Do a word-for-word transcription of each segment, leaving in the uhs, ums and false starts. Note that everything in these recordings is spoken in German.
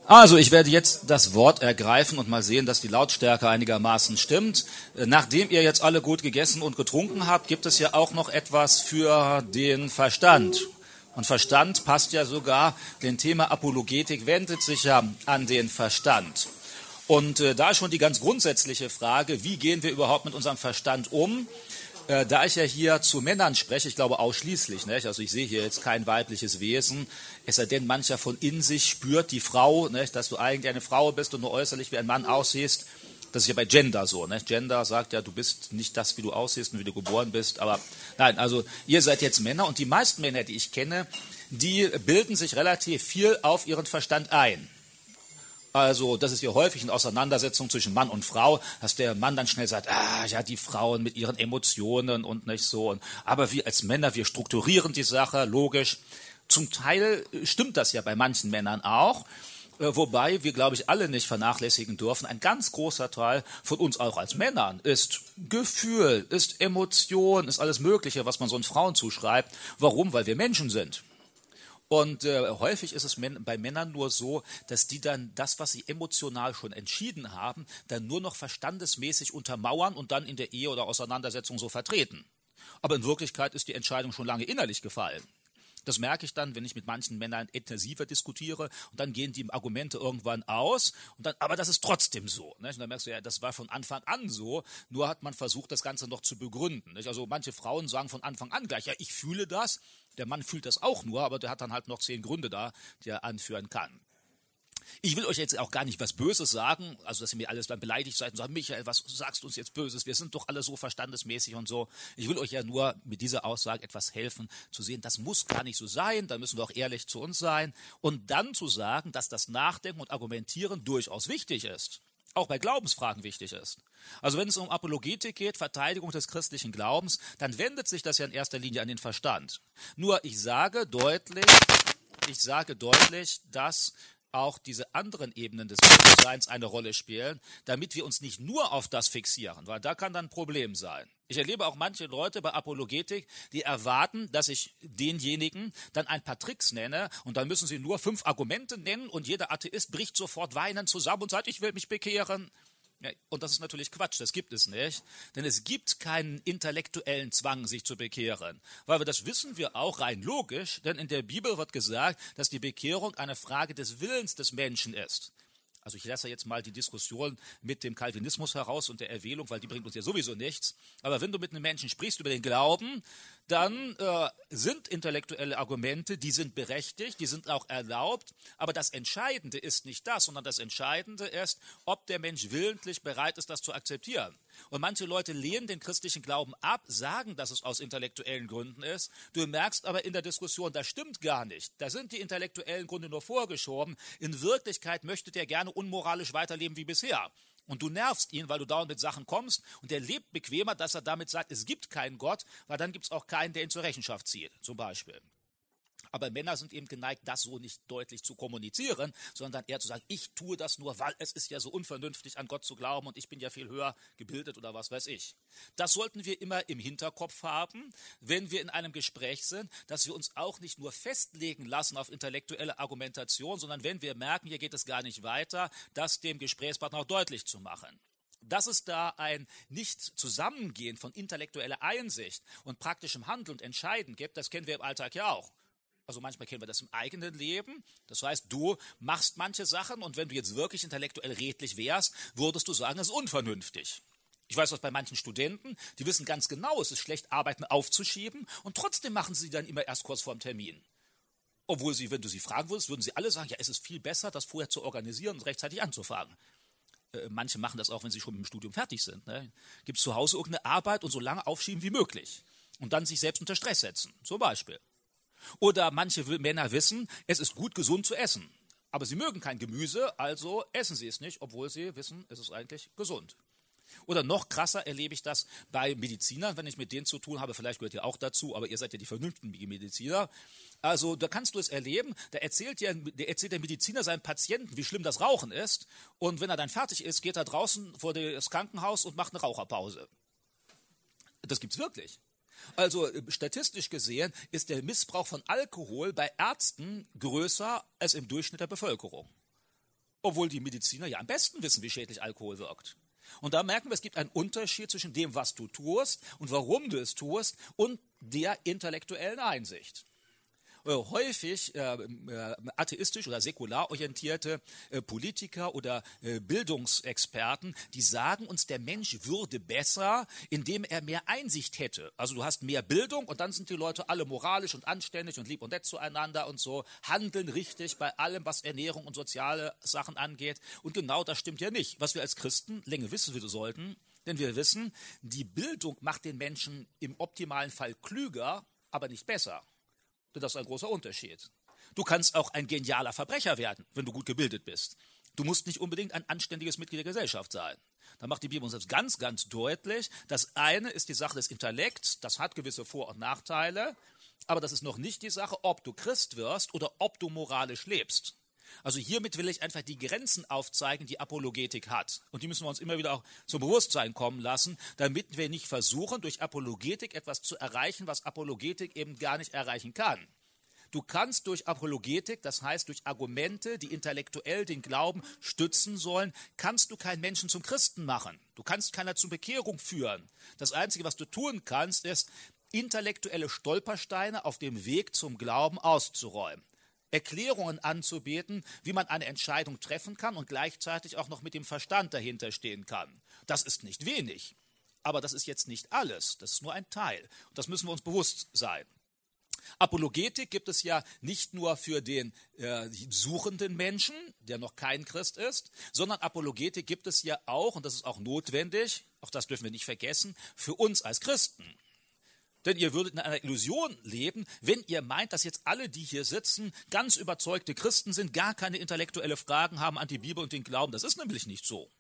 Also, ich werde jetzt das Wort ergreifen und mal sehen, dass die Lautstärke einigermaßen stimmt. Nachdem ihr jetzt alle gut gegessen und getrunken habt, gibt es ja auch noch etwas für den Verstand. Und Verstand passt ja sogar, denn Thema Apologetik wendet sich ja an den Verstand. Und äh, da ist schon die ganz grundsätzliche Frage, wie gehen wir überhaupt mit unserem Verstand um? Äh, da ich ja hier zu Männern spreche, ich glaube ausschließlich, nicht? Also ich sehe hier jetzt kein weibliches Wesen, es sei denn, mancher von in sich spürt die Frau, nicht? Dass du eigentlich eine Frau bist und nur äußerlich wie ein Mann aussiehst. Das ist ja bei Gender so. Nicht? Gender sagt ja, du bist nicht das, wie du aussiehst und wie du geboren bist. Aber nein, also ihr seid jetzt Männer und die meisten Männer, die ich kenne, die bilden sich relativ viel auf ihren Verstand ein. Also das ist ja häufig in Auseinandersetzungen zwischen Mann und Frau, dass der Mann dann schnell sagt, ah ja, die Frauen mit ihren Emotionen und nicht so. Aber wir als Männer, wir strukturieren die Sache, logisch. Zum Teil stimmt das ja bei manchen Männern auch, wobei wir, glaube ich, alle nicht vernachlässigen dürfen. Ein ganz großer Teil von uns auch als Männern ist Gefühl, ist Emotion, ist alles Mögliche, was man so uns Frauen zuschreibt. Warum? Weil wir Menschen sind. Und äh, häufig ist es bei Männern nur so, dass die dann das, was sie emotional schon entschieden haben, dann nur noch verstandesmäßig untermauern und dann in der Ehe oder Auseinandersetzung so vertreten. Aber in Wirklichkeit ist die Entscheidung schon lange innerlich gefallen. Das merke ich dann, wenn ich mit manchen Männern intensiver diskutiere und dann gehen die Argumente irgendwann aus und dann, aber das ist trotzdem so. Nicht? Und dann merkst du ja, das war von Anfang an so, nur hat man versucht, das Ganze noch zu begründen. Nicht? Also manche Frauen sagen von Anfang an gleich, ja, ich fühle das, der Mann fühlt das auch nur, aber der hat dann halt noch zehn Gründe da, die er anführen kann. Ich will euch jetzt auch gar nicht was Böses sagen, also dass ihr mir alles dann beleidigt seid und sagt, Michael, was sagst du uns jetzt Böses? Wir sind doch alle so verstandesmäßig und so. Ich will euch ja nur mit dieser Aussage etwas helfen, zu sehen, das muss gar nicht so sein, da müssen wir auch ehrlich zu uns sein und dann zu sagen, dass das Nachdenken und Argumentieren durchaus wichtig ist. Auch bei Glaubensfragen wichtig ist. Also wenn es um Apologetik geht, Verteidigung des christlichen Glaubens, dann wendet sich das ja in erster Linie an den Verstand. Nur ich sage deutlich, ich sage deutlich, dass auch diese anderen Ebenen des Menschseins eine Rolle spielen, damit wir uns nicht nur auf das fixieren, weil da kann dann ein Problem sein. Ich erlebe auch manche Leute bei Apologetik, die erwarten, dass ich denjenigen dann ein paar Tricks nenne und dann müssen sie nur fünf Argumente nennen und jeder Atheist bricht sofort weinend zusammen und sagt, ich will mich bekehren. Ja, und das ist natürlich Quatsch, das gibt es nicht, denn es gibt keinen intellektuellen Zwang, sich zu bekehren, weil wir das wissen wir auch rein logisch, denn in der Bibel wird gesagt, dass die Bekehrung eine Frage des Willens des Menschen ist. Also ich lasse jetzt mal die Diskussion mit dem Calvinismus heraus und der Erwählung, weil die bringt uns ja sowieso nichts. Aber wenn du mit einem Menschen sprichst über den Glauben, dann äh, sind intellektuelle Argumente, die sind berechtigt, die sind auch erlaubt. Aber das Entscheidende ist nicht das, sondern das Entscheidende ist, ob der Mensch willentlich bereit ist, das zu akzeptieren. Und manche Leute lehnen den christlichen Glauben ab, sagen, dass es aus intellektuellen Gründen ist. Du merkst aber in der Diskussion, das stimmt gar nicht. Da sind die intellektuellen Gründe nur vorgeschoben. In Wirklichkeit möchte der gerne unmoralisch weiterleben wie bisher. Und du nervst ihn, weil du dauernd mit Sachen kommst und er lebt bequemer, dass er damit sagt, es gibt keinen Gott, weil dann gibt es auch keinen, der ihn zur Rechenschaft zieht, zum Beispiel. Aber Männer sind eben geneigt, das so nicht deutlich zu kommunizieren, sondern eher zu sagen, ich tue das nur, weil es ist ja so unvernünftig, an Gott zu glauben und ich bin ja viel höher gebildet oder was weiß ich. Das sollten wir immer im Hinterkopf haben, wenn wir in einem Gespräch sind, dass wir uns auch nicht nur festlegen lassen auf intellektuelle Argumentation, sondern wenn wir merken, hier geht es gar nicht weiter, das dem Gesprächspartner auch deutlich zu machen. Dass es da ein Nicht-Zusammengehen von intellektueller Einsicht und praktischem Handeln und Entscheiden gibt, das kennen wir im Alltag ja auch. Also manchmal kennen wir das im eigenen Leben. Das heißt, du machst manche Sachen und wenn du jetzt wirklich intellektuell redlich wärst, würdest du sagen, es ist unvernünftig. Ich weiß das bei manchen Studenten, die wissen ganz genau, es ist schlecht, Arbeiten aufzuschieben und trotzdem machen sie dann immer erst kurz vorm Termin. Obwohl sie, wenn du sie fragen würdest, würden sie alle sagen, ja, es ist viel besser, das vorher zu organisieren und rechtzeitig anzufangen. Äh, manche machen das auch, wenn sie schon mit dem Studium fertig sind. Ne? Gibt es zu Hause irgendeine Arbeit und so lange aufschieben wie möglich. Und dann sich selbst unter Stress setzen, zum Beispiel. Oder manche Männer wissen, es ist gut, gesund zu essen. Aber sie mögen kein Gemüse, also essen sie es nicht, obwohl sie wissen, es ist eigentlich gesund. Oder noch krasser erlebe ich das bei Medizinern, wenn ich mit denen zu tun habe, vielleicht gehört ihr auch dazu, aber ihr seid ja die vernünftigen Mediziner. Also da kannst du es erleben, da erzählt, dir, der, erzählt der Mediziner seinem Patienten, wie schlimm das Rauchen ist. Und wenn er dann fertig ist, geht er draußen vor das Krankenhaus und macht eine Raucherpause. Das gibt's wirklich. Also statistisch gesehen ist der Missbrauch von Alkohol bei Ärzten größer als im Durchschnitt der Bevölkerung. obwohl die Mediziner ja am besten wissen, wie schädlich Alkohol wirkt. Und da merken wir, es gibt einen Unterschied zwischen dem, was du tust und warum du es tust und der intellektuellen Einsicht. Häufig äh, äh, atheistisch oder säkular orientierte äh, Politiker oder äh, Bildungsexperten, die sagen uns, der Mensch würde besser, indem er mehr Einsicht hätte. Also du hast mehr Bildung und dann sind die Leute alle moralisch und anständig und lieb und nett zueinander und so, handeln richtig bei allem, was Ernährung und soziale Sachen angeht. Und genau das stimmt ja nicht. Was wir als Christen länger wissen sollten, denn wir wissen, die Bildung macht den Menschen im optimalen Fall klüger, aber nicht besser. Das ist ein großer Unterschied. Du kannst auch ein genialer Verbrecher werden, wenn du gut gebildet bist. Du musst nicht unbedingt ein anständiges Mitglied der Gesellschaft sein. Da macht die Bibel uns selbst ganz, ganz deutlich, das eine ist die Sache des Intellekts, das hat gewisse Vor- und Nachteile, aber das ist noch nicht die Sache, ob du Christ wirst oder ob du moralisch lebst. Also hiermit will ich einfach die Grenzen aufzeigen, die Apologetik hat. Und die müssen wir uns immer wieder auch zum Bewusstsein kommen lassen, damit wir nicht versuchen, durch Apologetik etwas zu erreichen, was Apologetik eben gar nicht erreichen kann. Du kannst durch Apologetik, das heißt durch Argumente, die intellektuell den Glauben stützen sollen, kannst du keinen Menschen zum Christen machen. Du kannst keiner zur Bekehrung führen. Das Einzige, was du tun kannst, ist, intellektuelle Stolpersteine auf dem Weg zum Glauben auszuräumen. Erklärungen anzubieten, wie man eine Entscheidung treffen kann und gleichzeitig auch noch mit dem Verstand dahinter stehen kann. Das ist nicht wenig, aber das ist jetzt nicht alles, das ist nur ein Teil. Und das müssen wir uns bewusst sein. Apologetik gibt es ja nicht nur für den äh, suchenden Menschen, der noch kein Christ ist, sondern Apologetik gibt es ja auch, und das ist auch notwendig, auch das dürfen wir nicht vergessen, für uns als Christen. Denn ihr würdet in einer Illusion leben, wenn ihr meint, dass jetzt alle, die hier sitzen, ganz überzeugte Christen sind, gar keine intellektuelle Fragen haben an die Bibel und den Glauben. Das ist nämlich nicht so.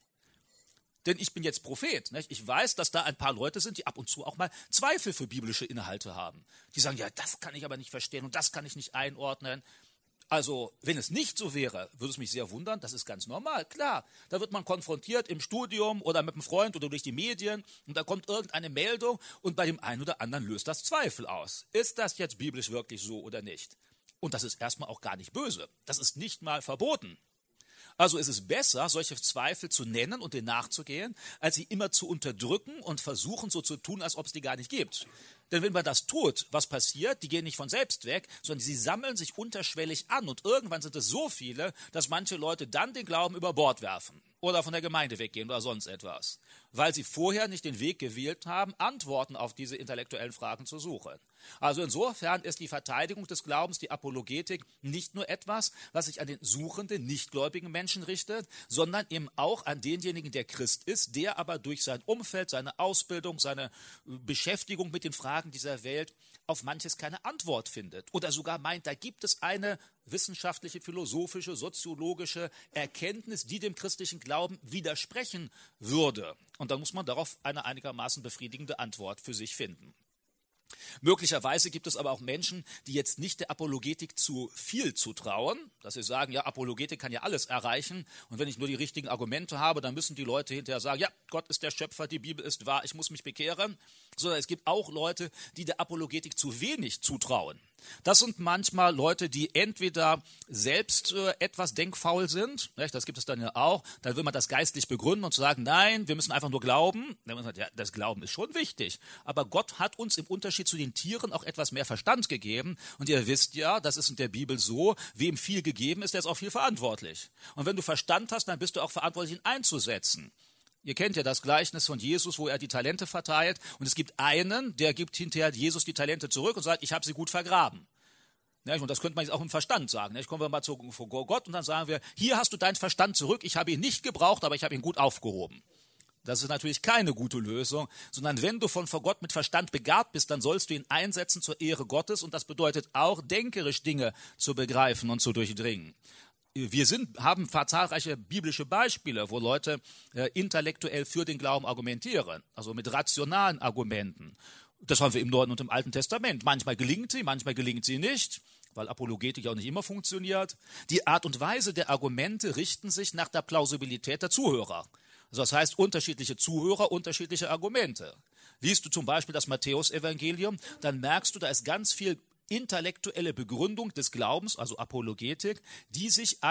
Denn ich bin jetzt Prophet. Nicht? Ich weiß, dass da ein paar Leute sind, die ab und zu auch mal Zweifel für biblische Inhalte haben. Die sagen, ja, das kann ich aber nicht verstehen und das kann ich nicht einordnen. Also, wenn es nicht so wäre, würde es mich sehr wundern, das ist ganz normal, klar. Da wird man konfrontiert im Studium oder mit einem Freund oder durch die Medien und da kommt irgendeine Meldung und bei dem einen oder anderen löst das Zweifel aus. Ist das jetzt biblisch wirklich so oder nicht? Und das ist erstmal auch gar nicht böse. Das ist nicht mal verboten. Also ist es besser, solche Zweifel zu nennen und denen nachzugehen, als sie immer zu unterdrücken und versuchen, so zu tun, als ob es die gar nicht gibt. Denn wenn man das tut, was passiert? Die gehen nicht von selbst weg, sondern sie sammeln sich unterschwellig an. Und irgendwann sind es so viele, dass manche Leute dann den Glauben über Bord werfen oder von der Gemeinde weggehen oder sonst etwas, weil sie vorher nicht den Weg gewählt haben, Antworten auf diese intellektuellen Fragen zu suchen. Also insofern ist die Verteidigung des Glaubens, die Apologetik, nicht nur etwas, was sich an den suchenden, nichtgläubigen Menschen richtet, sondern eben auch an denjenigen, der Christ ist, der aber durch sein Umfeld, seine Ausbildung, seine Beschäftigung mit den Fragen dieser Welt auf manches keine Antwort findet oder sogar meint, da gibt es eine wissenschaftliche, philosophische, soziologische Erkenntnis, die dem christlichen Glauben widersprechen würde. Und dann muss man darauf eine einigermaßen befriedigende Antwort für sich finden. Möglicherweise gibt es aber auch Menschen, die jetzt nicht der Apologetik zu viel zutrauen, dass sie sagen, ja, Apologetik kann ja alles erreichen und wenn ich nur die richtigen Argumente habe, dann müssen die Leute hinterher sagen, ja, Gott ist der Schöpfer, die Bibel ist wahr, ich muss mich bekehren. Sondern es gibt auch Leute, die der Apologetik zu wenig zutrauen. Das sind manchmal Leute, die entweder selbst äh, etwas denkfaul sind, nicht? Das gibt es dann ja auch, dann will man das geistlich begründen und sagen, nein, wir müssen einfach nur glauben. Dann man sagt, ja, das Glauben ist schon wichtig, aber Gott hat uns im Unterschied zu den Tieren auch etwas mehr Verstand gegeben und ihr wisst ja, das ist in der Bibel so, wem viel gegeben ist, der ist auch viel verantwortlich. Und wenn du Verstand hast, dann bist du auch verantwortlich, ihn einzusetzen. Ihr kennt ja das Gleichnis von Jesus, wo er die Talente verteilt und es gibt einen, der gibt hinterher Jesus die Talente zurück und sagt, ich habe sie gut vergraben. Und das könnte man jetzt auch im Verstand sagen. Jetzt kommen wir mal zu vor Gott und dann sagen wir, hier hast du deinen Verstand zurück, ich habe ihn nicht gebraucht, aber ich habe ihn gut aufgehoben. Das ist natürlich keine gute Lösung, sondern wenn du von vor Gott mit Verstand begabt bist, dann sollst du ihn einsetzen zur Ehre Gottes und das bedeutet auch, denkerisch Dinge zu begreifen und zu durchdringen. Wir sind, haben zahlreiche biblische Beispiele, wo Leute äh, intellektuell für den Glauben argumentieren, also mit rationalen Argumenten. Das haben wir im Neuen und im Alten Testament. Manchmal gelingt sie, manchmal gelingt sie nicht, weil Apologetik auch nicht immer funktioniert. Die Art und Weise der Argumente richten sich nach der Plausibilität der Zuhörer. Also das heißt, unterschiedliche Zuhörer, unterschiedliche Argumente. Liest du zum Beispiel das Matthäus-Evangelium, dann merkst du, da ist ganz viel intellektuelle Begründung des Glaubens, also Apologetik, die sich an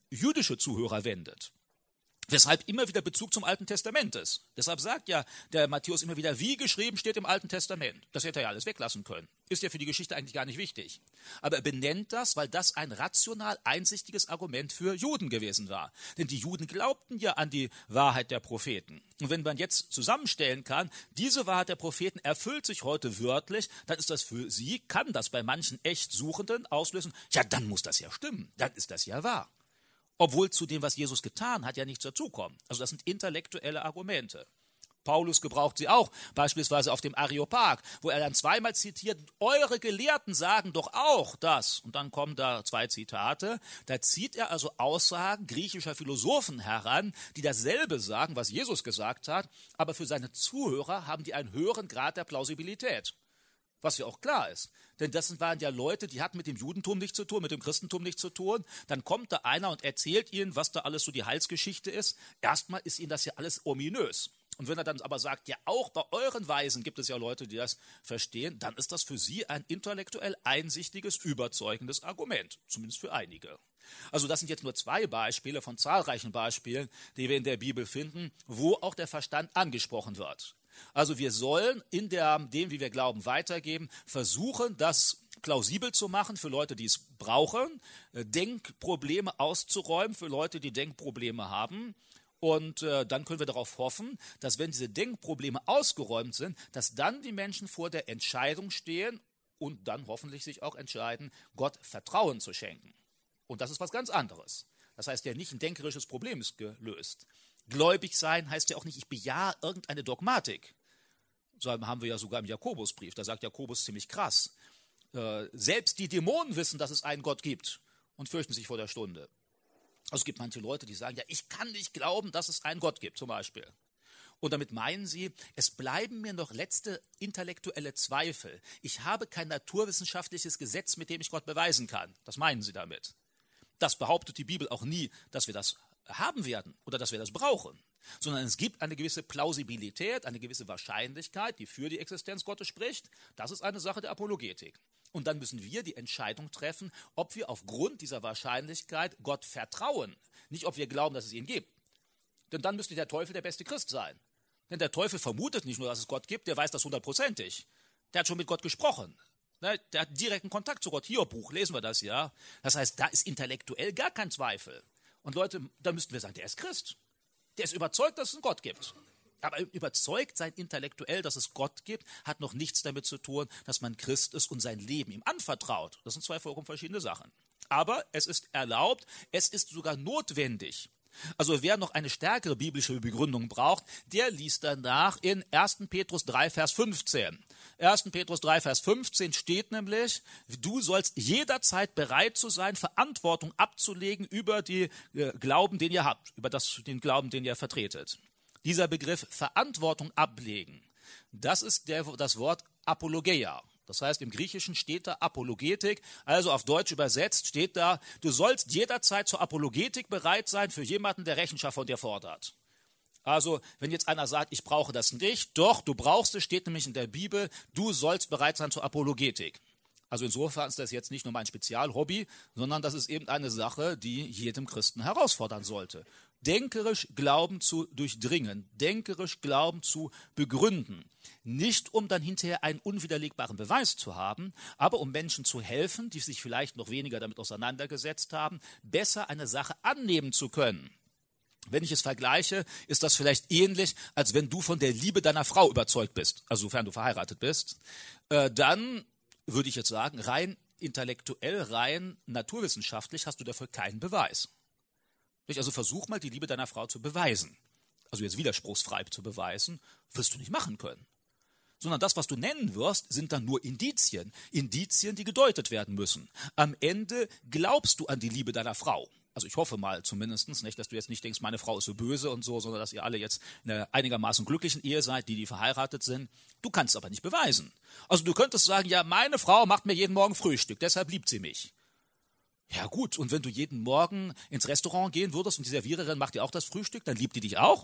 jüdische Zuhörer wendet. Weshalb immer wieder Bezug zum Alten Testament ist. Deshalb sagt ja der Matthäus immer wieder, wie geschrieben steht im Alten Testament. Das hätte er ja alles weglassen können. Ist ja für die Geschichte eigentlich gar nicht wichtig. Aber er benennt das, weil das ein rational einsichtiges Argument für Juden gewesen war. Denn die Juden glaubten ja an die Wahrheit der Propheten. Und wenn man jetzt zusammenstellen kann, diese Wahrheit der Propheten erfüllt sich heute wörtlich, dann ist das für sie, kann das bei manchen echt Suchenden auslösen, ja, dann muss das ja stimmen. Dann ist das ja wahr. Obwohl zu dem, was Jesus getan hat, ja nichts dazukommt. Also das sind intellektuelle Argumente. Paulus gebraucht sie auch, beispielsweise auf dem Areopag, wo er dann zweimal zitiert, eure Gelehrten sagen doch auch das. Und dann kommen da zwei Zitate. Da zieht er also Aussagen griechischer Philosophen heran, die dasselbe sagen, was Jesus gesagt hat, aber für seine Zuhörer haben die einen höheren Grad der Plausibilität. Was ja auch klar ist. Denn das waren ja Leute, die hatten mit dem Judentum nichts zu tun, mit dem Christentum nichts zu tun. Dann kommt da einer und erzählt ihnen, was da alles so die Heilsgeschichte ist. Erstmal ist ihnen das ja alles ominös. Und wenn er dann aber sagt, ja, auch bei euren Weisen gibt es ja Leute, die das verstehen, dann ist das für sie ein intellektuell einsichtiges, überzeugendes Argument. Zumindest für einige. Also das sind jetzt nur zwei Beispiele von zahlreichen Beispielen, die wir in der Bibel finden, wo auch der Verstand angesprochen wird. Also wir sollen in der, dem, wie wir glauben, weitergeben, versuchen, das plausibel zu machen für Leute, die es brauchen, Denkprobleme auszuräumen für Leute, die Denkprobleme haben. Und äh, dann können wir darauf hoffen, dass wenn diese Denkprobleme ausgeräumt sind, dass dann die Menschen vor der Entscheidung stehen und dann hoffentlich sich auch entscheiden, Gott Vertrauen zu schenken. Und das ist was ganz anderes. Das heißt ja nicht, ein denkerisches Problem ist gelöst. Gläubig sein heißt ja auch nicht, ich bejahe irgendeine Dogmatik. So haben wir ja sogar im Jakobusbrief, da sagt Jakobus ziemlich krass. Äh, selbst die Dämonen wissen, dass es einen Gott gibt und fürchten sich vor der Stunde. Also es gibt manche Leute, die sagen, ja, ich kann nicht glauben, dass es einen Gott gibt, zum Beispiel. Und damit meinen sie, es bleiben mir noch letzte intellektuelle Zweifel. Ich habe kein naturwissenschaftliches Gesetz, mit dem ich Gott beweisen kann. Das meinen sie damit. Das behauptet die Bibel auch nie, dass wir das haben werden oder dass wir das brauchen, sondern es gibt eine gewisse Plausibilität, eine gewisse Wahrscheinlichkeit, die für die Existenz Gottes spricht. Das ist eine Sache der Apologetik. Und dann müssen wir die Entscheidung treffen, ob wir aufgrund dieser Wahrscheinlichkeit Gott vertrauen, nicht ob wir glauben, dass es ihn gibt. Denn dann müsste der Teufel der beste Christ sein. Denn der Teufel vermutet nicht nur, dass es Gott gibt, der weiß das hundertprozentig. Der hat schon mit Gott gesprochen. Der hat direkten Kontakt zu Gott. Hiob-Buch, lesen wir das, ja. Das heißt, da ist intellektuell gar kein Zweifel. Und Leute, da müssten wir sagen, der ist Christ. Der ist überzeugt, dass es einen Gott gibt. Aber überzeugt sein intellektuell, dass es Gott gibt, hat noch nichts damit zu tun, dass man Christ ist und sein Leben ihm anvertraut. Das sind zwei vollkommen verschiedene Sachen. Aber es ist erlaubt, es ist sogar notwendig. Also wer noch eine stärkere biblische Begründung braucht, der liest danach in ersten Petrus drei, Vers fünfzehn. ersten Petrus drei, Vers fünfzehn steht nämlich, du sollst jederzeit bereit zu sein, Verantwortung abzulegen über die äh, Glauben, den ihr habt, über das, den Glauben, den ihr vertretet. Dieser Begriff Verantwortung ablegen, das ist der, das Wort Apologeia. Das heißt, im Griechischen steht da Apologetik, also auf Deutsch übersetzt steht da, du sollst jederzeit zur Apologetik bereit sein für jemanden, der Rechenschaft von dir fordert. Also, wenn jetzt einer sagt, ich brauche das nicht, doch, du brauchst es, steht nämlich in der Bibel, du sollst bereit sein zur Apologetik. Also insofern ist das jetzt nicht nur mein Spezialhobby, sondern das ist eben eine Sache, die jedem Christen herausfordern sollte. Denkerisch Glauben zu durchdringen, denkerisch Glauben zu begründen. Nicht, um dann hinterher einen unwiderlegbaren Beweis zu haben, aber um Menschen zu helfen, die sich vielleicht noch weniger damit auseinandergesetzt haben, besser eine Sache annehmen zu können. Wenn ich es vergleiche, ist das vielleicht ähnlich, als wenn du von der Liebe deiner Frau überzeugt bist, also sofern du verheiratet bist, äh, dann würde ich jetzt sagen, rein intellektuell, rein naturwissenschaftlich hast du dafür keinen Beweis. Also versuch mal, die Liebe deiner Frau zu beweisen. Also jetzt widerspruchsfrei zu beweisen, wirst du nicht machen können. Sondern das, was du nennen wirst, sind dann nur Indizien. Indizien, die gedeutet werden müssen. Am Ende glaubst du an die Liebe deiner Frau. Also ich hoffe mal zumindest, nicht, dass du jetzt nicht denkst, meine Frau ist so böse und so, sondern dass ihr alle jetzt in einer einigermaßen glücklichen Ehe seid, die, die verheiratet sind. Du kannst es aber nicht beweisen. Also du könntest sagen, ja, meine Frau macht mir jeden Morgen Frühstück, deshalb liebt sie mich. Ja gut, und wenn du jeden Morgen ins Restaurant gehen würdest und die Serviererin macht dir auch das Frühstück, dann liebt die dich auch?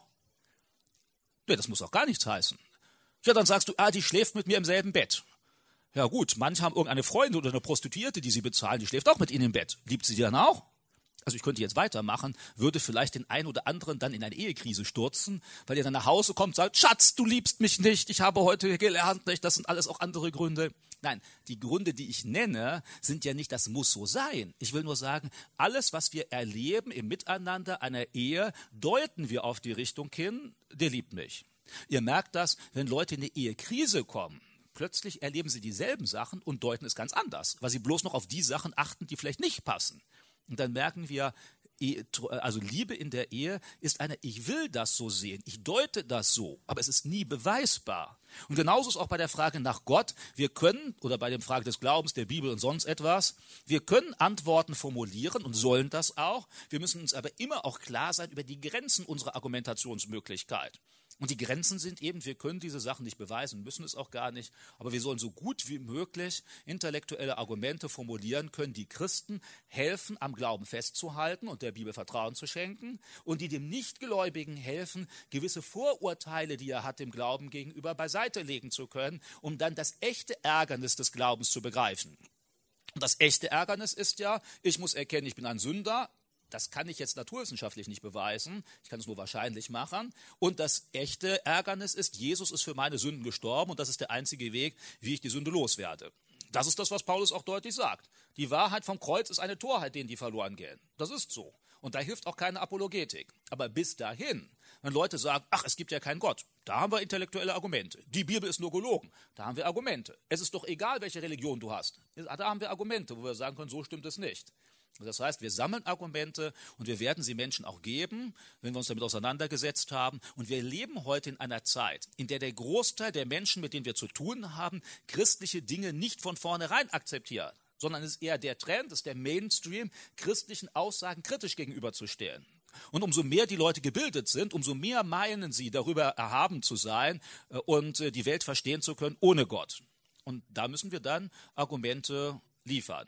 Ja, das muss auch gar nichts heißen. Ja, dann sagst du, ah, die schläft mit mir im selben Bett. Ja gut, manche haben irgendeine Freundin oder eine Prostituierte, die sie bezahlen, die schläft auch mit ihnen im Bett. Liebt sie die dann auch? Also ich könnte jetzt weitermachen, würde vielleicht den einen oder anderen dann in eine Ehekrise stürzen, weil er dann nach Hause kommt und sagt, Schatz, du liebst mich nicht, ich habe heute gelernt, nicht, das sind alles auch andere Gründe. Nein, die Gründe, die ich nenne, sind ja nicht, das muss so sein. Ich will nur sagen, alles, was wir erleben im Miteinander einer Ehe, deuten wir auf die Richtung hin, der liebt mich. Ihr merkt das, wenn Leute in eine Ehekrise kommen, plötzlich erleben sie dieselben Sachen und deuten es ganz anders, weil sie bloß noch auf die Sachen achten, die vielleicht nicht passen. Und dann merken wir, also Liebe in der Ehe ist eine, ich will das so sehen, ich deute das so, aber es ist nie beweisbar. Und genauso ist auch bei der Frage nach Gott, wir können, oder bei der Frage des Glaubens, der Bibel und sonst etwas, wir können Antworten formulieren und sollen das auch, wir müssen uns aber immer auch klar sein über die Grenzen unserer Argumentationsmöglichkeit. Und die Grenzen sind eben, wir können diese Sachen nicht beweisen, müssen es auch gar nicht, aber wir sollen so gut wie möglich intellektuelle Argumente formulieren können, die Christen helfen, am Glauben festzuhalten und der Bibel Vertrauen zu schenken und die dem Nichtgläubigen helfen, gewisse Vorurteile, die er hat dem Glauben gegenüber, beiseite legen zu können, um dann das echte Ärgernis des Glaubens zu begreifen. Und das echte Ärgernis ist ja, ich muss erkennen, ich bin ein Sünder. Das kann ich jetzt naturwissenschaftlich nicht beweisen, ich kann es nur wahrscheinlich machen. Und das echte Ärgernis ist, Jesus ist für meine Sünden gestorben und das ist der einzige Weg, wie ich die Sünde loswerde. Das ist das, was Paulus auch deutlich sagt. Die Wahrheit vom Kreuz ist eine Torheit, denen die verloren gehen. Das ist so. Und da hilft auch keine Apologetik. Aber bis dahin, wenn Leute sagen, ach, es gibt ja keinen Gott, da haben wir intellektuelle Argumente. Die Bibel ist nur gelogen, da haben wir Argumente. Es ist doch egal, welche Religion du hast. Da haben wir Argumente, wo wir sagen können, so stimmt es nicht. Das heißt, wir sammeln Argumente und wir werden sie Menschen auch geben, wenn wir uns damit auseinandergesetzt haben. Und wir leben heute in einer Zeit, in der der Großteil der Menschen, mit denen wir zu tun haben, christliche Dinge nicht von vornherein akzeptiert, sondern es ist eher der Trend, es ist der Mainstream, christlichen Aussagen kritisch gegenüberzustellen. Und umso mehr die Leute gebildet sind, umso mehr meinen sie, darüber erhaben zu sein und die Welt verstehen zu können ohne Gott. Und da müssen wir dann Argumente liefern.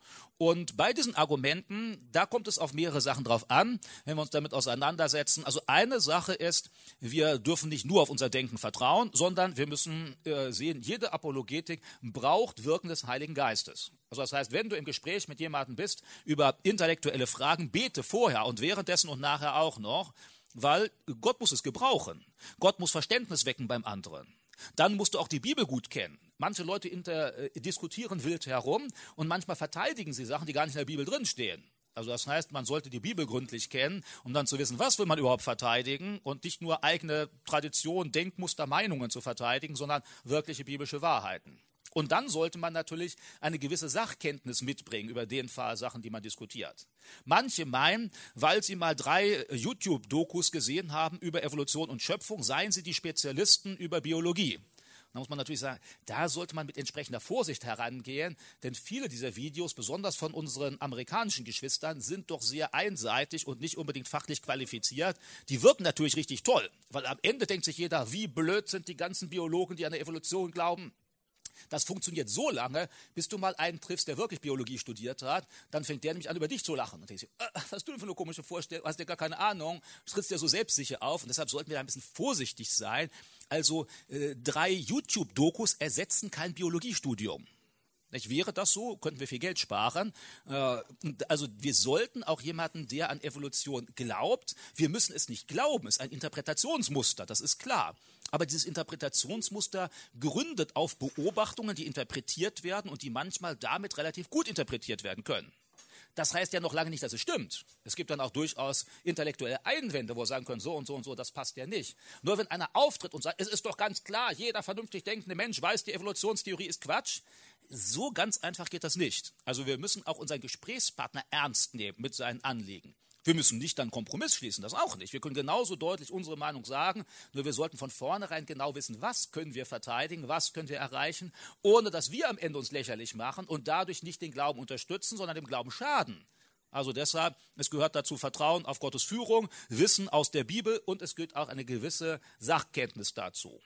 Und bei diesen Argumenten, da kommt es auf mehrere Sachen drauf an, wenn wir uns damit auseinandersetzen. Also eine Sache ist, wir dürfen nicht nur auf unser Denken vertrauen, sondern wir müssen äh, sehen, jede Apologetik braucht Wirken des Heiligen Geistes. Also das heißt, wenn du im Gespräch mit jemandem bist über intellektuelle Fragen, bete vorher und währenddessen und nachher auch noch, weil Gott muss es gebrauchen. Gott muss Verständnis wecken beim anderen. Dann musst du auch die Bibel gut kennen. Manche Leute inter, äh, diskutieren wild herum und manchmal verteidigen sie Sachen, die gar nicht in der Bibel drinstehen. Also das heißt, man sollte die Bibel gründlich kennen, um dann zu wissen, was will man überhaupt verteidigen und nicht nur eigene Tradition, Denkmuster, Meinungen zu verteidigen, sondern wirkliche biblische Wahrheiten. Und dann sollte man natürlich eine gewisse Sachkenntnis mitbringen über den Fall Sachen, die man diskutiert. Manche meinen, weil sie mal drei YouTube-Dokus gesehen haben über Evolution und Schöpfung, seien sie die Spezialisten über Biologie. Da muss man natürlich sagen, da sollte man mit entsprechender Vorsicht herangehen, denn viele dieser Videos, besonders von unseren amerikanischen Geschwistern, sind doch sehr einseitig und nicht unbedingt fachlich qualifiziert. Die wirken natürlich richtig toll, weil am Ende denkt sich jeder, wie blöd sind die ganzen Biologen, die an der Evolution glauben. Das funktioniert so lange, bis du mal einen triffst, der wirklich Biologie studiert hat, dann fängt der nämlich an, über dich zu lachen. Und denkst du, äh, was hast du denn für eine komische Vorstellung, hast du gar keine Ahnung, trittst dir so selbstsicher auf und deshalb sollten wir da ein bisschen vorsichtig sein. Also äh, drei YouTube-Dokus ersetzen kein Biologiestudium. Nicht, wäre das so, könnten wir viel Geld sparen. Äh, also wir sollten auch jemanden, der an Evolution glaubt, wir müssen es nicht glauben, es ist ein Interpretationsmuster, das ist klar. Aber dieses Interpretationsmuster gründet auf Beobachtungen, die interpretiert werden und die manchmal damit relativ gut interpretiert werden können. Das heißt ja noch lange nicht, dass es stimmt. Es gibt dann auch durchaus intellektuelle Einwände, wo wir sagen können, so und so und so, das passt ja nicht. Nur wenn einer auftritt und sagt, es ist doch ganz klar, jeder vernünftig denkende Mensch weiß, die Evolutionstheorie ist Quatsch, so ganz einfach geht das nicht. Also wir müssen auch unseren Gesprächspartner ernst nehmen mit seinen Anliegen. Wir müssen nicht dann Kompromiss schließen, das auch nicht. Wir können genauso deutlich unsere Meinung sagen, nur wir sollten von vornherein genau wissen, was können wir verteidigen, was können wir erreichen, ohne dass wir am Ende uns lächerlich machen und dadurch nicht den Glauben unterstützen, sondern dem Glauben schaden. Also deshalb, es gehört dazu Vertrauen auf Gottes Führung, Wissen aus der Bibel und es gehört auch eine gewisse Sachkenntnis dazu.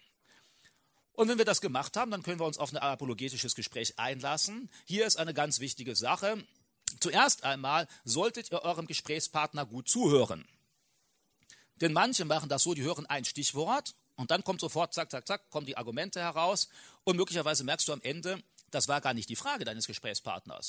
Und wenn wir das gemacht haben, dann können wir uns auf ein apologetisches Gespräch einlassen. Hier ist eine ganz wichtige Sache. Zuerst einmal solltet ihr eurem Gesprächspartner gut zuhören. Denn manche machen das so, die hören ein Stichwort und dann kommt sofort, zack, zack, zack, kommen die Argumente heraus und möglicherweise merkst du am Ende, das war gar nicht die Frage deines Gesprächspartners.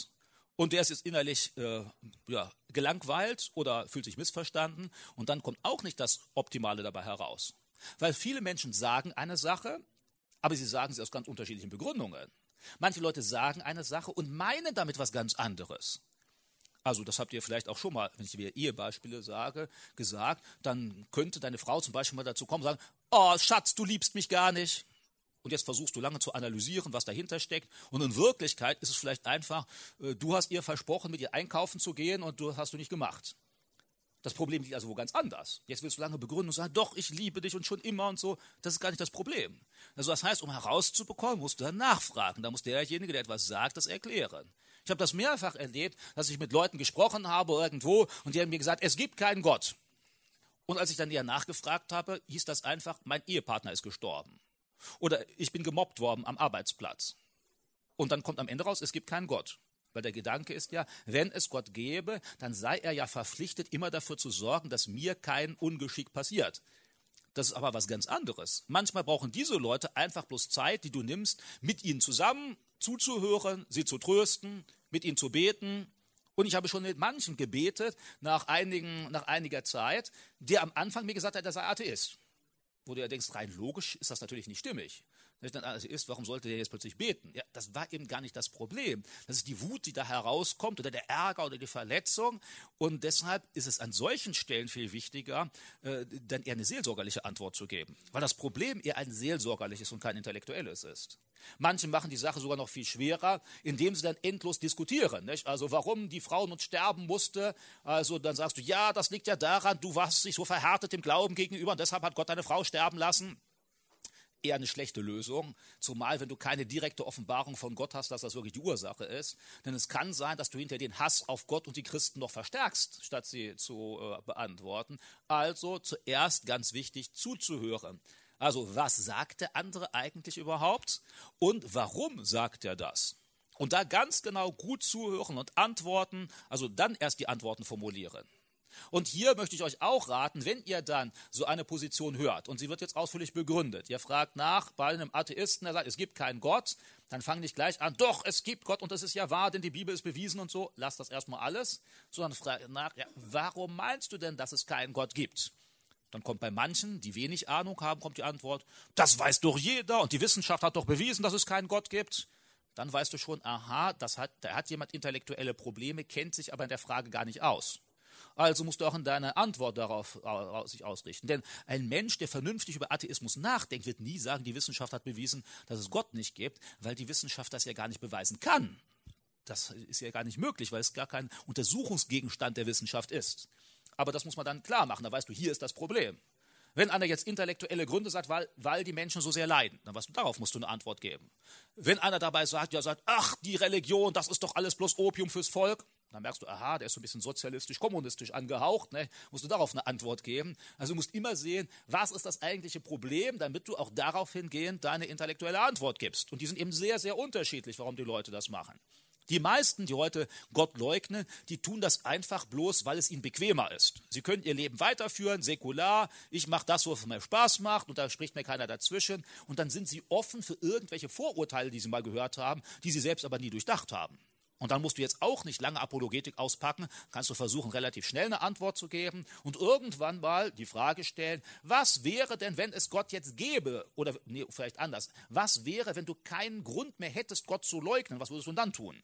Und der ist jetzt innerlich äh, ja, gelangweilt oder fühlt sich missverstanden. Und dann kommt auch nicht das Optimale dabei heraus. Weil viele Menschen sagen eine Sache, aber sie sagen sie aus ganz unterschiedlichen Begründungen. Manche Leute sagen eine Sache und meinen damit was ganz anderes. Also das habt ihr vielleicht auch schon mal, wenn ich wieder Ehebeispiele sage, gesagt, dann könnte deine Frau zum Beispiel mal dazu kommen und sagen, oh Schatz, du liebst mich gar nicht. Und jetzt versuchst du lange zu analysieren, was dahinter steckt. Und in Wirklichkeit ist es vielleicht einfach, du hast ihr versprochen, mit ihr einkaufen zu gehen und das hast du nicht gemacht. Das Problem liegt also wo ganz anders. Jetzt willst du lange begründen und sagen, doch, ich liebe dich und schon immer und so. Das ist gar nicht das Problem. Also das heißt, um herauszubekommen, musst du dann nachfragen. Da muss derjenige, der etwas sagt, das erklären. Ich habe das mehrfach erlebt, dass ich mit Leuten gesprochen habe irgendwo und die haben mir gesagt, es gibt keinen Gott. Und als ich dann eher nachgefragt habe, hieß das einfach, mein Ehepartner ist gestorben. Oder ich bin gemobbt worden am Arbeitsplatz. Und dann kommt am Ende raus, es gibt keinen Gott. Weil der Gedanke ist ja, wenn es Gott gäbe, dann sei er ja verpflichtet, immer dafür zu sorgen, dass mir kein Ungeschick passiert. Das ist aber was ganz anderes. Manchmal brauchen diese Leute einfach bloß Zeit, die du nimmst, mit ihnen zusammen zuzuhören, sie zu trösten, mit ihnen zu beten. Und ich habe schon mit manchen gebetet, nach, einigen, nach einiger Zeit, der am Anfang mir gesagt hat, er sei Atheist. Wo du ja denkst, rein logisch ist das natürlich nicht stimmig. Wenn ich dann Atheist, warum sollte der jetzt plötzlich beten? Ja, das war eben gar nicht das Problem. Das ist die Wut, die da herauskommt oder der Ärger oder die Verletzung. Und deshalb ist es an solchen Stellen viel wichtiger, äh, dann eher eine seelsorgerliche Antwort zu geben. Weil das Problem eher ein seelsorgerliches und kein intellektuelles ist. Manche machen die Sache sogar noch viel schwerer, indem sie dann endlos diskutieren. Nicht? Also warum die Frau nun sterben musste, also dann sagst du, ja, das liegt ja daran, du warst dich so verhärtet dem Glauben gegenüber und deshalb hat Gott deine Frau sterben lassen. Eher eine schlechte Lösung, zumal wenn du keine direkte Offenbarung von Gott hast, dass das wirklich die Ursache ist. Denn es kann sein, dass du hinter den Hass auf Gott und die Christen noch verstärkst, statt sie zu äh, beantworten. Also zuerst ganz wichtig zuzuhören. Also was sagt der andere eigentlich überhaupt und warum sagt er das? Und da ganz genau gut zuhören und antworten, also dann erst die Antworten formulieren. Und hier möchte ich euch auch raten, wenn ihr dann so eine Position hört, und sie wird jetzt ausführlich begründet, ihr fragt nach bei einem Atheisten, der sagt, es gibt keinen Gott, dann fang nicht gleich an, doch, es gibt Gott und das ist ja wahr, denn die Bibel ist bewiesen und so, lass das erstmal alles, sondern fragt nach, ja, warum meinst du denn, dass es keinen Gott gibt? Dann kommt bei manchen, die wenig Ahnung haben, kommt die Antwort, das weiß doch jeder und die Wissenschaft hat doch bewiesen, dass es keinen Gott gibt. Dann weißt du schon, aha, das hat, da hat jemand intellektuelle Probleme, kennt sich aber in der Frage gar nicht aus. Also musst du auch in deiner Antwort darauf sich ausrichten. Denn ein Mensch, der vernünftig über Atheismus nachdenkt, wird nie sagen, die Wissenschaft hat bewiesen, dass es Gott nicht gibt, weil die Wissenschaft das ja gar nicht beweisen kann. Das ist ja gar nicht möglich, weil es gar kein Untersuchungsgegenstand der Wissenschaft ist. Aber das muss man dann klar machen, da weißt du, hier ist das Problem. Wenn einer jetzt intellektuelle Gründe sagt, weil, weil die Menschen so sehr leiden, dann weißt du, darauf musst du eine Antwort geben. Wenn einer dabei sagt, ja, sagt, ach, die Religion, das ist doch alles bloß Opium fürs Volk, dann merkst du, aha, der ist so ein bisschen sozialistisch, kommunistisch angehaucht, ne? Musst du darauf eine Antwort geben. Also du musst immer sehen, was ist das eigentliche Problem, damit du auch darauf hingehend deine intellektuelle Antwort gibst. Und die sind eben sehr, sehr unterschiedlich, warum die Leute das machen. Die meisten, die heute Gott leugnen, die tun das einfach bloß, weil es ihnen bequemer ist. Sie können ihr Leben weiterführen, säkular, ich mache das, was mir Spaß macht und da spricht mir keiner dazwischen. Und dann sind sie offen für irgendwelche Vorurteile, die sie mal gehört haben, die sie selbst aber nie durchdacht haben. Und dann musst du jetzt auch nicht lange Apologetik auspacken, kannst du versuchen, relativ schnell eine Antwort zu geben und irgendwann mal die Frage stellen, was wäre denn, wenn es Gott jetzt gäbe, oder nee, vielleicht anders, was wäre, wenn du keinen Grund mehr hättest, Gott zu leugnen, was würdest du dann tun?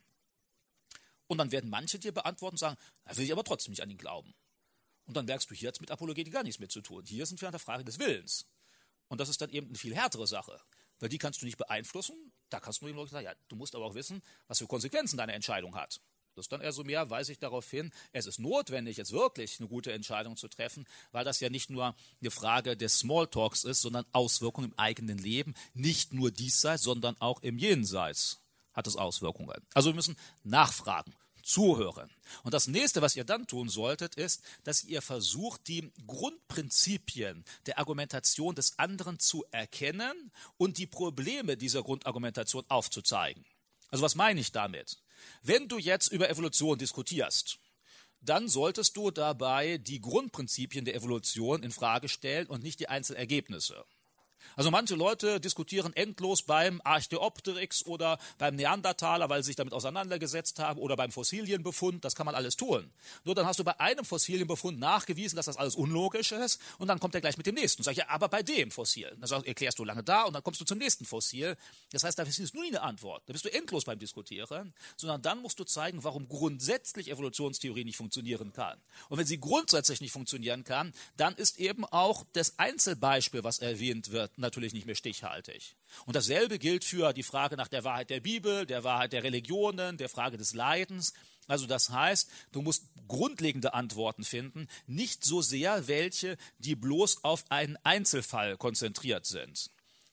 Und dann werden manche dir beantworten und sagen, da will ich aber trotzdem nicht an ihn glauben. Und dann merkst du, hier hat es mit Apologetik gar nichts mehr zu tun. Hier sind wir an der Frage des Willens. Und das ist dann eben eine viel härtere Sache, weil die kannst du nicht beeinflussen. Da kannst du nur sagen, ja, du musst aber auch wissen, was für Konsequenzen deine Entscheidung hat. Das ist dann eher so mehr, weise ich darauf hin, es ist notwendig, jetzt wirklich eine gute Entscheidung zu treffen, weil das ja nicht nur eine Frage des Smalltalks ist, sondern Auswirkungen im eigenen Leben, nicht nur diesseits, sondern auch im Jenseits hat es Auswirkungen. Also wir müssen nachfragen, zuhören. Und das Nächste, was ihr dann tun solltet, ist, dass ihr versucht, die Grundprinzipien der Argumentation des anderen zu erkennen und die Probleme dieser Grundargumentation aufzuzeigen. Also was meine ich damit? Wenn du jetzt über Evolution diskutierst, dann solltest du dabei die Grundprinzipien der Evolution in Frage stellen und nicht die Einzelergebnisse. Also manche Leute diskutieren endlos beim Archaeopteryx oder beim Neandertaler, weil sie sich damit auseinandergesetzt haben, oder beim Fossilienbefund, das kann man alles tun. Nur dann hast du bei einem Fossilienbefund nachgewiesen, dass das alles unlogisch ist, und dann kommt er gleich mit dem nächsten. Sag ich, ja, aber bei dem Fossil. Dann erklärst du lange da und dann kommst du zum nächsten Fossil. Das heißt, da findest du nie eine Antwort. Da bist du endlos beim Diskutieren, sondern dann musst du zeigen, warum grundsätzlich Evolutionstheorie nicht funktionieren kann. Und wenn sie grundsätzlich nicht funktionieren kann, dann ist eben auch das Einzelbeispiel, was erwähnt wird, natürlich nicht mehr stichhaltig. Und dasselbe gilt für die Frage nach der Wahrheit der Bibel, der Wahrheit der Religionen, der Frage des Leidens. Also das heißt, du musst grundlegende Antworten finden, nicht so sehr welche, die bloß auf einen Einzelfall konzentriert sind.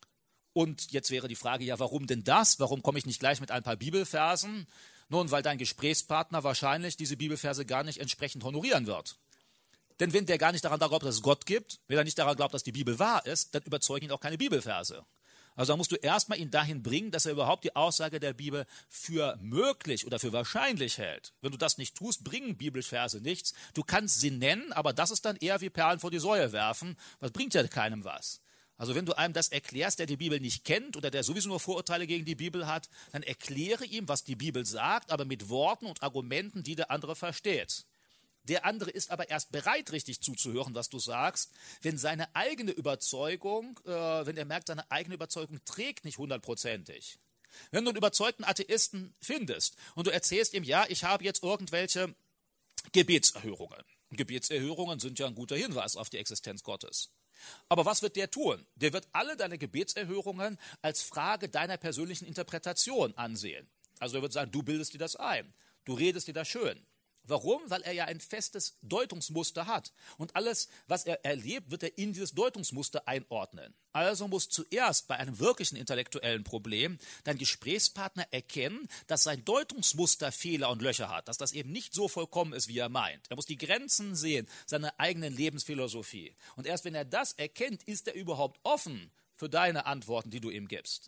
Und jetzt wäre die Frage, ja, warum denn das? Warum komme ich nicht gleich mit ein paar Bibelversen? Nun, weil dein Gesprächspartner wahrscheinlich diese Bibelverse gar nicht entsprechend honorieren wird. Denn wenn der gar nicht daran glaubt, dass es Gott gibt, wenn er nicht daran glaubt, dass die Bibel wahr ist, dann überzeugen ihn auch keine Bibelverse. Also da musst du erstmal ihn dahin bringen, dass er überhaupt die Aussage der Bibel für möglich oder für wahrscheinlich hält. Wenn du das nicht tust, bringen Bibelverse nichts. Du kannst sie nennen, aber das ist dann eher wie Perlen vor die Säue werfen. Das bringt ja keinem was. Also wenn du einem das erklärst, der die Bibel nicht kennt oder der sowieso nur Vorurteile gegen die Bibel hat, dann erkläre ihm, was die Bibel sagt, aber mit Worten und Argumenten, die der andere versteht. Der andere ist aber erst bereit, richtig zuzuhören, was du sagst, wenn seine eigene Überzeugung, äh, wenn er merkt, seine eigene Überzeugung trägt nicht hundertprozentig. Wenn du einen überzeugten Atheisten findest und du erzählst ihm, ja, ich habe jetzt irgendwelche Gebetserhörungen. Gebetserhörungen sind ja ein guter Hinweis auf die Existenz Gottes. Aber was wird der tun? Der wird alle deine Gebetserhörungen als Frage deiner persönlichen Interpretation ansehen. Also er wird sagen, du bildest dir das ein, du redest dir das schön. Warum? Weil er ja ein festes Deutungsmuster hat. Und alles, was er erlebt, wird er in dieses Deutungsmuster einordnen. Also muss zuerst bei einem wirklichen intellektuellen Problem dein Gesprächspartner erkennen, dass sein Deutungsmuster Fehler und Löcher hat, dass das eben nicht so vollkommen ist, wie er meint. Er muss die Grenzen sehen, seiner eigenen Lebensphilosophie. Und erst wenn er das erkennt, ist er überhaupt offen für deine Antworten, die du ihm gibst.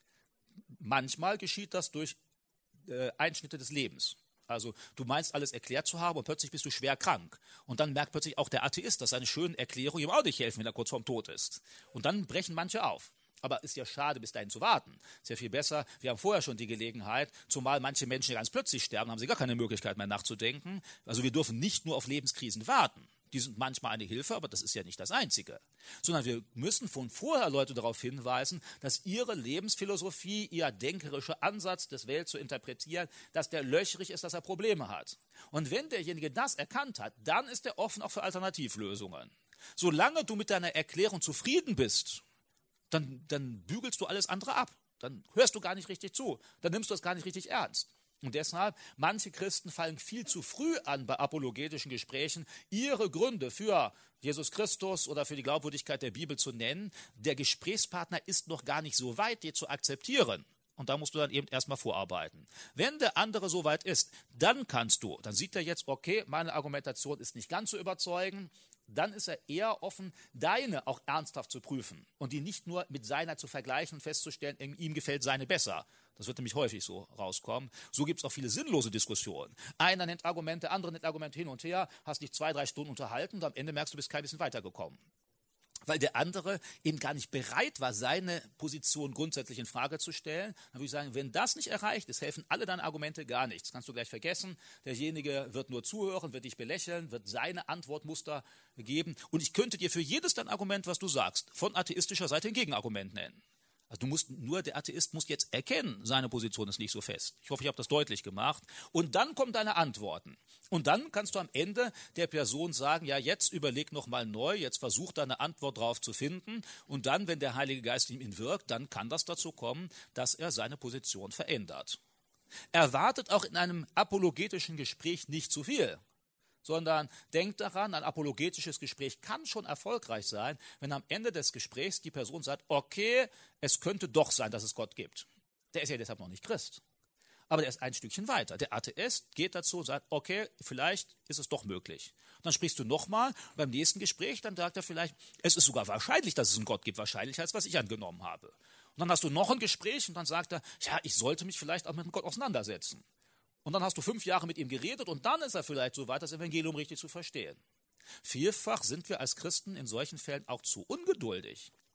Manchmal geschieht das durch äh, Einschnitte des Lebens. Also du meinst, alles erklärt zu haben und plötzlich bist du schwer krank. Und dann merkt plötzlich auch der Atheist, dass seine schönen Erklärungen ihm auch nicht helfen, wenn er kurz vorm Tod ist. Und dann brechen manche auf. Aber ist ja schade, bis dahin zu warten. Ist ja viel besser, wir haben vorher schon die Gelegenheit, zumal manche Menschen ganz plötzlich sterben, haben sie gar keine Möglichkeit mehr nachzudenken. Also wir dürfen nicht nur auf Lebenskrisen warten. Die sind manchmal eine Hilfe, aber das ist ja nicht das Einzige. Sondern wir müssen von vorher Leute darauf hinweisen, dass ihre Lebensphilosophie, ihr denkerischer Ansatz, das Welt zu interpretieren, dass der löchrig ist, dass er Probleme hat. Und wenn derjenige das erkannt hat, dann ist er offen auch für Alternativlösungen. Solange du mit deiner Erklärung zufrieden bist, dann, dann bügelst du alles andere ab. Dann hörst du gar nicht richtig zu. Dann nimmst du das gar nicht richtig ernst. Und deshalb, manche Christen fallen viel zu früh an bei apologetischen Gesprächen, ihre Gründe für Jesus Christus oder für die Glaubwürdigkeit der Bibel zu nennen. Der Gesprächspartner ist noch gar nicht so weit, die zu akzeptieren. Und da musst du dann eben erstmal vorarbeiten. Wenn der andere so weit ist, dann kannst du, dann sieht er jetzt, okay, meine Argumentation ist nicht ganz so überzeugend, dann ist er eher offen, deine auch ernsthaft zu prüfen und die nicht nur mit seiner zu vergleichen und festzustellen, ihm gefällt seine besser. Das wird nämlich häufig so rauskommen. So gibt es auch viele sinnlose Diskussionen. Einer nennt Argumente, der andere nennt Argumente hin und her, hast dich zwei, drei Stunden unterhalten und am Ende merkst du, du bist kein bisschen weitergekommen. Weil der andere eben gar nicht bereit war, seine Position grundsätzlich in Frage zu stellen. Dann würde ich sagen, wenn das nicht erreicht ist, helfen alle deine Argumente gar nichts. Das kannst du gleich vergessen. Derjenige wird nur zuhören, wird dich belächeln, wird seine Antwortmuster geben. Und ich könnte dir für jedes dein Argument, was du sagst, von atheistischer Seite ein Gegenargument nennen. Also du musst, nur der Atheist muss jetzt erkennen, seine Position ist nicht so fest. Ich hoffe, ich habe das deutlich gemacht. Und dann kommen deine Antworten. Und dann kannst du am Ende der Person sagen, ja, jetzt überleg nochmal neu, jetzt versuch deine Antwort drauf zu finden. Und dann, wenn der Heilige Geist in ihm wirkt, dann kann das dazu kommen, dass er seine Position verändert. Erwartet auch in einem apologetischen Gespräch nicht zu viel, sondern denkt daran, ein apologetisches Gespräch kann schon erfolgreich sein, wenn am Ende des Gesprächs die Person sagt, okay, es könnte doch sein, dass es Gott gibt. Der ist ja deshalb noch nicht Christ. Aber der ist ein Stückchen weiter. Der Atheist geht dazu und sagt, okay, vielleicht ist es doch möglich. Und dann sprichst du nochmal beim nächsten Gespräch, dann sagt er vielleicht, es ist sogar wahrscheinlich, dass es einen Gott gibt, wahrscheinlicher als was ich angenommen habe. Und dann hast du noch ein Gespräch und dann sagt er, ja, ich sollte mich vielleicht auch mit dem Gott auseinandersetzen. Und dann hast du fünf Jahre mit ihm geredet und dann ist er vielleicht so weit, das Evangelium richtig zu verstehen. Vielfach sind wir als Christen in solchen Fällen auch zu ungeduldig.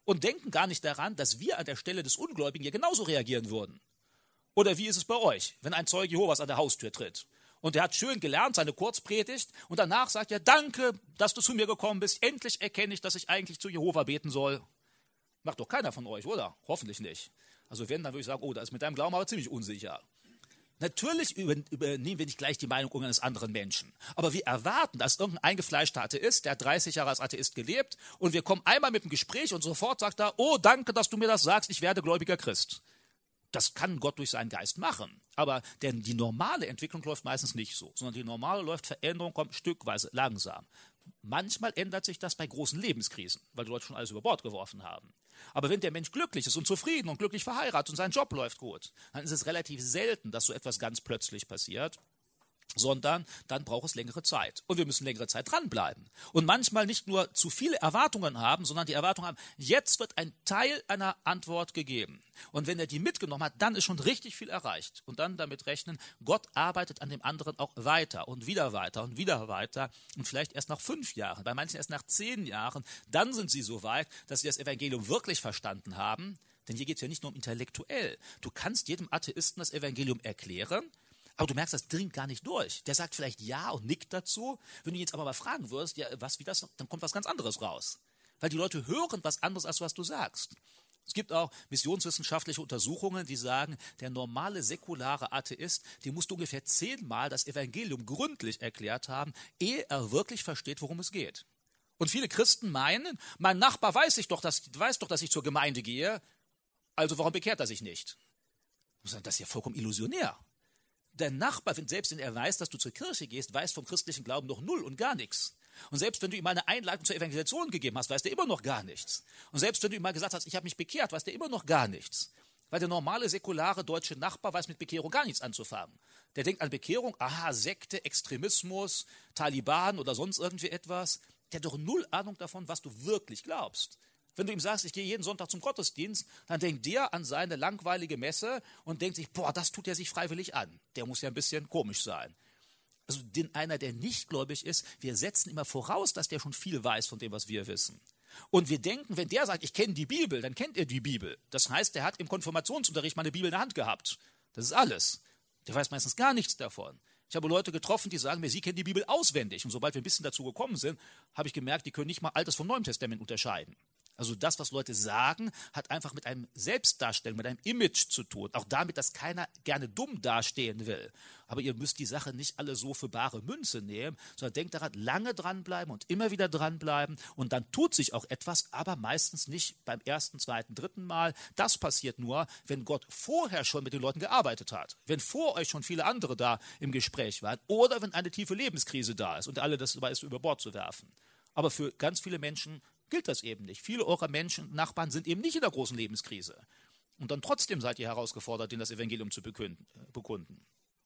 und denken gar nicht daran, dass wir an der Stelle des Ungläubigen hier genauso reagieren würden. Oder wie ist es bei euch, wenn ein Zeuge Jehovas an der Haustür tritt und er hat schön gelernt, seine Kurzpredigt, und danach sagt er, danke, dass du zu mir gekommen bist, endlich erkenne ich, dass ich eigentlich zu Jehova beten soll. Macht doch keiner von euch, oder? Hoffentlich nicht. Also wenn, dann würde ich sagen, oh, das ist mit deinem Glauben aber ziemlich unsicher. Natürlich übernehmen wir nicht gleich die Meinung eines anderen Menschen. Aber wir erwarten, dass irgendein eingefleischter Atheist, der hat dreißig Jahre als Atheist gelebt, und wir kommen einmal mit dem Gespräch und sofort sagt er, oh, danke, dass du mir das sagst, ich werde gläubiger Christ. Das kann Gott durch seinen Geist machen. Aber denn die normale Entwicklung läuft meistens nicht so, sondern die normale läuft, Veränderung kommt stückweise, langsam. Manchmal ändert sich das bei großen Lebenskrisen, weil die Leute schon alles über Bord geworfen haben. Aber wenn der Mensch glücklich ist und zufrieden und glücklich verheiratet und sein Job läuft gut, dann ist es relativ selten, dass so etwas ganz plötzlich passiert, sondern dann braucht es längere Zeit. Und wir müssen längere Zeit dranbleiben. Und manchmal nicht nur zu viele Erwartungen haben, sondern die Erwartung haben, jetzt wird ein Teil einer Antwort gegeben. Und wenn er die mitgenommen hat, dann ist schon richtig viel erreicht. Und dann damit rechnen, Gott arbeitet an dem anderen auch weiter und wieder weiter und wieder weiter. Und vielleicht erst nach fünf Jahren, bei manchen erst nach zehn Jahren, dann sind sie so weit, dass sie das Evangelium wirklich verstanden haben. Denn hier geht es ja nicht nur um intellektuell. Du kannst jedem Atheisten das Evangelium erklären, aber du merkst, das dringt gar nicht durch. Der sagt vielleicht ja und nickt dazu. Wenn du ihn jetzt aber mal fragen würdest, ja, was, wie das, dann kommt was ganz anderes raus. Weil die Leute hören was anderes, als was du sagst. Es gibt auch missionswissenschaftliche Untersuchungen, die sagen, der normale säkulare Atheist, dem musst du ungefähr zehnmal das Evangelium gründlich erklärt haben, ehe er wirklich versteht, worum es geht. Und viele Christen meinen, mein Nachbar weiß, ich doch, dass, weiß doch, dass ich zur Gemeinde gehe, also warum bekehrt er sich nicht? Das ist ja vollkommen illusionär. Der Nachbar, selbst wenn er weiß, dass du zur Kirche gehst, weiß vom christlichen Glauben noch null und gar nichts. Und selbst wenn du ihm mal eine Einladung zur Evangelisation gegeben hast, weiß der immer noch gar nichts. Und selbst wenn du ihm mal gesagt hast, ich habe mich bekehrt, weiß der immer noch gar nichts. Weil der normale, säkulare deutsche Nachbar weiß mit Bekehrung gar nichts anzufangen. Der denkt an Bekehrung, aha, Sekte, Extremismus, Taliban oder sonst irgendwie etwas. Der hat doch null Ahnung davon, was du wirklich glaubst. Wenn du ihm sagst, ich gehe jeden Sonntag zum Gottesdienst, dann denkt der an seine langweilige Messe und denkt sich, boah, das tut er sich freiwillig an. Der muss ja ein bisschen komisch sein. Also den einer, der nicht gläubig ist, wir setzen immer voraus, dass der schon viel weiß von dem, was wir wissen. Und wir denken, wenn der sagt, ich kenne die Bibel, dann kennt er die Bibel. Das heißt, der hat im Konfirmationsunterricht mal eine Bibel in der Hand gehabt. Das ist alles. Der weiß meistens gar nichts davon. Ich habe Leute getroffen, die sagen mir, sie kennen die Bibel auswendig. Und sobald wir ein bisschen dazu gekommen sind, habe ich gemerkt, die können nicht mal Altes vom Neuen Testament unterscheiden. Also das, was Leute sagen, hat einfach mit einem Selbstdarstellung, mit einem Image zu tun. Auch damit, dass keiner gerne dumm dastehen will. Aber ihr müsst die Sache nicht alle so für bare Münze nehmen, sondern denkt daran, lange dranbleiben und immer wieder dranbleiben. Und dann tut sich auch etwas, aber meistens nicht beim ersten, zweiten, dritten Mal. Das passiert nur, wenn Gott vorher schon mit den Leuten gearbeitet hat. Wenn vor euch schon viele andere da im Gespräch waren. Oder wenn eine tiefe Lebenskrise da ist und alle das dabei ist, über Bord zu werfen. Aber für ganz viele Menschen gilt das eben nicht. Viele eurer Menschen, Nachbarn sind eben nicht in der großen Lebenskrise. Und dann trotzdem seid ihr herausgefordert, ihnen das Evangelium zu bekunden.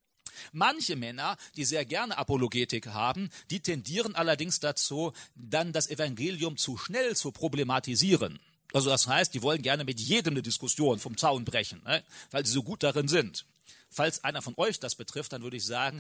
Manche Männer, die sehr gerne Apologetik haben, die tendieren allerdings dazu, dann das Evangelium zu schnell zu problematisieren. Also das heißt, die wollen gerne mit jedem eine Diskussion vom Zaun brechen, ne? Weil sie so gut darin sind. Falls einer von euch das betrifft, dann würde ich sagen,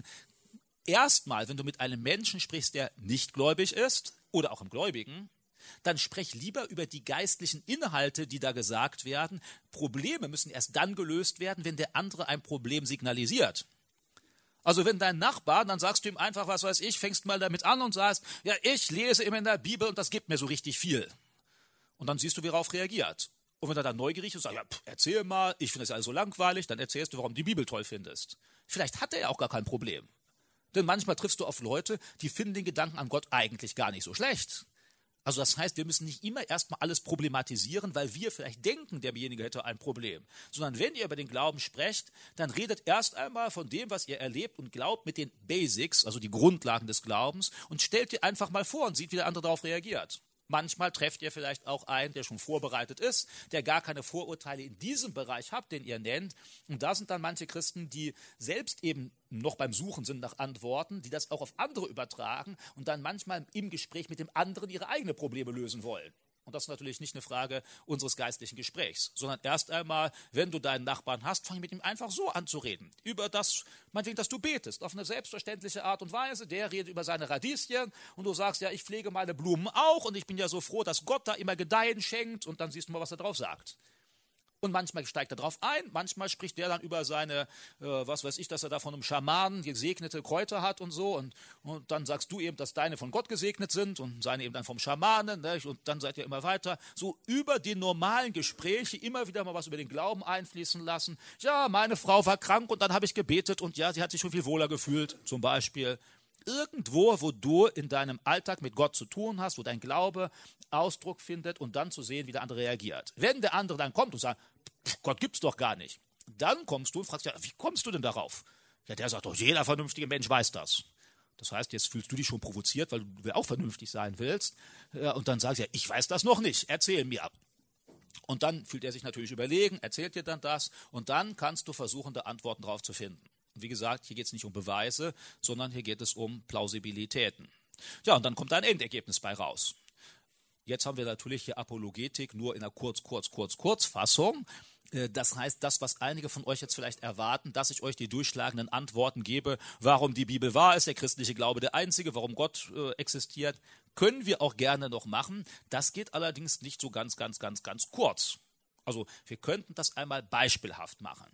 erstmal, wenn du mit einem Menschen sprichst, der nicht gläubig ist oder auch im Gläubigen, dann sprech lieber über die geistlichen Inhalte, die da gesagt werden. Probleme müssen erst dann gelöst werden, wenn der andere ein Problem signalisiert. Also wenn dein Nachbar, dann sagst du ihm einfach, was weiß ich, fängst mal damit an und sagst, ja, ich lese immer in der Bibel und das gibt mir so richtig viel. Und dann siehst du, wie er darauf reagiert. Und wenn er dann neugierig ist und sagt, ja, pff, erzähl mal, ich finde es ja so langweilig, dann erzählst du, warum du die Bibel toll findest. Vielleicht hat er ja auch gar kein Problem. Denn manchmal triffst du auf Leute, die finden den Gedanken an Gott eigentlich gar nicht so schlecht. Also das heißt, wir müssen nicht immer erstmal alles problematisieren, weil wir vielleicht denken, derjenige hätte ein Problem. Sondern wenn ihr über den Glauben sprecht, dann redet erst einmal von dem, was ihr erlebt und glaubt mit den Basics, also die Grundlagen des Glaubens, und stellt dir einfach mal vor und sieht, wie der andere darauf reagiert. Manchmal trefft ihr vielleicht auch einen, der schon vorbereitet ist, der gar keine Vorurteile in diesem Bereich hat, den ihr nennt. Und da sind dann manche Christen, die selbst eben noch beim Suchen sind nach Antworten, die das auch auf andere übertragen und dann manchmal im Gespräch mit dem anderen ihre eigenen Probleme lösen wollen. Und das ist natürlich nicht eine Frage unseres geistlichen Gesprächs, sondern erst einmal, wenn du deinen Nachbarn hast, fang mit ihm einfach so an zu reden. Über das, meinetwegen, dass du betest, auf eine selbstverständliche Art und Weise. Der redet über seine Radieschen und du sagst, ja, ich pflege meine Blumen auch und ich bin ja so froh, dass Gott da immer Gedeihen schenkt, und dann siehst du mal, was er drauf sagt. Und manchmal steigt er drauf ein, manchmal spricht der dann über seine, äh, was weiß ich, dass er da von einem Schamanen gesegnete Kräuter hat und so. Und, und dann sagst du eben, dass deine von Gott gesegnet sind und seine eben dann vom Schamanen. Ne? Und dann seid ihr immer weiter. So über die normalen Gespräche immer wieder mal was über den Glauben einfließen lassen. Ja, meine Frau war krank und dann habe ich gebetet und ja, sie hat sich schon viel wohler gefühlt, zum Beispiel. Irgendwo, wo du in deinem Alltag mit Gott zu tun hast, wo dein Glaube Ausdruck findet, und dann zu sehen, wie der andere reagiert. Wenn der andere dann kommt und sagt, Gott gibt's doch gar nicht, dann kommst du und fragst, ja, wie kommst du denn darauf? Ja, der sagt doch, jeder vernünftige Mensch weiß das. Das heißt, jetzt fühlst du dich schon provoziert, weil du auch vernünftig sein willst. Und dann sagst du, ja, ich weiß das noch nicht, erzähl mir. Und dann fühlt er sich natürlich überlegen, erzählt dir dann das, und dann kannst du versuchen, da Antworten drauf zu finden. Wie gesagt, hier geht es nicht um Beweise, sondern hier geht es um Plausibilitäten. Ja, und dann kommt da ein Endergebnis bei raus. Jetzt haben wir natürlich hier Apologetik nur in einer Kurz, Kurz, Kurz, Kurzfassung. Das heißt, das, was einige von euch jetzt vielleicht erwarten, dass ich euch die durchschlagenden Antworten gebe, warum die Bibel wahr ist, der christliche Glaube der einzige, warum Gott äh, existiert, können wir auch gerne noch machen. Das geht allerdings nicht so ganz, ganz, ganz, ganz kurz. Also wir könnten das einmal beispielhaft machen.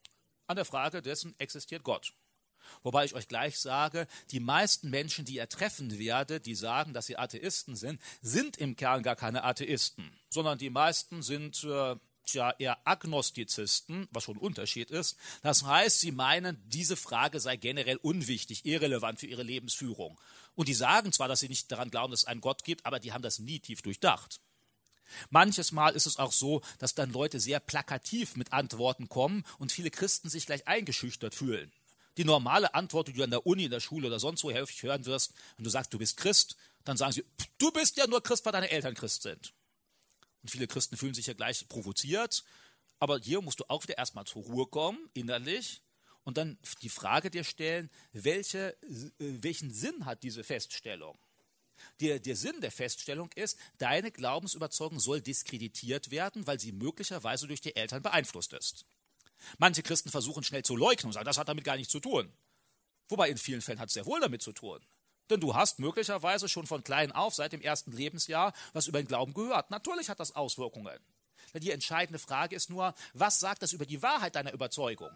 An der Frage dessen, existiert Gott? Wobei ich euch gleich sage, die meisten Menschen, die ihr treffen werdet, die sagen, dass sie Atheisten sind, sind im Kern gar keine Atheisten, sondern die meisten sind äh, tja, eher Agnostizisten, was schon ein Unterschied ist. Das heißt, sie meinen, diese Frage sei generell unwichtig, irrelevant für ihre Lebensführung. Und die sagen zwar, dass sie nicht daran glauben, dass es einen Gott gibt, aber die haben das nie tief durchdacht. Manches Mal ist es auch so, dass dann Leute sehr plakativ mit Antworten kommen und viele Christen sich gleich eingeschüchtert fühlen. Die normale Antwort, die du an der Uni, in der Schule oder sonst wo häufig hören wirst, wenn du sagst, du bist Christ, dann sagen sie, du bist ja nur Christ, weil deine Eltern Christ sind. Und viele Christen fühlen sich ja gleich provoziert, aber hier musst du auch wieder erstmal zur Ruhe kommen, innerlich, und dann die Frage dir stellen, welche, welchen Sinn hat diese Feststellung? Der, der Sinn der Feststellung ist, deine Glaubensüberzeugung soll diskreditiert werden, weil sie möglicherweise durch die Eltern beeinflusst ist. Manche Christen versuchen schnell zu leugnen und sagen, das hat damit gar nichts zu tun. Wobei in vielen Fällen hat es sehr wohl damit zu tun. Denn du hast möglicherweise schon von klein auf, seit dem ersten Lebensjahr, was über den Glauben gehört. Natürlich hat das Auswirkungen. Die entscheidende Frage ist nur, was sagt das über die Wahrheit deiner Überzeugung?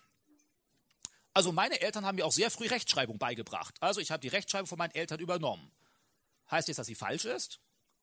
Also meine Eltern haben mir auch sehr früh Rechtschreibung beigebracht. Also ich habe die Rechtschreibung von meinen Eltern übernommen. Heißt jetzt, dass sie falsch ist?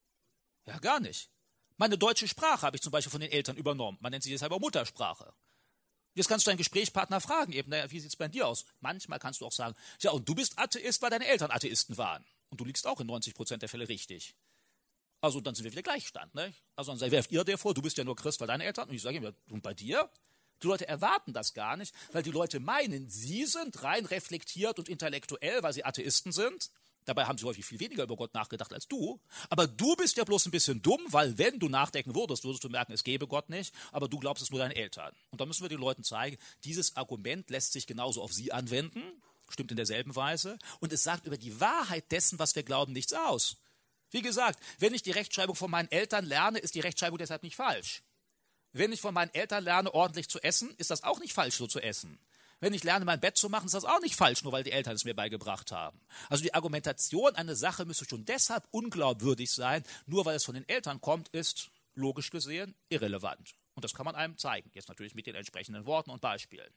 Ja, gar nicht. Meine deutsche Sprache habe ich zum Beispiel von den Eltern übernommen. Man nennt sie deshalb auch Muttersprache. Jetzt kannst du deinen Gesprächspartner fragen, eben, naja, wie sieht es bei dir aus? Manchmal kannst du auch sagen, ja, und du bist Atheist, weil deine Eltern Atheisten waren. Und du liegst auch in neunzig Prozent der Fälle richtig. Also dann sind wir wieder Gleichstand. Ne? Also dann werft ihr dir vor, du bist ja nur Christ, weil deine Eltern. Und ich sage ihm, ja, und bei dir? Die Leute erwarten das gar nicht, weil die Leute meinen, sie sind rein reflektiert und intellektuell, weil sie Atheisten sind. Dabei haben sie häufig viel weniger über Gott nachgedacht als du. Aber du bist ja bloß ein bisschen dumm, weil wenn du nachdenken würdest, würdest du merken, es gäbe Gott nicht, aber du glaubst es nur deinen Eltern. Und da müssen wir den Leuten zeigen, dieses Argument lässt sich genauso auf sie anwenden, stimmt in derselben Weise, und es sagt über die Wahrheit dessen, was wir glauben, nichts aus. Wie gesagt, wenn ich die Rechtschreibung von meinen Eltern lerne, ist die Rechtschreibung deshalb nicht falsch. Wenn ich von meinen Eltern lerne, ordentlich zu essen, ist das auch nicht falsch, so zu essen. Wenn ich lerne, mein Bett zu machen, ist das auch nicht falsch, nur weil die Eltern es mir beigebracht haben. Also die Argumentation einer Sache müsste schon deshalb unglaubwürdig sein, nur weil es von den Eltern kommt, ist logisch gesehen irrelevant. Und das kann man einem zeigen, jetzt natürlich mit den entsprechenden Worten und Beispielen.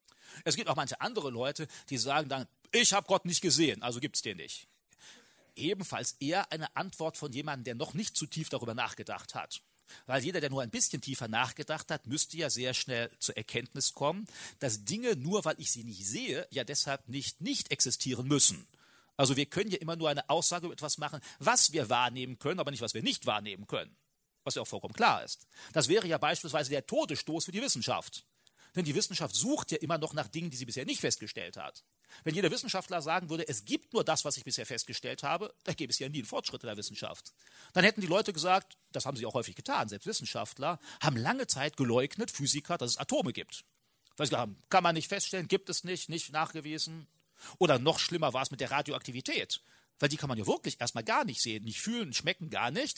Es gibt auch manche andere Leute, die sagen dann, ich habe Gott nicht gesehen, also gibt es den nicht. Ebenfalls eher eine Antwort von jemandem, der noch nicht zu tief darüber nachgedacht hat. Weil jeder, der nur ein bisschen tiefer nachgedacht hat, müsste ja sehr schnell zur Erkenntnis kommen, dass Dinge, nur weil ich sie nicht sehe, ja deshalb nicht nicht existieren müssen. Also wir können ja immer nur eine Aussage über etwas machen, was wir wahrnehmen können, aber nicht, was wir nicht wahrnehmen können. Was ja auch vollkommen klar ist. Das wäre ja beispielsweise der Todesstoß für die Wissenschaft. Denn die Wissenschaft sucht ja immer noch nach Dingen, die sie bisher nicht festgestellt hat. Wenn jeder Wissenschaftler sagen würde, es gibt nur das, was ich bisher festgestellt habe, dann gäbe es ja nie einen Fortschritt in der Wissenschaft. Dann hätten die Leute gesagt, das haben sie auch häufig getan, selbst Wissenschaftler haben lange Zeit geleugnet, Physiker, dass es Atome gibt. Weil sie gesagt haben, kann man nicht feststellen, gibt es nicht, nicht nachgewiesen. Oder noch schlimmer war es mit der Radioaktivität. Weil die kann man ja wirklich erstmal gar nicht sehen, nicht fühlen, schmecken, gar nichts.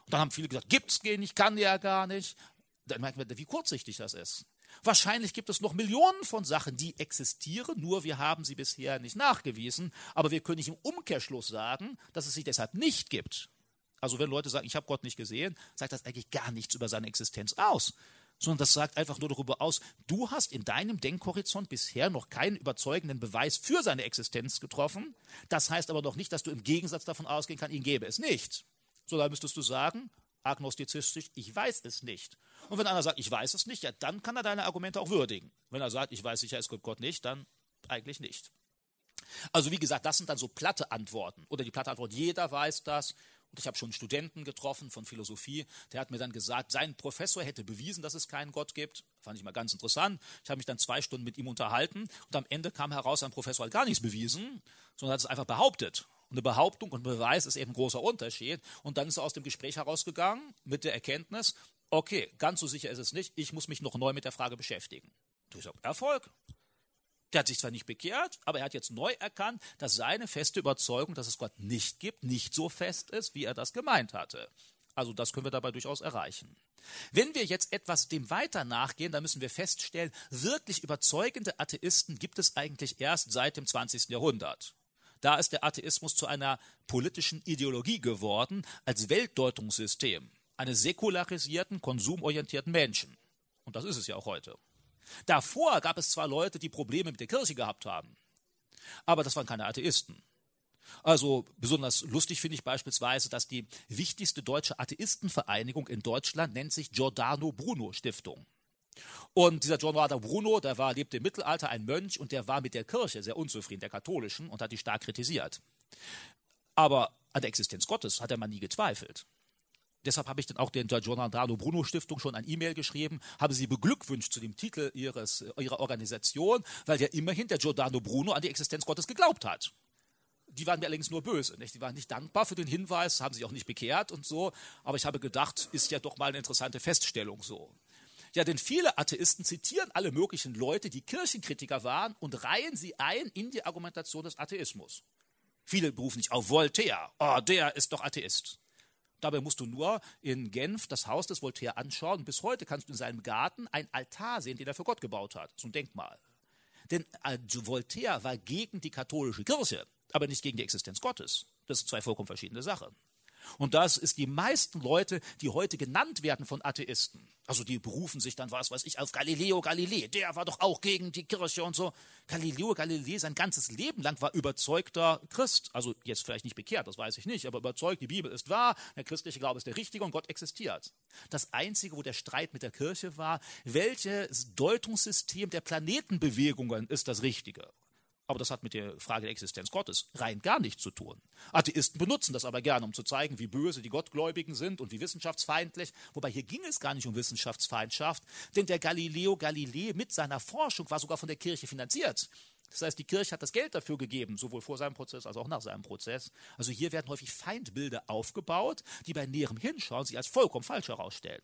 Und dann haben viele gesagt, gibt's nicht, kann ja gar nicht. Dann merken wir, wie kurzsichtig das ist. Wahrscheinlich gibt es noch Millionen von Sachen, die existieren, nur wir haben sie bisher nicht nachgewiesen. Aber wir können nicht im Umkehrschluss sagen, dass es sie deshalb nicht gibt. Also wenn Leute sagen, ich habe Gott nicht gesehen, sagt das eigentlich gar nichts über seine Existenz aus. Sondern das sagt einfach nur darüber aus, du hast in deinem Denkhorizont bisher noch keinen überzeugenden Beweis für seine Existenz getroffen. Das heißt aber noch nicht, dass du im Gegensatz davon ausgehen kannst, ihn gäbe es nicht. So, da müsstest du sagen, agnostizistisch, ich weiß es nicht. Und wenn einer sagt, ich weiß es nicht, ja, dann kann er deine Argumente auch würdigen. Wenn er sagt, ich weiß sicher, es gibt Gott nicht, dann eigentlich nicht. Also wie gesagt, das sind dann so platte Antworten. Oder die platte Antwort, jeder weiß das. Und ich habe schon einen Studenten getroffen von Philosophie, der hat mir dann gesagt, sein Professor hätte bewiesen, dass es keinen Gott gibt. Fand ich mal ganz interessant. Ich habe mich dann zwei Stunden mit ihm unterhalten und am Ende kam heraus, sein Professor hat gar nichts bewiesen, sondern hat es einfach behauptet. Und eine Behauptung und ein Beweis ist eben ein großer Unterschied. Und dann ist er aus dem Gespräch herausgegangen mit der Erkenntnis, okay, ganz so sicher ist es nicht, ich muss mich noch neu mit der Frage beschäftigen. Ich sage, Erfolg. Der hat sich zwar nicht bekehrt, aber er hat jetzt neu erkannt, dass seine feste Überzeugung, dass es Gott nicht gibt, nicht so fest ist, wie er das gemeint hatte. Also das können wir dabei durchaus erreichen. Wenn wir jetzt etwas dem weiter nachgehen, dann müssen wir feststellen, wirklich überzeugende Atheisten gibt es eigentlich erst seit dem zwanzigsten Jahrhundert. Da ist der Atheismus zu einer politischen Ideologie geworden, als Weltdeutungssystem eines säkularisierten, konsumorientierten Menschen. Und das ist es ja auch heute. Davor gab es zwar Leute, die Probleme mit der Kirche gehabt haben, aber das waren keine Atheisten. Also besonders lustig finde ich beispielsweise, dass die wichtigste deutsche Atheistenvereinigung in Deutschland nennt sich Giordano Bruno Stiftung. Und dieser Giordano Bruno, der war, lebte im Mittelalter, ein Mönch, und der war mit der Kirche sehr unzufrieden, der katholischen, und hat die stark kritisiert. Aber an der Existenz Gottes hat er mal nie gezweifelt. Deshalb habe ich dann auch der Giordano Bruno Stiftung schon ein E-Mail geschrieben, habe sie beglückwünscht zu dem Titel ihres, ihrer Organisation, weil ja immerhin der Giordano Bruno an die Existenz Gottes geglaubt hat. Die waren mir allerdings nur böse, nicht? Die waren nicht dankbar für den Hinweis, haben sich auch nicht bekehrt und so, aber ich habe gedacht, ist ja doch mal eine interessante Feststellung so. Ja, denn viele Atheisten zitieren alle möglichen Leute, die Kirchenkritiker waren, und reihen sie ein in die Argumentation des Atheismus. Viele berufen sich auf Voltaire, oh, der ist doch Atheist. Dabei musst du nur in Genf das Haus des Voltaire anschauen. Bis heute kannst du in seinem Garten einen Altar sehen, den er für Gott gebaut hat. So ein Denkmal. Denn äh, Voltaire war gegen die katholische Kirche, aber nicht gegen die Existenz Gottes. Das sind zwei vollkommen verschiedene Sachen. Und das ist die meisten Leute, die heute genannt werden von Atheisten. Also die berufen sich dann, was weiß ich, auf Galileo Galilei. Der war doch auch gegen die Kirche und so. Galileo Galilei sein ganzes Leben lang war überzeugter Christ. Also jetzt vielleicht nicht bekehrt, das weiß ich nicht, aber überzeugt, die Bibel ist wahr, der christliche Glaube ist der richtige und Gott existiert. Das Einzige, wo der Streit mit der Kirche war, welches Deutungssystem der Planetenbewegungen ist das Richtige? Aber das hat mit der Frage der Existenz Gottes rein gar nichts zu tun. Atheisten benutzen das aber gerne, um zu zeigen, wie böse die Gottgläubigen sind und wie wissenschaftsfeindlich. Wobei hier ging es gar nicht um Wissenschaftsfeindschaft, denn der Galileo Galilei mit seiner Forschung war sogar von der Kirche finanziert. Das heißt, die Kirche hat das Geld dafür gegeben, sowohl vor seinem Prozess als auch nach seinem Prozess. Also hier werden häufig Feindbilder aufgebaut, die bei näherem Hinschauen sich als vollkommen falsch herausstellen.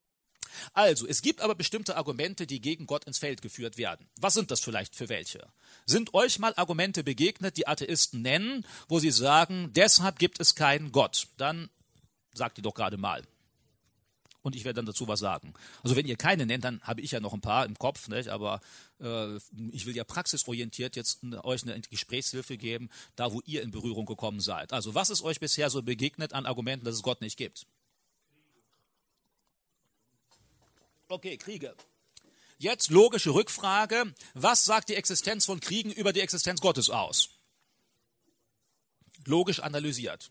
Also, es gibt aber bestimmte Argumente, die gegen Gott ins Feld geführt werden. Was sind das vielleicht für welche? Sind euch mal Argumente begegnet, die Atheisten nennen, wo sie sagen, deshalb gibt es keinen Gott? Dann sagt die doch gerade mal. Und ich werde dann dazu was sagen. Also wenn ihr keine nennt, dann habe ich ja noch ein paar im Kopf, nicht? Aber äh, ich will ja praxisorientiert jetzt euch eine Gesprächshilfe geben, da wo ihr in Berührung gekommen seid. Also was ist euch bisher so begegnet an Argumenten, dass es Gott nicht gibt? Okay, Kriege. Jetzt logische Rückfrage. Was sagt die Existenz von Kriegen über die Existenz Gottes aus? Logisch analysiert.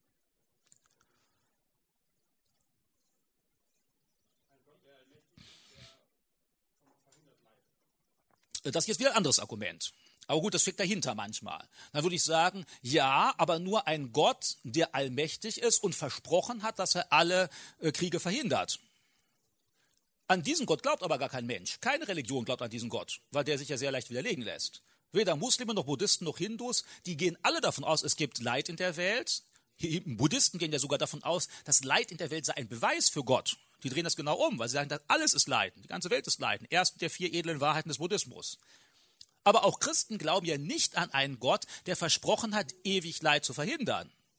Das ist jetzt wieder ein anderes Argument. Aber gut, das steckt dahinter manchmal. Dann würde ich sagen, ja, aber nur ein Gott, der allmächtig ist und versprochen hat, dass er alle äh, Kriege verhindert. An diesen Gott glaubt aber gar kein Mensch. Keine Religion glaubt an diesen Gott, weil der sich ja sehr leicht widerlegen lässt. Weder Muslime noch Buddhisten noch Hindus, die gehen alle davon aus, es gibt Leid in der Welt. Die Buddhisten gehen ja sogar davon aus, dass Leid in der Welt sei ein Beweis für Gott. Die drehen das genau um, weil sie sagen, dass alles ist Leiden, die ganze Welt ist Leiden. Erst der vier edlen Wahrheiten des Buddhismus. Aber auch Christen glauben ja nicht an einen Gott, der versprochen hat, ewig Leid zu verhindern.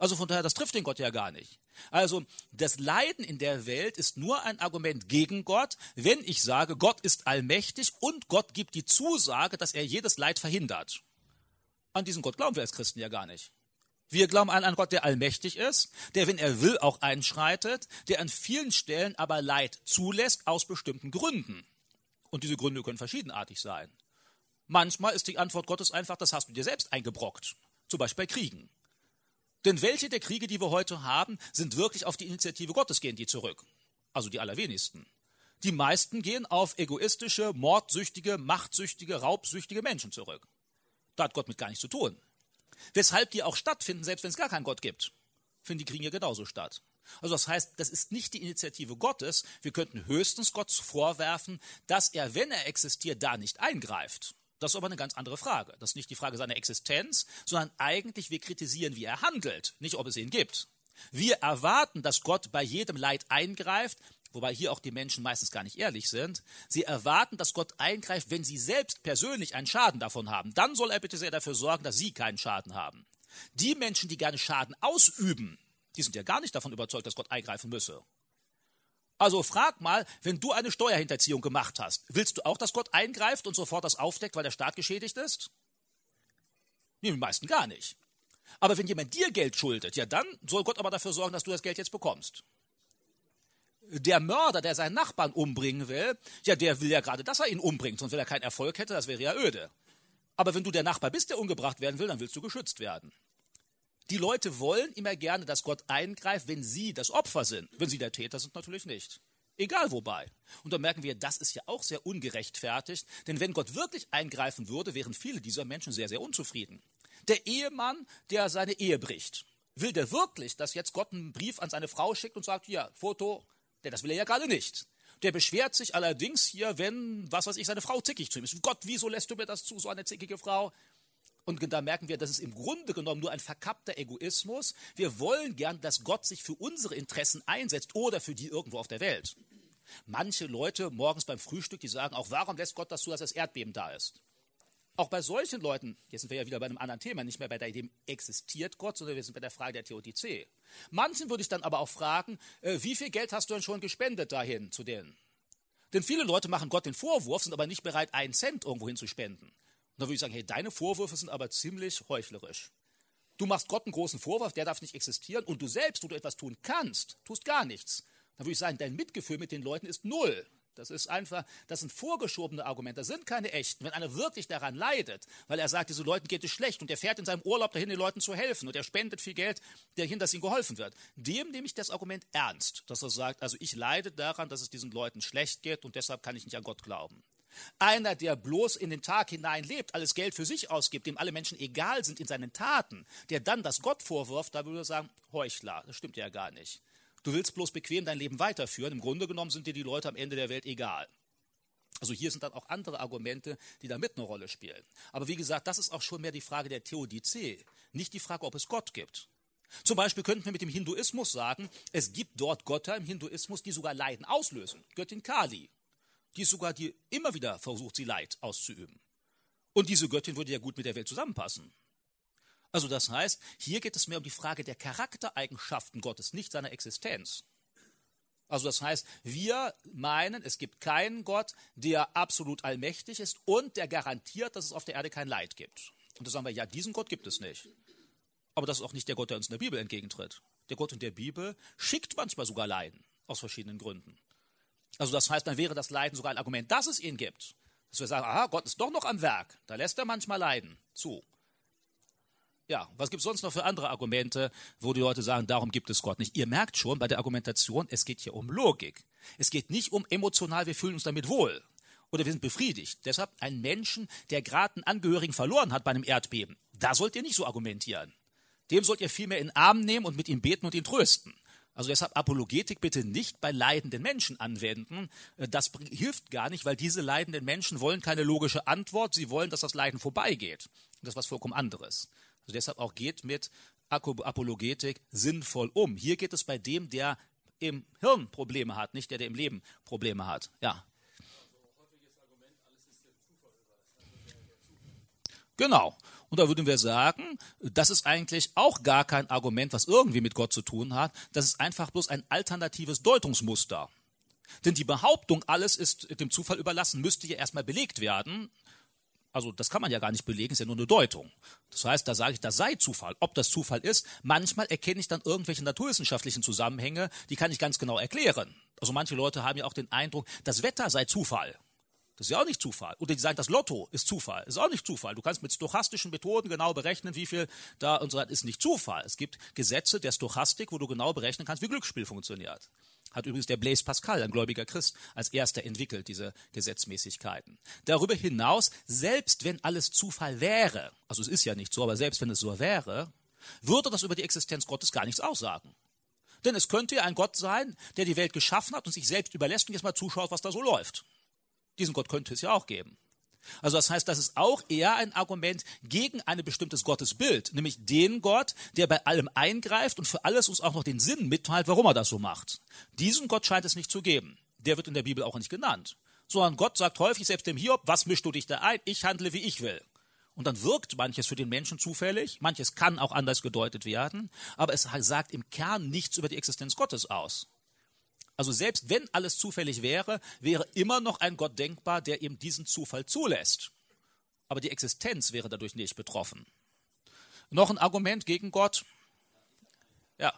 Also von daher, das trifft den Gott ja gar nicht. Also das Leiden in der Welt ist nur ein Argument gegen Gott, wenn ich sage, Gott ist allmächtig und Gott gibt die Zusage, dass er jedes Leid verhindert. An diesen Gott glauben wir als Christen ja gar nicht. Wir glauben an einen Gott, der allmächtig ist, der, wenn er will, auch einschreitet, der an vielen Stellen aber Leid zulässt aus bestimmten Gründen. Und diese Gründe können verschiedenartig sein. Manchmal ist die Antwort Gottes einfach, das hast du dir selbst eingebrockt, zum Beispiel bei Kriegen. Denn welche der Kriege, die wir heute haben, sind wirklich auf die Initiative Gottes, gehen die zurück? Also die allerwenigsten. Die meisten gehen auf egoistische, mordsüchtige, machtsüchtige, raubsüchtige Menschen zurück. Da hat Gott mit gar nichts zu tun. Weshalb die auch stattfinden, selbst wenn es gar keinen Gott gibt, finden die Kriege genauso statt. Also das heißt, das ist nicht die Initiative Gottes. Wir könnten höchstens Gott vorwerfen, dass er, wenn er existiert, da nicht eingreift. Das ist aber eine ganz andere Frage. Das ist nicht die Frage seiner Existenz, sondern eigentlich wir kritisieren, wie er handelt, nicht ob es ihn gibt. Wir erwarten, dass Gott bei jedem Leid eingreift, wobei hier auch die Menschen meistens gar nicht ehrlich sind. Sie erwarten, dass Gott eingreift, wenn sie selbst persönlich einen Schaden davon haben. Dann soll er bitte sehr dafür sorgen, dass sie keinen Schaden haben. Die Menschen, die gerne Schaden ausüben, die sind ja gar nicht davon überzeugt, dass Gott eingreifen müsse. Also frag mal, wenn du eine Steuerhinterziehung gemacht hast, willst du auch, dass Gott eingreift und sofort das aufdeckt, weil der Staat geschädigt ist? Nee, die meisten gar nicht. Aber wenn jemand dir Geld schuldet, ja dann soll Gott aber dafür sorgen, dass du das Geld jetzt bekommst. Der Mörder, der seinen Nachbarn umbringen will, ja, der will ja gerade, dass er ihn umbringt, sonst wenn er keinen Erfolg hätte, das wäre ja öde. Aber wenn du der Nachbar bist, der umgebracht werden will, dann willst du geschützt werden. Die Leute wollen immer gerne, dass Gott eingreift, wenn sie das Opfer sind. Wenn sie der Täter sind, natürlich nicht. Egal wobei. Und da merken wir, das ist ja auch sehr ungerechtfertigt, denn wenn Gott wirklich eingreifen würde, wären viele dieser Menschen sehr, sehr unzufrieden. Der Ehemann, der seine Ehe bricht, will der wirklich, dass jetzt Gott einen Brief an seine Frau schickt und sagt, ja, Foto, denn das will er ja gerade nicht. Der beschwert sich allerdings hier, wenn, was weiß ich, seine Frau zickig zu ihm ist. Gott, wieso lässt du mir das zu, so eine zickige Frau? Und da merken wir, das ist im Grunde genommen nur ein verkappter Egoismus. Wir wollen gern, dass Gott sich für unsere Interessen einsetzt oder für die irgendwo auf der Welt. Manche Leute morgens beim Frühstück, die sagen auch, warum lässt Gott das zu, dass das Erdbeben da ist? Auch bei solchen Leuten, jetzt sind wir ja wieder bei einem anderen Thema, nicht mehr bei der Idee, existiert Gott, sondern wir sind bei der Frage der Theodizee. Manchen würde ich dann aber auch fragen, äh, wie viel Geld hast du denn schon gespendet dahin zu denen? Denn viele Leute machen Gott den Vorwurf, sind aber nicht bereit, einen Cent irgendwohin zu spenden. Und dann würde ich sagen, hey, deine Vorwürfe sind aber ziemlich heuchlerisch. Du machst Gott einen großen Vorwurf, der darf nicht existieren und du selbst, wo du etwas tun kannst, tust gar nichts. Dann würde ich sagen, dein Mitgefühl mit den Leuten ist null. Das ist einfach, das sind vorgeschobene Argumente, das sind keine echten. Wenn einer wirklich daran leidet, weil er sagt, diese Leuten geht es schlecht und er fährt in seinem Urlaub dahin, den Leuten zu helfen und er spendet viel Geld dahin, dass ihnen geholfen wird, dem nehme ich das Argument ernst, dass er sagt, also ich leide daran, dass es diesen Leuten schlecht geht und deshalb kann ich nicht an Gott glauben. Einer, der bloß in den Tag hinein lebt, alles Geld für sich ausgibt, dem alle Menschen egal sind in seinen Taten, der dann das Gott vorwirft, da würde er sagen, Heuchler, das stimmt ja gar nicht. Du willst bloß bequem dein Leben weiterführen. Im Grunde genommen sind dir die Leute am Ende der Welt egal. Also hier sind dann auch andere Argumente, die da mit eine Rolle spielen. Aber wie gesagt, das ist auch schon mehr die Frage der Theodizee, nicht die Frage, ob es Gott gibt. Zum Beispiel könnten wir mit dem Hinduismus sagen, es gibt dort Götter im Hinduismus, die sogar Leiden auslösen. Göttin Kali, die ist sogar, die immer wieder versucht, sie Leid auszuüben. Und diese Göttin würde ja gut mit der Welt zusammenpassen. Also das heißt, hier geht es mehr um die Frage der Charaktereigenschaften Gottes, nicht seiner Existenz. Also das heißt, wir meinen, es gibt keinen Gott, der absolut allmächtig ist und der garantiert, dass es auf der Erde kein Leid gibt. Und da sagen wir, ja, diesen Gott gibt es nicht. Aber das ist auch nicht der Gott, der uns in der Bibel entgegentritt. Der Gott in der Bibel schickt manchmal sogar Leiden, aus verschiedenen Gründen. Also das heißt, dann wäre das Leiden sogar ein Argument, dass es ihn gibt. Dass wir sagen, aha, Gott ist doch noch am Werk, da lässt er manchmal Leiden zu. Ja, was gibt es sonst noch für andere Argumente, wo die Leute sagen, darum gibt es Gott nicht? Ihr merkt schon bei der Argumentation, es geht hier um Logik. Es geht nicht um emotional, wir fühlen uns damit wohl oder wir sind befriedigt. Deshalb ein Menschen, der gerade einen Angehörigen verloren hat bei einem Erdbeben, da sollt ihr nicht so argumentieren. Dem sollt ihr vielmehr in den Arm nehmen und mit ihm beten und ihn trösten. Also deshalb Apologetik bitte nicht bei leidenden Menschen anwenden. Das hilft gar nicht, weil diese leidenden Menschen wollen keine logische Antwort. Sie wollen, dass das Leiden vorbeigeht. Und das ist was vollkommen anderes. Also deshalb auch geht mit Apologetik sinnvoll um. Hier geht es bei dem, der im Hirn Probleme hat, nicht der, der im Leben Probleme hat. Ja. Genau. Und da würden wir sagen, das ist eigentlich auch gar kein Argument, was irgendwie mit Gott zu tun hat. Das ist einfach bloß ein alternatives Deutungsmuster. Denn die Behauptung, alles ist dem Zufall überlassen, müsste ja erstmal belegt werden. Also das kann man ja gar nicht belegen, ist ja nur eine Deutung. Das heißt, da sage ich, das sei Zufall. Ob das Zufall ist, manchmal erkenne ich dann irgendwelche naturwissenschaftlichen Zusammenhänge, die kann ich ganz genau erklären. Also manche Leute haben ja auch den Eindruck, das Wetter sei Zufall. Das ist ja auch nicht Zufall. Oder die sagen, das Lotto ist Zufall. Das ist auch nicht Zufall. Du kannst mit stochastischen Methoden genau berechnen, wie viel da und so weiter. Ist nicht Zufall. Es gibt Gesetze der Stochastik, wo du genau berechnen kannst, wie Glücksspiel funktioniert. Hat übrigens der Blaise Pascal, ein gläubiger Christ, als erster entwickelt, diese Gesetzmäßigkeiten. Darüber hinaus, selbst wenn alles Zufall wäre, also es ist ja nicht so, aber selbst wenn es so wäre, würde das über die Existenz Gottes gar nichts aussagen. Denn es könnte ja ein Gott sein, der die Welt geschaffen hat und sich selbst überlässt und jetzt mal zuschaut, was da so läuft. Diesen Gott könnte es ja auch geben. Also das heißt, das ist auch eher ein Argument gegen ein bestimmtes Gottesbild, nämlich den Gott, der bei allem eingreift und für alles uns auch noch den Sinn mitteilt, warum er das so macht. Diesen Gott scheint es nicht zu geben. Der wird in der Bibel auch nicht genannt. Sondern Gott sagt häufig selbst dem Hiob, was mischst du dich da ein? Ich handle, wie ich will. Und dann wirkt manches für den Menschen zufällig, manches kann auch anders gedeutet werden, aber es sagt im Kern nichts über die Existenz Gottes aus. Also selbst wenn alles zufällig wäre, wäre immer noch ein Gott denkbar, der eben diesen Zufall zulässt. Aber die Existenz wäre dadurch nicht betroffen. Noch ein Argument gegen Gott? Ja.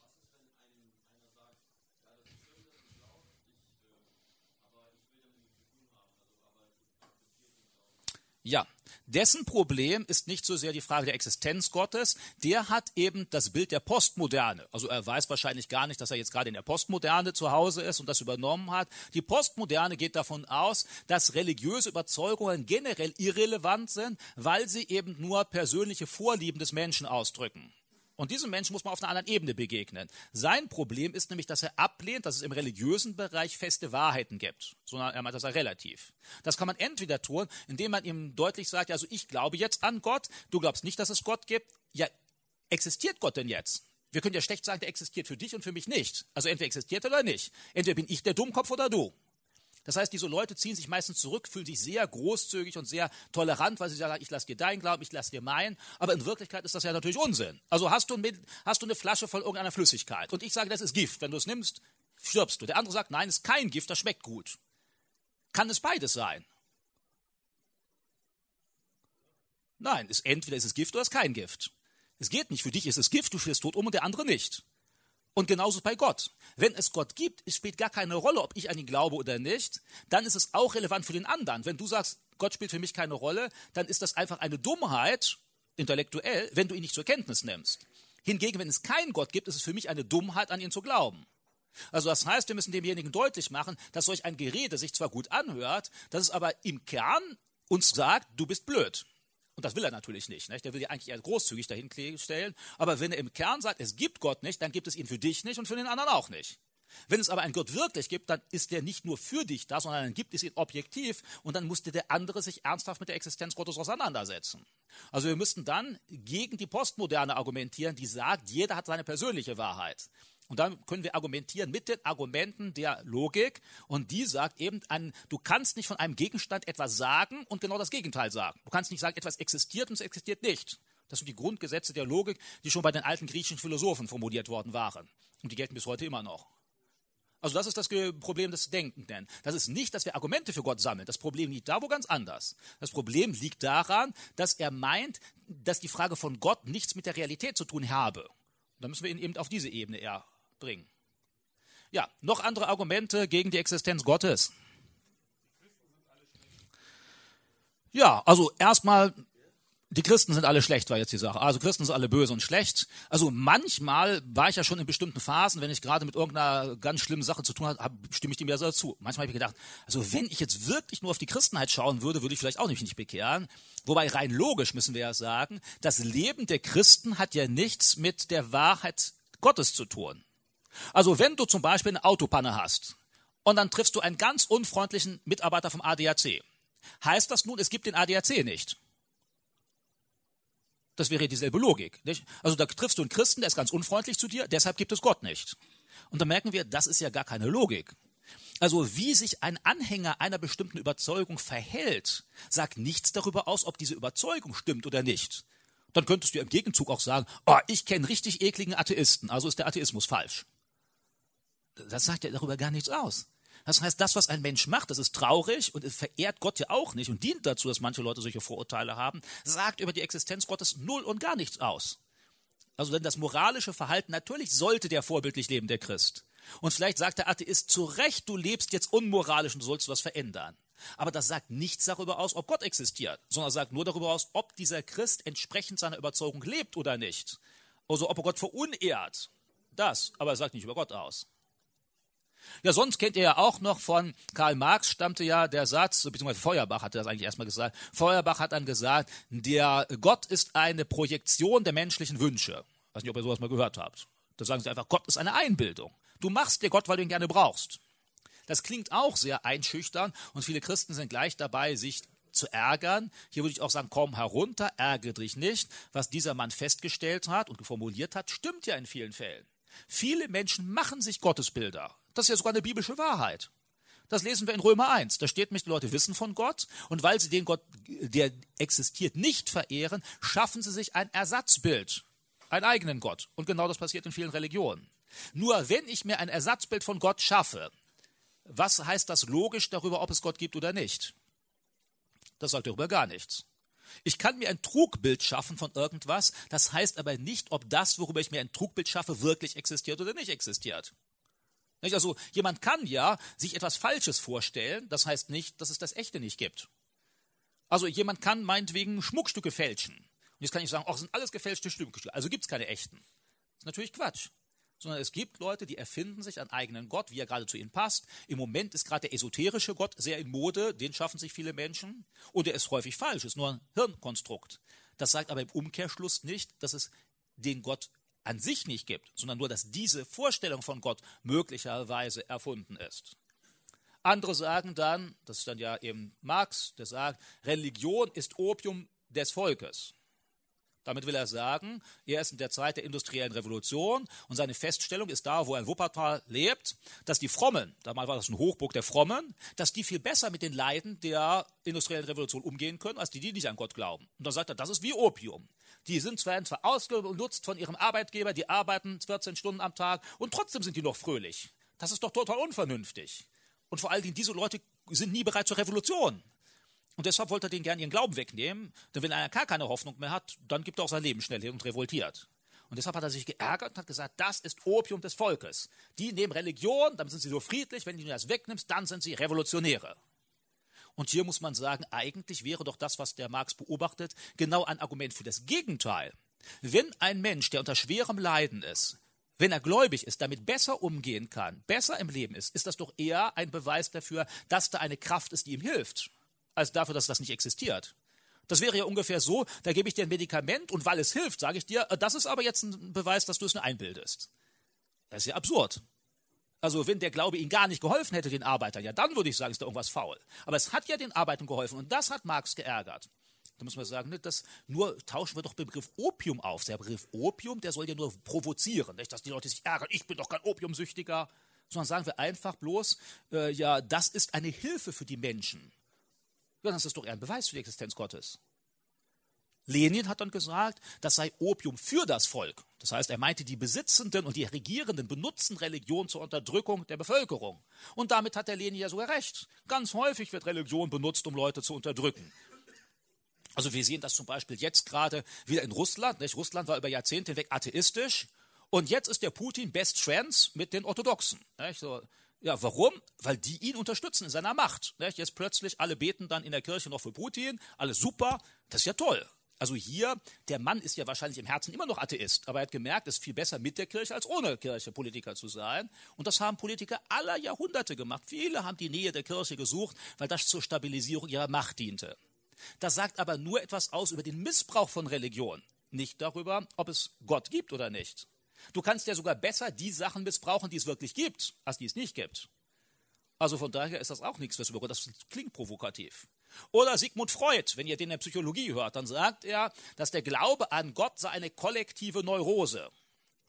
Ja, dessen Problem ist nicht so sehr die Frage der Existenz Gottes. Der hat eben das Bild der Postmoderne. Also er weiß wahrscheinlich gar nicht, dass er jetzt gerade in der Postmoderne zu Hause ist und das übernommen hat. Die Postmoderne geht davon aus, dass religiöse Überzeugungen generell irrelevant sind, weil sie eben nur persönliche Vorlieben des Menschen ausdrücken. Und diesem Menschen muss man auf einer anderen Ebene begegnen. Sein Problem ist nämlich, dass er ablehnt, dass es im religiösen Bereich feste Wahrheiten gibt, sondern er meint, das sei relativ. Das kann man entweder tun, indem man ihm deutlich sagt, also ich glaube jetzt an Gott, du glaubst nicht, dass es Gott gibt. Ja, existiert Gott denn jetzt? Wir können ja schlecht sagen, der existiert für dich und für mich nicht. Also entweder existiert er oder nicht. Entweder bin ich der Dummkopf oder du. Das heißt, diese Leute ziehen sich meistens zurück, fühlen sich sehr großzügig und sehr tolerant, weil sie sagen, ich lasse dir deinen Glauben, ich lasse dir meinen. Aber in Wirklichkeit ist das ja natürlich Unsinn. Also hast du, mit, hast du eine Flasche voll irgendeiner Flüssigkeit und ich sage, das ist Gift. Wenn du es nimmst, stirbst du. Der andere sagt, nein, es ist kein Gift, das schmeckt gut. Kann es beides sein? Nein, ist, entweder ist es Gift oder ist es kein Gift. Es geht nicht. Für dich ist es Gift, du stehst tot um und der andere nicht. Und genauso bei Gott. Wenn es Gott gibt, es spielt gar keine Rolle, ob ich an ihn glaube oder nicht, dann ist es auch relevant für den anderen. Wenn du sagst, Gott spielt für mich keine Rolle, dann ist das einfach eine Dummheit, intellektuell, wenn du ihn nicht zur Kenntnis nimmst. Hingegen, wenn es keinen Gott gibt, ist es für mich eine Dummheit, an ihn zu glauben. Also das heißt, wir müssen demjenigen deutlich machen, dass solch ein Gerede sich zwar gut anhört, dass es aber im Kern uns sagt, du bist blöd. Und das will er natürlich nicht, nicht. Der will ja eigentlich eher großzügig dahin stellen. Aber wenn er im Kern sagt, es gibt Gott nicht, dann gibt es ihn für dich nicht und für den anderen auch nicht. Wenn es aber einen Gott wirklich gibt, dann ist der nicht nur für dich da, sondern dann gibt es ihn objektiv und dann musste der andere sich ernsthaft mit der Existenz Gottes auseinandersetzen. Also wir müssten dann gegen die Postmoderne argumentieren, die sagt, jeder hat seine persönliche Wahrheit. Und dann können wir argumentieren mit den Argumenten der Logik. Und die sagt eben, ein, du kannst nicht von einem Gegenstand etwas sagen und genau das Gegenteil sagen. Du kannst nicht sagen, etwas existiert und es existiert nicht. Das sind die Grundgesetze der Logik, die schon bei den alten griechischen Philosophen formuliert worden waren. Und die gelten bis heute immer noch. Also das ist das Problem des Denkenden. Das ist nicht, dass wir Argumente für Gott sammeln. Das Problem liegt da wo ganz anders. Das Problem liegt daran, dass er meint, dass die Frage von Gott nichts mit der Realität zu tun habe. Und da müssen wir ihn eben auf diese Ebene eher bringen. Ja, noch andere Argumente gegen die Existenz Gottes. Ja, also erstmal, die Christen sind alle schlecht, war jetzt die Sache. Also Christen sind alle böse und schlecht. Also manchmal war ich ja schon in bestimmten Phasen, wenn ich gerade mit irgendeiner ganz schlimmen Sache zu tun habe, stimme ich dem ja so dazu. Manchmal habe ich gedacht, also wenn ich jetzt wirklich nur auf die Christenheit schauen würde, würde ich vielleicht auch nicht, nicht bekehren. Wobei rein logisch müssen wir ja sagen, das Leben der Christen hat ja nichts mit der Wahrheit Gottes zu tun. Also wenn du zum Beispiel eine Autopanne hast und dann triffst du einen ganz unfreundlichen Mitarbeiter vom A D A C, heißt das nun, es gibt den A D A C nicht? Das wäre dieselbe Logik. Nicht? Also da triffst du einen Christen, der ist ganz unfreundlich zu dir, deshalb gibt es Gott nicht. Und da merken wir, das ist ja gar keine Logik. Also wie sich ein Anhänger einer bestimmten Überzeugung verhält, sagt nichts darüber aus, ob diese Überzeugung stimmt oder nicht. Dann könntest du im Gegenzug auch sagen, oh, ich kenne richtig ekligen Atheisten, also ist der Atheismus falsch. Das sagt ja darüber gar nichts aus. Das heißt, das, was ein Mensch macht, das ist traurig und es verehrt Gott ja auch nicht und dient dazu, dass manche Leute solche Vorurteile haben, sagt über die Existenz Gottes null und gar nichts aus. Also denn das moralische Verhalten, natürlich sollte der vorbildlich leben, der Christ. Und vielleicht sagt der Atheist zu Recht, du lebst jetzt unmoralisch und du sollst was verändern. Aber das sagt nichts darüber aus, ob Gott existiert, sondern sagt nur darüber aus, ob dieser Christ entsprechend seiner Überzeugung lebt oder nicht. Also ob er Gott verunehrt. Das, aber er sagt nicht über Gott aus. Ja, sonst kennt ihr ja auch noch von Karl Marx stammte ja der Satz, beziehungsweise Feuerbach hatte das eigentlich erstmal gesagt. Feuerbach hat dann gesagt, der Gott ist eine Projektion der menschlichen Wünsche. Ich weiß nicht, ob ihr sowas mal gehört habt. Da sagen sie einfach, Gott ist eine Einbildung. Du machst dir Gott, weil du ihn gerne brauchst. Das klingt auch sehr einschüchtern und viele Christen sind gleich dabei, sich zu ärgern. Hier würde ich auch sagen, komm herunter, ärgere dich nicht. Was dieser Mann festgestellt hat und formuliert hat, stimmt ja in vielen Fällen. Viele Menschen machen sich Gottesbilder. Das ist ja sogar eine biblische Wahrheit. Das lesen wir in Römer eins. Da steht nämlich, die Leute wissen von Gott und weil sie den Gott, der existiert, nicht verehren, schaffen sie sich ein Ersatzbild, einen eigenen Gott. Und genau das passiert in vielen Religionen. Nur wenn ich mir ein Ersatzbild von Gott schaffe, was heißt das logisch darüber, ob es Gott gibt oder nicht? Das sagt darüber gar nichts. Ich kann mir ein Trugbild schaffen von irgendwas, das heißt aber nicht, ob das, worüber ich mir ein Trugbild schaffe, wirklich existiert oder nicht existiert. Nicht? Also jemand kann ja sich etwas Falsches vorstellen, das heißt nicht, dass es das Echte nicht gibt. Also jemand kann meinetwegen Schmuckstücke fälschen. Und jetzt kann ich sagen, ach, das sind alles gefälschte Stücke, also gibt es keine echten. Das ist natürlich Quatsch. Sondern es gibt Leute, die erfinden sich einen eigenen Gott, wie er gerade zu ihnen passt. Im Moment ist gerade der esoterische Gott sehr in Mode, den schaffen sich viele Menschen. Und der ist häufig falsch, ist nur ein Hirnkonstrukt. Das sagt aber im Umkehrschluss nicht, dass es den Gott an sich nicht gibt, sondern nur, dass diese Vorstellung von Gott möglicherweise erfunden ist. Andere sagen dann, das ist dann ja eben Marx, der sagt, Religion ist Opium des Volkes. Damit will er sagen, er ist in der Zeit der industriellen Revolution und seine Feststellung ist da, wo er in Wuppertal lebt, dass die Frommen, damals war das ein Hochburg der Frommen, dass die viel besser mit den Leiden der industriellen Revolution umgehen können, als die, die nicht an Gott glauben. Und dann sagt er, das ist wie Opium. Die sind zwar, zwar ausgenutzt von ihrem Arbeitgeber, die arbeiten vierzehn Stunden am Tag und trotzdem sind die noch fröhlich. Das ist doch total unvernünftig. Und vor allen Dingen, diese Leute sind nie bereit zur Revolution. Und deshalb wollte er denen gerne ihren Glauben wegnehmen, denn wenn einer gar keine Hoffnung mehr hat, dann gibt er auch sein Leben schnell hin und revoltiert. Und deshalb hat er sich geärgert und hat gesagt, das ist Opium des Volkes. Die nehmen Religion, dann sind sie so friedlich, wenn du das wegnimmst, dann sind sie Revolutionäre. Und hier muss man sagen, eigentlich wäre doch das, was der Marx beobachtet, genau ein Argument für das Gegenteil. Wenn ein Mensch, der unter schwerem Leiden ist, wenn er gläubig ist, damit besser umgehen kann, besser im Leben ist, ist das doch eher ein Beweis dafür, dass da eine Kraft ist, die ihm hilft, als dafür, dass das nicht existiert. Das wäre ja ungefähr so, da gebe ich dir ein Medikament und weil es hilft, sage ich dir, das ist aber jetzt ein Beweis, dass du es nur einbildest. Das ist ja absurd. Also wenn der Glaube ihnen gar nicht geholfen hätte, den Arbeitern, ja dann würde ich sagen, ist da irgendwas faul. Aber es hat ja den Arbeitern geholfen und das hat Marx geärgert. Da muss man sagen, das nur tauschen wir doch den Begriff Opium auf. Der Begriff Opium, der soll ja nur provozieren, nicht, dass die Leute sich ärgern, ich bin doch kein Opiumsüchtiger, sondern sagen wir einfach bloß, äh, ja, das ist eine Hilfe für die Menschen. Ja, das ist doch eher ein Beweis für die Existenz Gottes. Lenin hat dann gesagt, das sei Opium für das Volk. Das heißt, er meinte, die Besitzenden und die Regierenden benutzen Religion zur Unterdrückung der Bevölkerung. Und damit hat der Lenin ja sogar recht. Ganz häufig wird Religion benutzt, um Leute zu unterdrücken. Also wir sehen das zum Beispiel jetzt gerade wieder in Russland. Nicht? Russland war über Jahrzehnte hinweg atheistisch. Und jetzt ist der Putin Best Friends mit den Orthodoxen. Nicht? So. Ja, warum? Weil die ihn unterstützen in seiner Macht. Nicht? Jetzt plötzlich alle beten dann in der Kirche noch für Putin. Alles super. Das ist ja toll. Also hier, der Mann ist ja wahrscheinlich im Herzen immer noch Atheist, aber er hat gemerkt, es ist viel besser mit der Kirche als ohne Kirche Politiker zu sein. Und das haben Politiker aller Jahrhunderte gemacht. Viele haben die Nähe der Kirche gesucht, weil das zur Stabilisierung ihrer Macht diente. Das sagt aber nur etwas aus über den Missbrauch von Religion, nicht darüber, ob es Gott gibt oder nicht. Du kannst ja sogar besser die Sachen missbrauchen, die es wirklich gibt, als die es nicht gibt. Also von daher ist das auch nichts fürs Büro. Das klingt provokativ. Oder Sigmund Freud, wenn ihr den in der Psychologie hört, dann sagt er, dass der Glaube an Gott sei eine kollektive Neurose.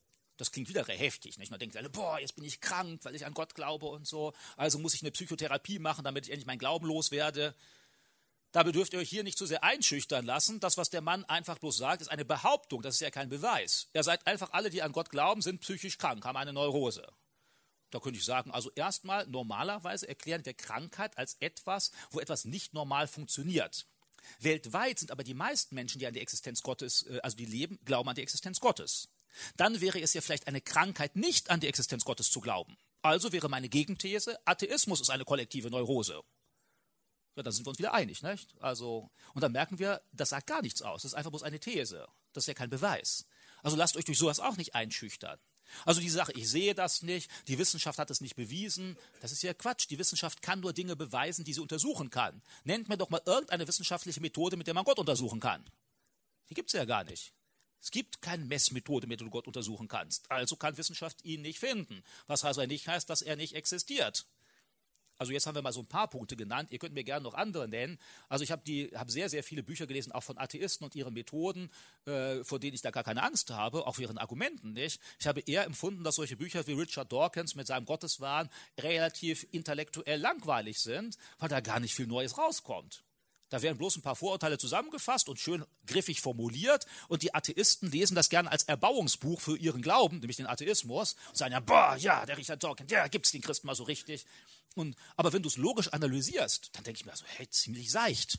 Das klingt wieder heftig, nicht? Man denkt alle, boah, jetzt bin ich krank, weil ich an Gott glaube und so. Also muss ich eine Psychotherapie machen, damit ich endlich meinen Glauben loswerde. Dabei dürft ihr euch hier nicht zu sehr einschüchtern lassen. Das, was der Mann einfach bloß sagt, ist eine Behauptung. Das ist ja kein Beweis. Er sagt einfach, alle, die an Gott glauben, sind psychisch krank, haben eine Neurose. Da könnte ich sagen, also erstmal, normalerweise erklären wir Krankheit als etwas, wo etwas nicht normal funktioniert. Weltweit sind aber die meisten Menschen, die an die Existenz Gottes, also die leben, glauben an die Existenz Gottes. Dann wäre es ja vielleicht eine Krankheit, nicht an die Existenz Gottes zu glauben. Also wäre meine Gegenthese, Atheismus ist eine kollektive Neurose. Ja, dann sind wir uns wieder einig, nicht? Also, und dann merken wir, das sagt gar nichts aus. Das ist einfach bloß eine These. Das ist ja kein Beweis. Also lasst euch durch sowas auch nicht einschüchtern. Also die Sache, ich sehe das nicht, die Wissenschaft hat es nicht bewiesen, das ist ja Quatsch. Die Wissenschaft kann nur Dinge beweisen, die sie untersuchen kann. Nennt mir doch mal irgendeine wissenschaftliche Methode, mit der man Gott untersuchen kann. Die gibt es ja gar nicht. Es gibt keine Messmethode, mit der du Gott untersuchen kannst. Also kann Wissenschaft ihn nicht finden. Was also nicht heißt, dass er nicht existiert. Also jetzt haben wir mal so ein paar Punkte genannt. Ihr könnt mir gerne noch andere nennen. Also ich habe die, habe sehr, sehr viele Bücher gelesen, auch von Atheisten und ihren Methoden, äh, vor denen ich da gar keine Angst habe, auch für ihren Argumenten nicht. Ich habe eher empfunden, dass solche Bücher wie Richard Dawkins mit seinem Gotteswahn relativ intellektuell langweilig sind, weil da gar nicht viel Neues rauskommt. Da werden bloß ein paar Vorurteile zusammengefasst und schön griffig formuliert und die Atheisten lesen das gerne als Erbauungsbuch für ihren Glauben, nämlich den Atheismus, und sagen ja, boah, ja, der Richard Dawkins, ja, gibt's den Christen mal so richtig. Und, aber wenn du es logisch analysierst, dann denke ich mir so, hey, ziemlich seicht.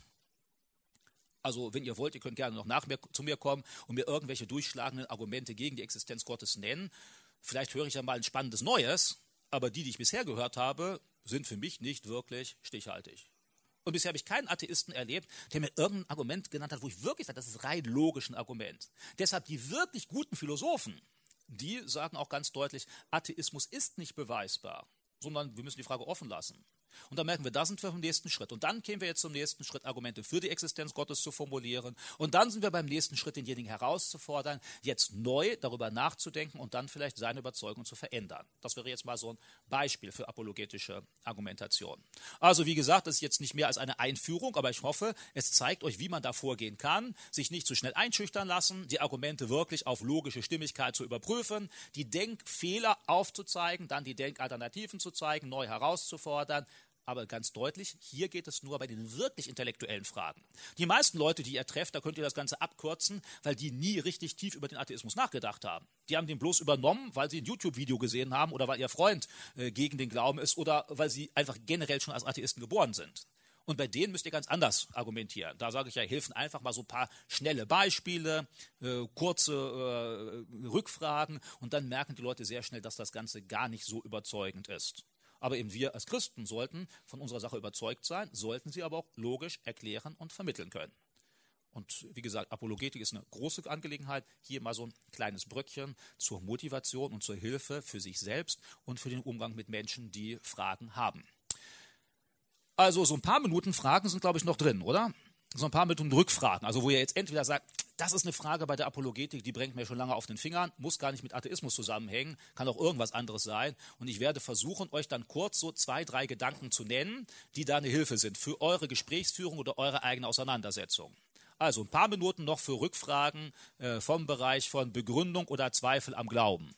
Also wenn ihr wollt, ihr könnt gerne noch nach mir, zu mir kommen und mir irgendwelche durchschlagenden Argumente gegen die Existenz Gottes nennen. Vielleicht höre ich ja mal ein spannendes Neues, aber die, die ich bisher gehört habe, sind für mich nicht wirklich stichhaltig. Und bisher habe ich keinen Atheisten erlebt, der mir irgendein Argument genannt hat, wo ich wirklich sage, das ist rein logisch ein Argument. Deshalb die wirklich guten Philosophen, die sagen auch ganz deutlich, Atheismus ist nicht beweisbar, sondern wir müssen die Frage offen lassen. Und dann merken wir, da sind wir vom nächsten Schritt. Und dann kämen wir jetzt zum nächsten Schritt, Argumente für die Existenz Gottes zu formulieren. Und dann sind wir beim nächsten Schritt, denjenigen herauszufordern, jetzt neu darüber nachzudenken und dann vielleicht seine Überzeugung zu verändern. Das wäre jetzt mal so ein Beispiel für apologetische Argumentation. Also wie gesagt, das ist jetzt nicht mehr als eine Einführung, aber ich hoffe, es zeigt euch, wie man da vorgehen kann, sich nicht zu schnell einschüchtern lassen, die Argumente wirklich auf logische Stimmigkeit zu überprüfen, die Denkfehler aufzuzeigen, dann die Denkalternativen zu zeigen, neu herauszufordern. Aber ganz deutlich, hier geht es nur bei den wirklich intellektuellen Fragen. Die meisten Leute, die ihr trefft, da könnt ihr das Ganze abkürzen, weil die nie richtig tief über den Atheismus nachgedacht haben. Die haben den bloß übernommen, weil sie ein YouTube-Video gesehen haben oder weil ihr Freund äh, gegen den Glauben ist oder weil sie einfach generell schon als Atheisten geboren sind. Und bei denen müsst ihr ganz anders argumentieren. Da sage ich ja, helfen einfach mal so ein paar schnelle Beispiele, äh, kurze äh, Rückfragen und dann merken die Leute sehr schnell, dass das Ganze gar nicht so überzeugend ist. Aber eben wir als Christen sollten von unserer Sache überzeugt sein, sollten sie aber auch logisch erklären und vermitteln können. Und wie gesagt, Apologetik ist eine große Angelegenheit. Hier mal so ein kleines Bröckchen zur Motivation und zur Hilfe für sich selbst und für den Umgang mit Menschen, die Fragen haben. Also so ein paar Minuten Fragen sind, glaube ich, noch drin, oder? So ein paar Minuten Rückfragen, also wo ihr jetzt entweder sagt, das ist eine Frage bei der Apologetik, die bringt mir schon lange auf den Fingern, muss gar nicht mit Atheismus zusammenhängen, kann auch irgendwas anderes sein. Und ich werde versuchen, euch dann kurz so zwei, drei Gedanken zu nennen, die da eine Hilfe sind für eure Gesprächsführung oder eure eigene Auseinandersetzung. Also ein paar Minuten noch für Rückfragen äh, vom Bereich von Begründung oder Zweifel am Glauben.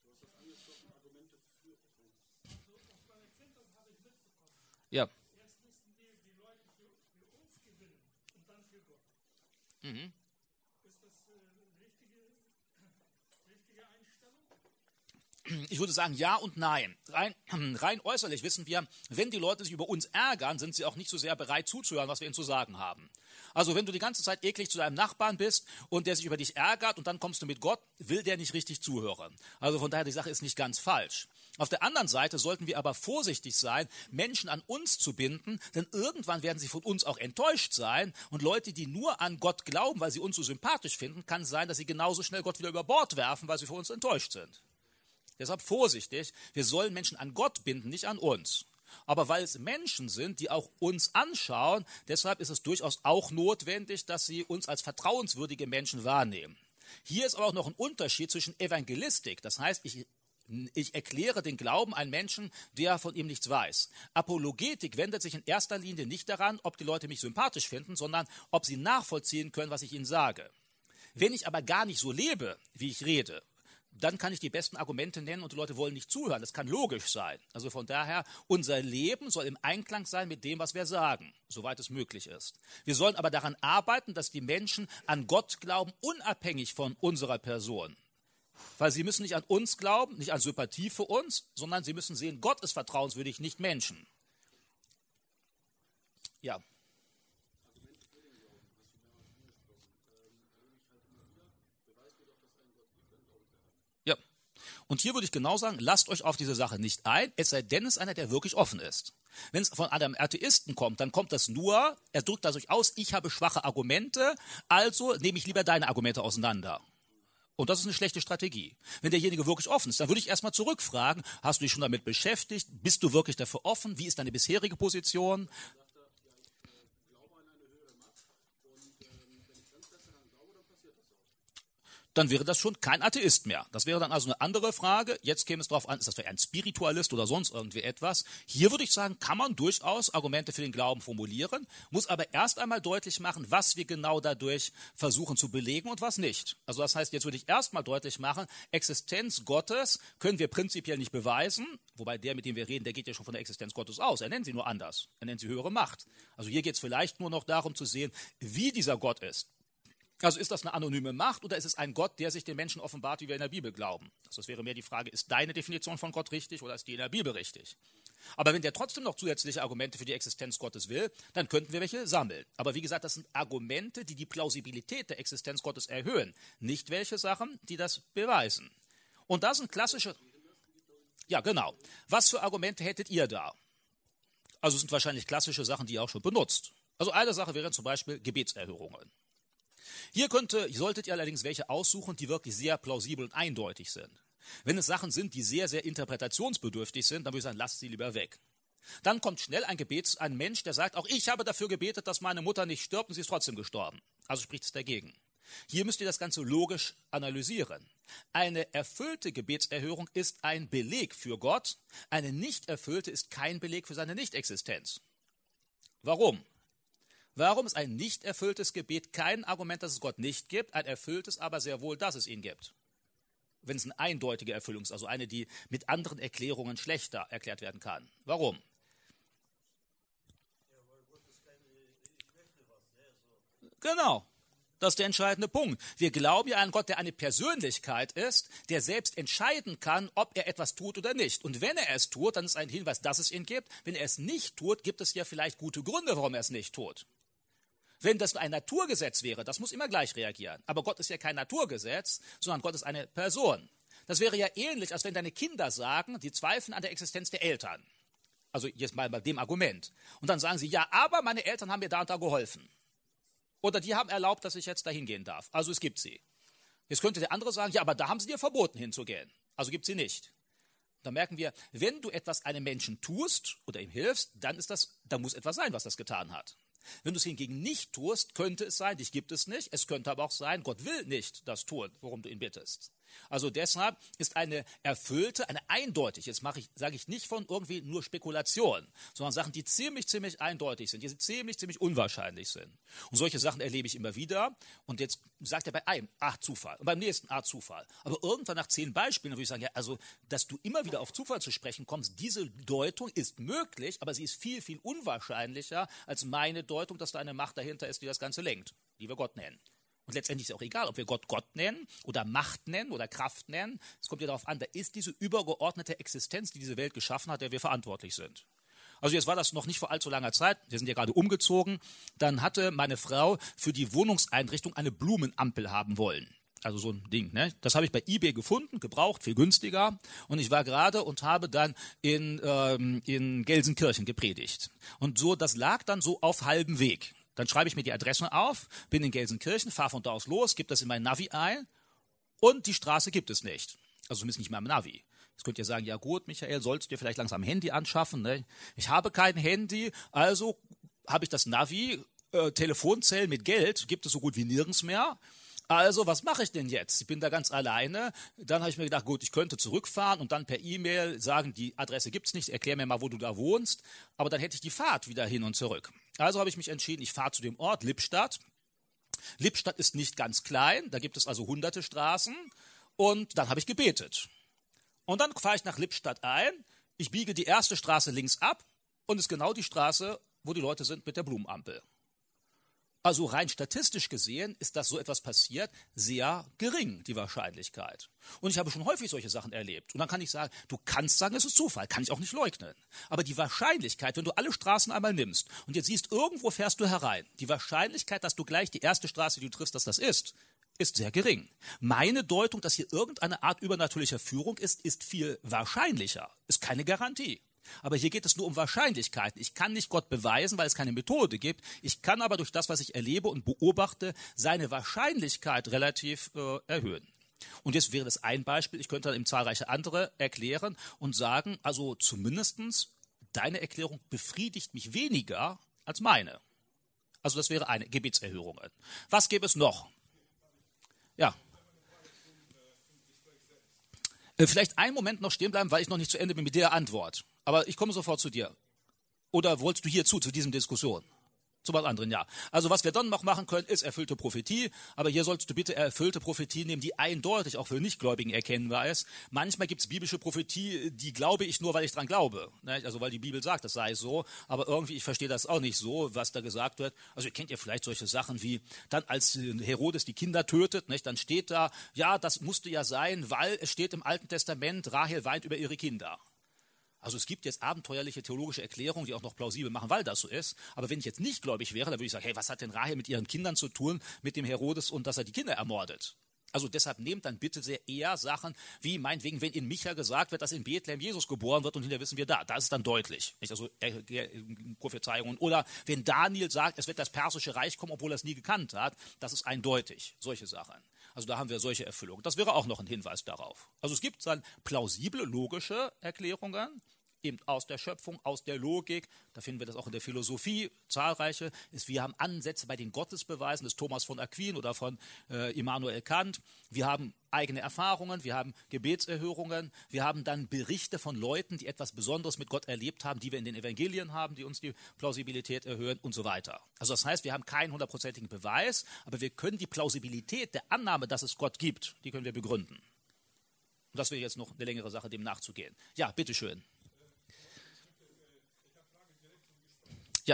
Ja. Mhm. Ich würde sagen, ja und nein. Rein, rein äußerlich wissen wir, wenn die Leute sich über uns ärgern, sind sie auch nicht so sehr bereit zuzuhören, was wir ihnen zu sagen haben. Also wenn du die ganze Zeit eklig zu deinem Nachbarn bist und der sich über dich ärgert und dann kommst du mit Gott, will der nicht richtig zuhören. Also von daher, die Sache ist nicht ganz falsch. Auf der anderen Seite sollten wir aber vorsichtig sein, Menschen an uns zu binden, denn irgendwann werden sie von uns auch enttäuscht sein. Und Leute, die nur an Gott glauben, weil sie uns so sympathisch finden, kann es sein, dass sie genauso schnell Gott wieder über Bord werfen, weil sie von uns enttäuscht sind. Deshalb vorsichtig, wir sollen Menschen an Gott binden, nicht an uns. Aber weil es Menschen sind, die auch uns anschauen, deshalb ist es durchaus auch notwendig, dass sie uns als vertrauenswürdige Menschen wahrnehmen. Hier ist aber auch noch ein Unterschied zwischen Evangelistik, das heißt, ich, ich erkläre den Glauben einem Menschen, der von ihm nichts weiß. Apologetik wendet sich in erster Linie nicht daran, ob die Leute mich sympathisch finden, sondern ob sie nachvollziehen können, was ich ihnen sage. Wenn ich aber gar nicht so lebe, wie ich rede, dann kann ich die besten Argumente nennen und die Leute wollen nicht zuhören. Das kann logisch sein. Also von daher, unser Leben soll im Einklang sein mit dem, was wir sagen, soweit es möglich ist. Wir sollen aber daran arbeiten, dass die Menschen an Gott glauben, unabhängig von unserer Person. Weil sie müssen nicht an uns glauben, nicht an Sympathie für uns, sondern sie müssen sehen, Gott ist vertrauenswürdig, nicht Menschen. Ja. Ja. Und hier würde ich genau sagen, lasst euch auf diese Sache nicht ein, es sei denn, es ist einer, der wirklich offen ist. Wenn es von einem Atheisten kommt, dann kommt das nur, er drückt dadurch aus, ich habe schwache Argumente, also nehme ich lieber deine Argumente auseinander. Und das ist eine schlechte Strategie. Wenn derjenige wirklich offen ist, dann würde ich erstmal zurückfragen, hast du dich schon damit beschäftigt? Bist du wirklich dafür offen? Wie ist deine bisherige Position? Dann wäre das schon kein Atheist mehr. Das wäre dann also eine andere Frage. Jetzt käme es darauf an, ist das vielleicht ein Spiritualist oder sonst irgendwie etwas. Hier würde ich sagen, kann man durchaus Argumente für den Glauben formulieren, muss aber erst einmal deutlich machen, was wir genau dadurch versuchen zu belegen und was nicht. Also das heißt, jetzt würde ich erst mal deutlich machen, Existenz Gottes können wir prinzipiell nicht beweisen, wobei der, mit dem wir reden, der geht ja schon von der Existenz Gottes aus. Er nennt sie nur anders. Er nennt sie höhere Macht. Also hier geht es vielleicht nur noch darum zu sehen, wie dieser Gott ist. Also ist das eine anonyme Macht oder ist es ein Gott, der sich den Menschen offenbart, wie wir in der Bibel glauben? Also das wäre mehr die Frage, ist deine Definition von Gott richtig oder ist die in der Bibel richtig? Aber wenn der trotzdem noch zusätzliche Argumente für die Existenz Gottes will, dann könnten wir welche sammeln. Aber wie gesagt, das sind Argumente, die die Plausibilität der Existenz Gottes erhöhen, nicht welche Sachen, die das beweisen. Und das sind klassische... Ja, genau. Was für Argumente hättet ihr da? Also es sind wahrscheinlich klassische Sachen, die ihr auch schon benutzt. Also eine Sache wären zum Beispiel Gebetserhörungen. Hier könnte, solltet ihr allerdings welche aussuchen, die wirklich sehr plausibel und eindeutig sind. Wenn es Sachen sind, die sehr, sehr interpretationsbedürftig sind, dann würde ich sagen, lasst sie lieber weg. Dann kommt schnell ein Gebets, ein Mensch, der sagt, auch ich habe dafür gebetet, dass meine Mutter nicht stirbt und sie ist trotzdem gestorben. Also spricht es dagegen. Hier müsst ihr das Ganze logisch analysieren. Eine erfüllte Gebetserhörung ist ein Beleg für Gott, eine nicht erfüllte ist kein Beleg für seine Nichtexistenz. Warum? Warum ist ein nicht erfülltes Gebet kein Argument, dass es Gott nicht gibt, ein erfülltes aber sehr wohl, dass es ihn gibt? Wenn es eine eindeutige Erfüllung ist, also eine, die mit anderen Erklärungen schlechter erklärt werden kann. Warum? Genau, das ist der entscheidende Punkt. Wir glauben ja an Gott, der eine Persönlichkeit ist, der selbst entscheiden kann, ob er etwas tut oder nicht. Und wenn er es tut, dann ist ein Hinweis, dass es ihn gibt. Wenn er es nicht tut, gibt es ja vielleicht gute Gründe, warum er es nicht tut. Wenn das ein Naturgesetz wäre, das muss immer gleich reagieren. Aber Gott ist ja kein Naturgesetz, sondern Gott ist eine Person. Das wäre ja ähnlich, als wenn deine Kinder sagen, die zweifeln an der Existenz der Eltern. Also jetzt mal bei dem Argument. Und dann sagen sie, ja, aber meine Eltern haben mir da und da geholfen. Oder die haben erlaubt, dass ich jetzt dahin gehen darf. Also es gibt sie. Jetzt könnte der andere sagen, ja, aber da haben sie dir verboten hinzugehen. Also gibt sie nicht. Da merken wir, wenn du etwas einem Menschen tust oder ihm hilfst, dann ist das, da muss etwas sein, was das getan hat. Wenn du es hingegen nicht tust, könnte es sein, dich gibt es nicht. Es könnte aber auch sein, Gott will nicht das tun, worum du ihn bittest. Also deshalb ist eine erfüllte, eine eindeutig, jetzt mache ich, sage ich nicht von irgendwie nur Spekulation, sondern Sachen, die ziemlich, ziemlich eindeutig sind, die ziemlich, ziemlich unwahrscheinlich sind. Und solche Sachen erlebe ich immer wieder. Und jetzt sagt er bei einem, ach, Zufall. Und beim nächsten, ah, Zufall. Aber irgendwann nach zehn Beispielen würde ich sagen, ja, also, dass du immer wieder auf Zufall zu sprechen kommst, diese Deutung ist möglich, aber sie ist viel, viel unwahrscheinlicher als meine Deutung, dass da eine Macht dahinter ist, die das Ganze lenkt, die wir Gott nennen. Und letztendlich ist es auch egal, ob wir Gott Gott nennen oder Macht nennen oder Kraft nennen. Es kommt ja darauf an, da ist diese übergeordnete Existenz, die diese Welt geschaffen hat, der wir verantwortlich sind. Also jetzt war das noch nicht vor allzu langer Zeit, wir sind ja gerade umgezogen, dann hatte meine Frau für die Wohnungseinrichtung eine Blumenampel haben wollen. Also so ein Ding, ne? Das habe ich bei eBay gefunden, gebraucht, viel günstiger. Und ich war gerade und habe dann in, ähm, in Gelsenkirchen gepredigt. Und so, das lag dann so auf halbem Weg. Dann schreibe ich mir die Adresse auf, bin in Gelsenkirchen, fahre von da aus los, gebe das in mein Navi ein und die Straße gibt es nicht. Also zumindest nicht mehr im Navi. Jetzt könnt ihr sagen, ja gut, Michael, sollst du dir vielleicht langsam ein Handy anschaffen? Ne? Ich habe kein Handy, also habe ich das Navi, äh, Telefonzellen mit Geld, gibt es so gut wie nirgends mehr. Also, was mache ich denn jetzt? Ich bin da ganz alleine. Dann habe ich mir gedacht, gut, ich könnte zurückfahren und dann per E-Mail sagen, die Adresse gibt's nicht, erklär mir mal, wo du da wohnst. Aber dann hätte ich die Fahrt wieder hin und zurück. Also habe ich mich entschieden, ich fahre zu dem Ort Lippstadt. Lippstadt ist nicht ganz klein, da gibt es also hunderte Straßen. Und dann habe ich gebetet. Und dann fahre ich nach Lippstadt ein, ich biege die erste Straße links ab und es ist genau die Straße, wo die Leute sind mit der Blumenampel. Also rein statistisch gesehen ist das so etwas passiert, sehr gering, die Wahrscheinlichkeit. Und ich habe schon häufig solche Sachen erlebt. Und dann kann ich sagen, du kannst sagen, es ist Zufall, kann ich auch nicht leugnen. Aber die Wahrscheinlichkeit, wenn du alle Straßen einmal nimmst und jetzt siehst, irgendwo fährst du herein, die Wahrscheinlichkeit, dass du gleich die erste Straße, die du triffst, dass das ist, ist sehr gering. Meine Deutung, dass hier irgendeine Art übernatürlicher Führung ist, ist viel wahrscheinlicher, ist keine Garantie. Aber hier geht es nur um Wahrscheinlichkeiten. Ich kann nicht Gott beweisen, weil es keine Methode gibt. Ich kann aber durch das, was ich erlebe und beobachte, seine Wahrscheinlichkeit relativ äh, erhöhen. Und jetzt wäre das ein Beispiel. Ich könnte dann eben zahlreiche andere erklären und sagen, also zumindestens deine Erklärung befriedigt mich weniger als meine. Also das wäre eine Gebetserhörung. Was gäbe es noch? Ja. Äh, vielleicht einen Moment noch stehen bleiben, weil ich noch nicht zu Ende bin mit der Antwort. Aber ich komme sofort zu dir. Oder wolltest du hierzu, zu diesem Diskussion? Zu was anderen, ja. Also was wir dann noch machen können, ist erfüllte Prophetie. Aber hier solltest du bitte erfüllte Prophetie nehmen, die eindeutig auch für Nichtgläubigen erkennbar ist. Manchmal gibt es biblische Prophetie, die glaube ich nur, weil ich dran glaube. Also weil die Bibel sagt, das sei so. Aber irgendwie, ich verstehe das auch nicht so, was da gesagt wird. Also ihr kennt ja vielleicht solche Sachen wie, dann als Herodes die Kinder tötet, nicht, dann steht da, ja, das musste ja sein, weil es steht im Alten Testament, Rahel weint über ihre Kinder. Also es gibt jetzt abenteuerliche theologische Erklärungen, die auch noch plausibel machen, weil das so ist. Aber wenn ich jetzt nicht gläubig wäre, dann würde ich sagen, hey, was hat denn Rahel mit ihren Kindern zu tun, mit dem Herodes und dass er die Kinder ermordet? Also deshalb nehmt dann bitte sehr eher Sachen wie meinetwegen, wenn in Micha gesagt wird, dass in Bethlehem Jesus geboren wird und hinterher wissen wir da, da ist es dann deutlich. Nicht? Also äh, äh, Prophezeiungen. Oder wenn Daniel sagt, es wird das persische Reich kommen, obwohl er es nie gekannt hat, das ist eindeutig. Solche Sachen. Also da haben wir solche Erfüllungen. Das wäre auch noch ein Hinweis darauf. Also es gibt dann plausible, logische Erklärungen, eben aus der Schöpfung, aus der Logik, da finden wir das auch in der Philosophie, zahlreiche. Wir haben Ansätze bei den Gottesbeweisen des Thomas von Aquin oder von äh, Immanuel Kant. Wir haben eigene Erfahrungen, wir haben Gebetserhörungen, wir haben dann Berichte von Leuten, die etwas Besonderes mit Gott erlebt haben, die wir in den Evangelien haben, die uns die Plausibilität erhöhen und so weiter. Also das heißt, wir haben keinen hundertprozentigen Beweis, aber wir können die Plausibilität der Annahme, dass es Gott gibt, die können wir begründen. Und das wäre jetzt noch eine längere Sache, dem nachzugehen. Ja, bitteschön. Ja.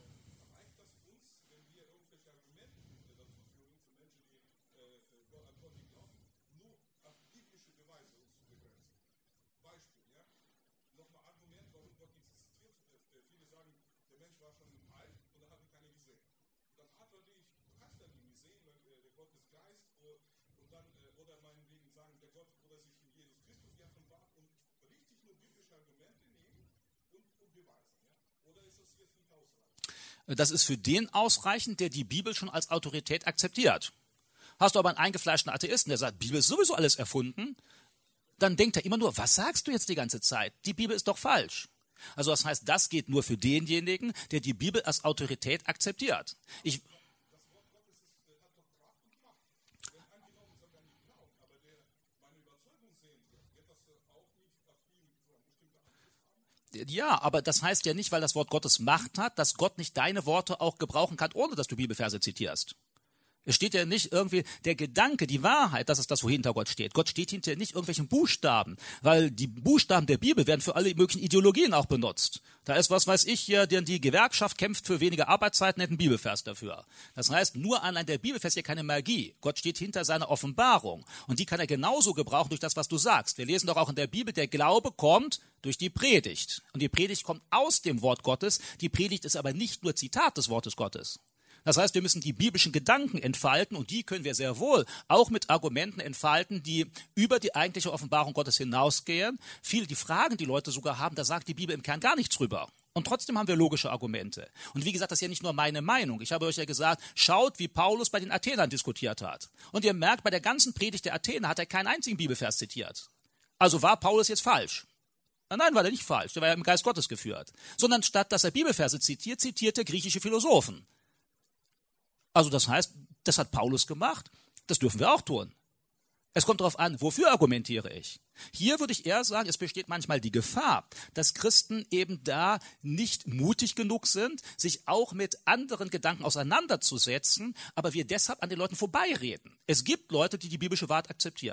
Das ist für den ausreichend, der die Bibel schon als Autorität akzeptiert. Hast du aber einen eingefleischten Atheisten, der sagt, Bibel ist sowieso alles erfunden, dann denkt er immer nur, was sagst du jetzt die ganze Zeit? Die Bibel ist doch falsch. Also das heißt, das geht nur für denjenigen, der die Bibel als Autorität akzeptiert. Ich Ja, aber das heißt ja nicht, weil das Wort Gottes Macht hat, dass Gott nicht deine Worte auch gebrauchen kann, ohne dass du Bibelverse zitierst. Es steht ja nicht irgendwie der Gedanke, die Wahrheit, das ist das, wo hinter Gott steht. Gott steht hinter nicht irgendwelchen Buchstaben, weil die Buchstaben der Bibel werden für alle möglichen Ideologien auch benutzt. Da ist, was weiß ich hier, denn die Gewerkschaft kämpft für weniger Arbeitszeiten, hat einen Bibelvers dafür. Das heißt, nur allein der Bibelvers ist ja keine Magie. Gott steht hinter seiner Offenbarung und die kann er genauso gebrauchen durch das, was du sagst. Wir lesen doch auch in der Bibel, der Glaube kommt durch die Predigt. Und die Predigt kommt aus dem Wort Gottes. Die Predigt ist aber nicht nur Zitat des Wortes Gottes. Das heißt, wir müssen die biblischen Gedanken entfalten und die können wir sehr wohl auch mit Argumenten entfalten, die über die eigentliche Offenbarung Gottes hinausgehen. Viele, die Fragen, die Leute sogar haben, da sagt die Bibel im Kern gar nichts drüber. Und trotzdem haben wir logische Argumente. Und wie gesagt, das ist ja nicht nur meine Meinung. Ich habe euch ja gesagt, schaut, wie Paulus bei den Athenern diskutiert hat. Und ihr merkt, bei der ganzen Predigt der Athener hat er keinen einzigen Bibelvers zitiert. Also war Paulus jetzt falsch? Nein, war er nicht falsch. Der war ja im Geist Gottes geführt. Sondern statt, dass er Bibelverse zitiert, zitiert er griechische Philosophen. Also das heißt, das hat Paulus gemacht, das dürfen wir auch tun. Es kommt darauf an, wofür argumentiere ich. Hier würde ich eher sagen, es besteht manchmal die Gefahr, dass Christen eben da nicht mutig genug sind, sich auch mit anderen Gedanken auseinanderzusetzen, aber wir deshalb an den Leuten vorbeireden. Es gibt Leute, die die biblische Wahrheit akzeptieren.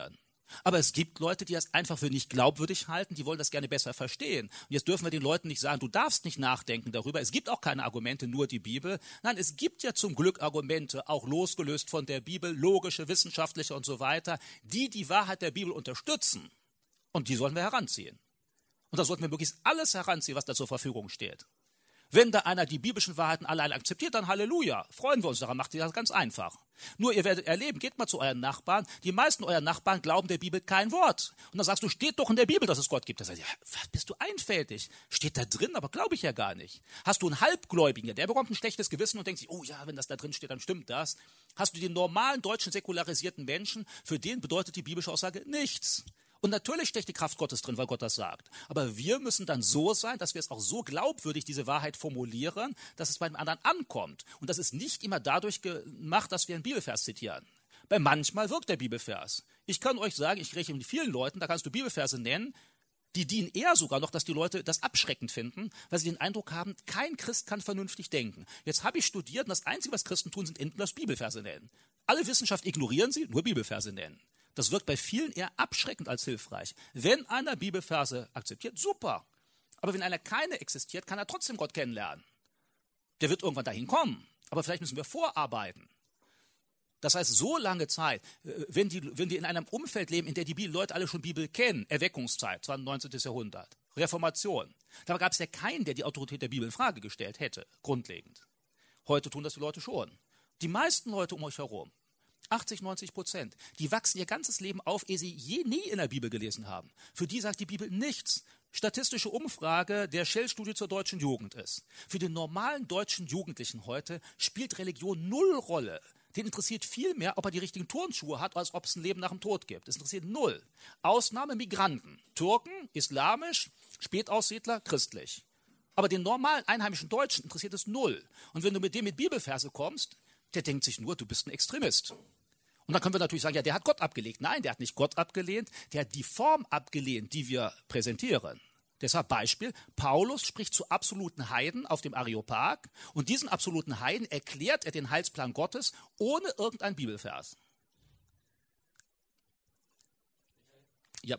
Aber es gibt Leute, die das einfach für nicht glaubwürdig halten, die wollen das gerne besser verstehen. Und jetzt dürfen wir den Leuten nicht sagen, du darfst nicht nachdenken darüber. Es gibt auch keine Argumente, nur die Bibel. Nein, es gibt ja zum Glück Argumente, auch losgelöst von der Bibel, logische, wissenschaftliche und so weiter, die die Wahrheit der Bibel unterstützen. Und die sollen wir heranziehen. Und da sollten wir möglichst alles heranziehen, was da zur Verfügung steht. Wenn da einer die biblischen Wahrheiten allein akzeptiert, dann Halleluja, freuen wir uns daran, macht ihr das ganz einfach. Nur ihr werdet erleben, geht mal zu euren Nachbarn, die meisten eurer Nachbarn glauben der Bibel kein Wort. Und dann sagst du, steht doch in der Bibel, dass es Gott gibt. Da sagst du, ja, was bist du einfältig? Steht da drin, aber glaube ich ja gar nicht. Hast du einen Halbgläubigen, der bekommt ein schlechtes Gewissen und denkt sich, oh ja, wenn das da drin steht, dann stimmt das. Hast du den normalen deutschen säkularisierten Menschen, für den bedeutet die biblische Aussage nichts. Und natürlich steckt die Kraft Gottes drin, weil Gott das sagt. Aber wir müssen dann so sein, dass wir es auch so glaubwürdig, diese Wahrheit formulieren, dass es beim anderen ankommt. Und das ist nicht immer dadurch gemacht, dass wir einen Bibelvers zitieren. Weil manchmal wirkt der Bibelvers. Ich kann euch sagen, ich rede mit vielen Leuten, da kannst du Bibelverse nennen, die dienen eher sogar noch, dass die Leute das abschreckend finden, weil sie den Eindruck haben, kein Christ kann vernünftig denken. Jetzt habe ich studiert und das Einzige, was Christen tun, sind endlos Bibelverse nennen. Alle Wissenschaft ignorieren sie, nur Bibelverse nennen. Das wirkt bei vielen eher abschreckend als hilfreich. Wenn einer Bibelverse akzeptiert, super. Aber wenn einer keine existiert, kann er trotzdem Gott kennenlernen. Der wird irgendwann dahin kommen. Aber vielleicht müssen wir vorarbeiten. Das heißt, so lange Zeit, wenn die, wenn die in einem Umfeld leben, in der die Leute alle schon Bibel kennen, Erweckungszeit, das war neunzehnten Jahrhundert, Reformation, da gab es ja keinen, der die Autorität der Bibel in Frage gestellt hätte, grundlegend. Heute tun das die Leute schon. Die meisten Leute um euch herum, achtzig, neunzig Prozent, die wachsen ihr ganzes Leben auf, ehe sie je nie in der Bibel gelesen haben. Für die sagt die Bibel nichts. Statistische Umfrage der Shell-Studie zur deutschen Jugend ist. Für den normalen deutschen Jugendlichen heute spielt Religion null Rolle. Den interessiert viel mehr, ob er die richtigen Turnschuhe hat, als ob es ein Leben nach dem Tod gibt. Es interessiert null. Ausnahme Migranten. Türken, islamisch, Spätaussiedler, christlich. Aber den normalen einheimischen Deutschen interessiert es null. Und wenn du mit dem mit Bibelverse kommst, der denkt sich nur, du bist ein Extremist. Und dann können wir natürlich sagen, ja, der hat Gott abgelehnt. Nein, der hat nicht Gott abgelehnt, der hat die Form abgelehnt, die wir präsentieren. Deshalb Beispiel, Paulus spricht zu absoluten Heiden auf dem Areopag und diesen absoluten Heiden erklärt er den Heilsplan Gottes ohne irgendeinen Bibelvers. Ja.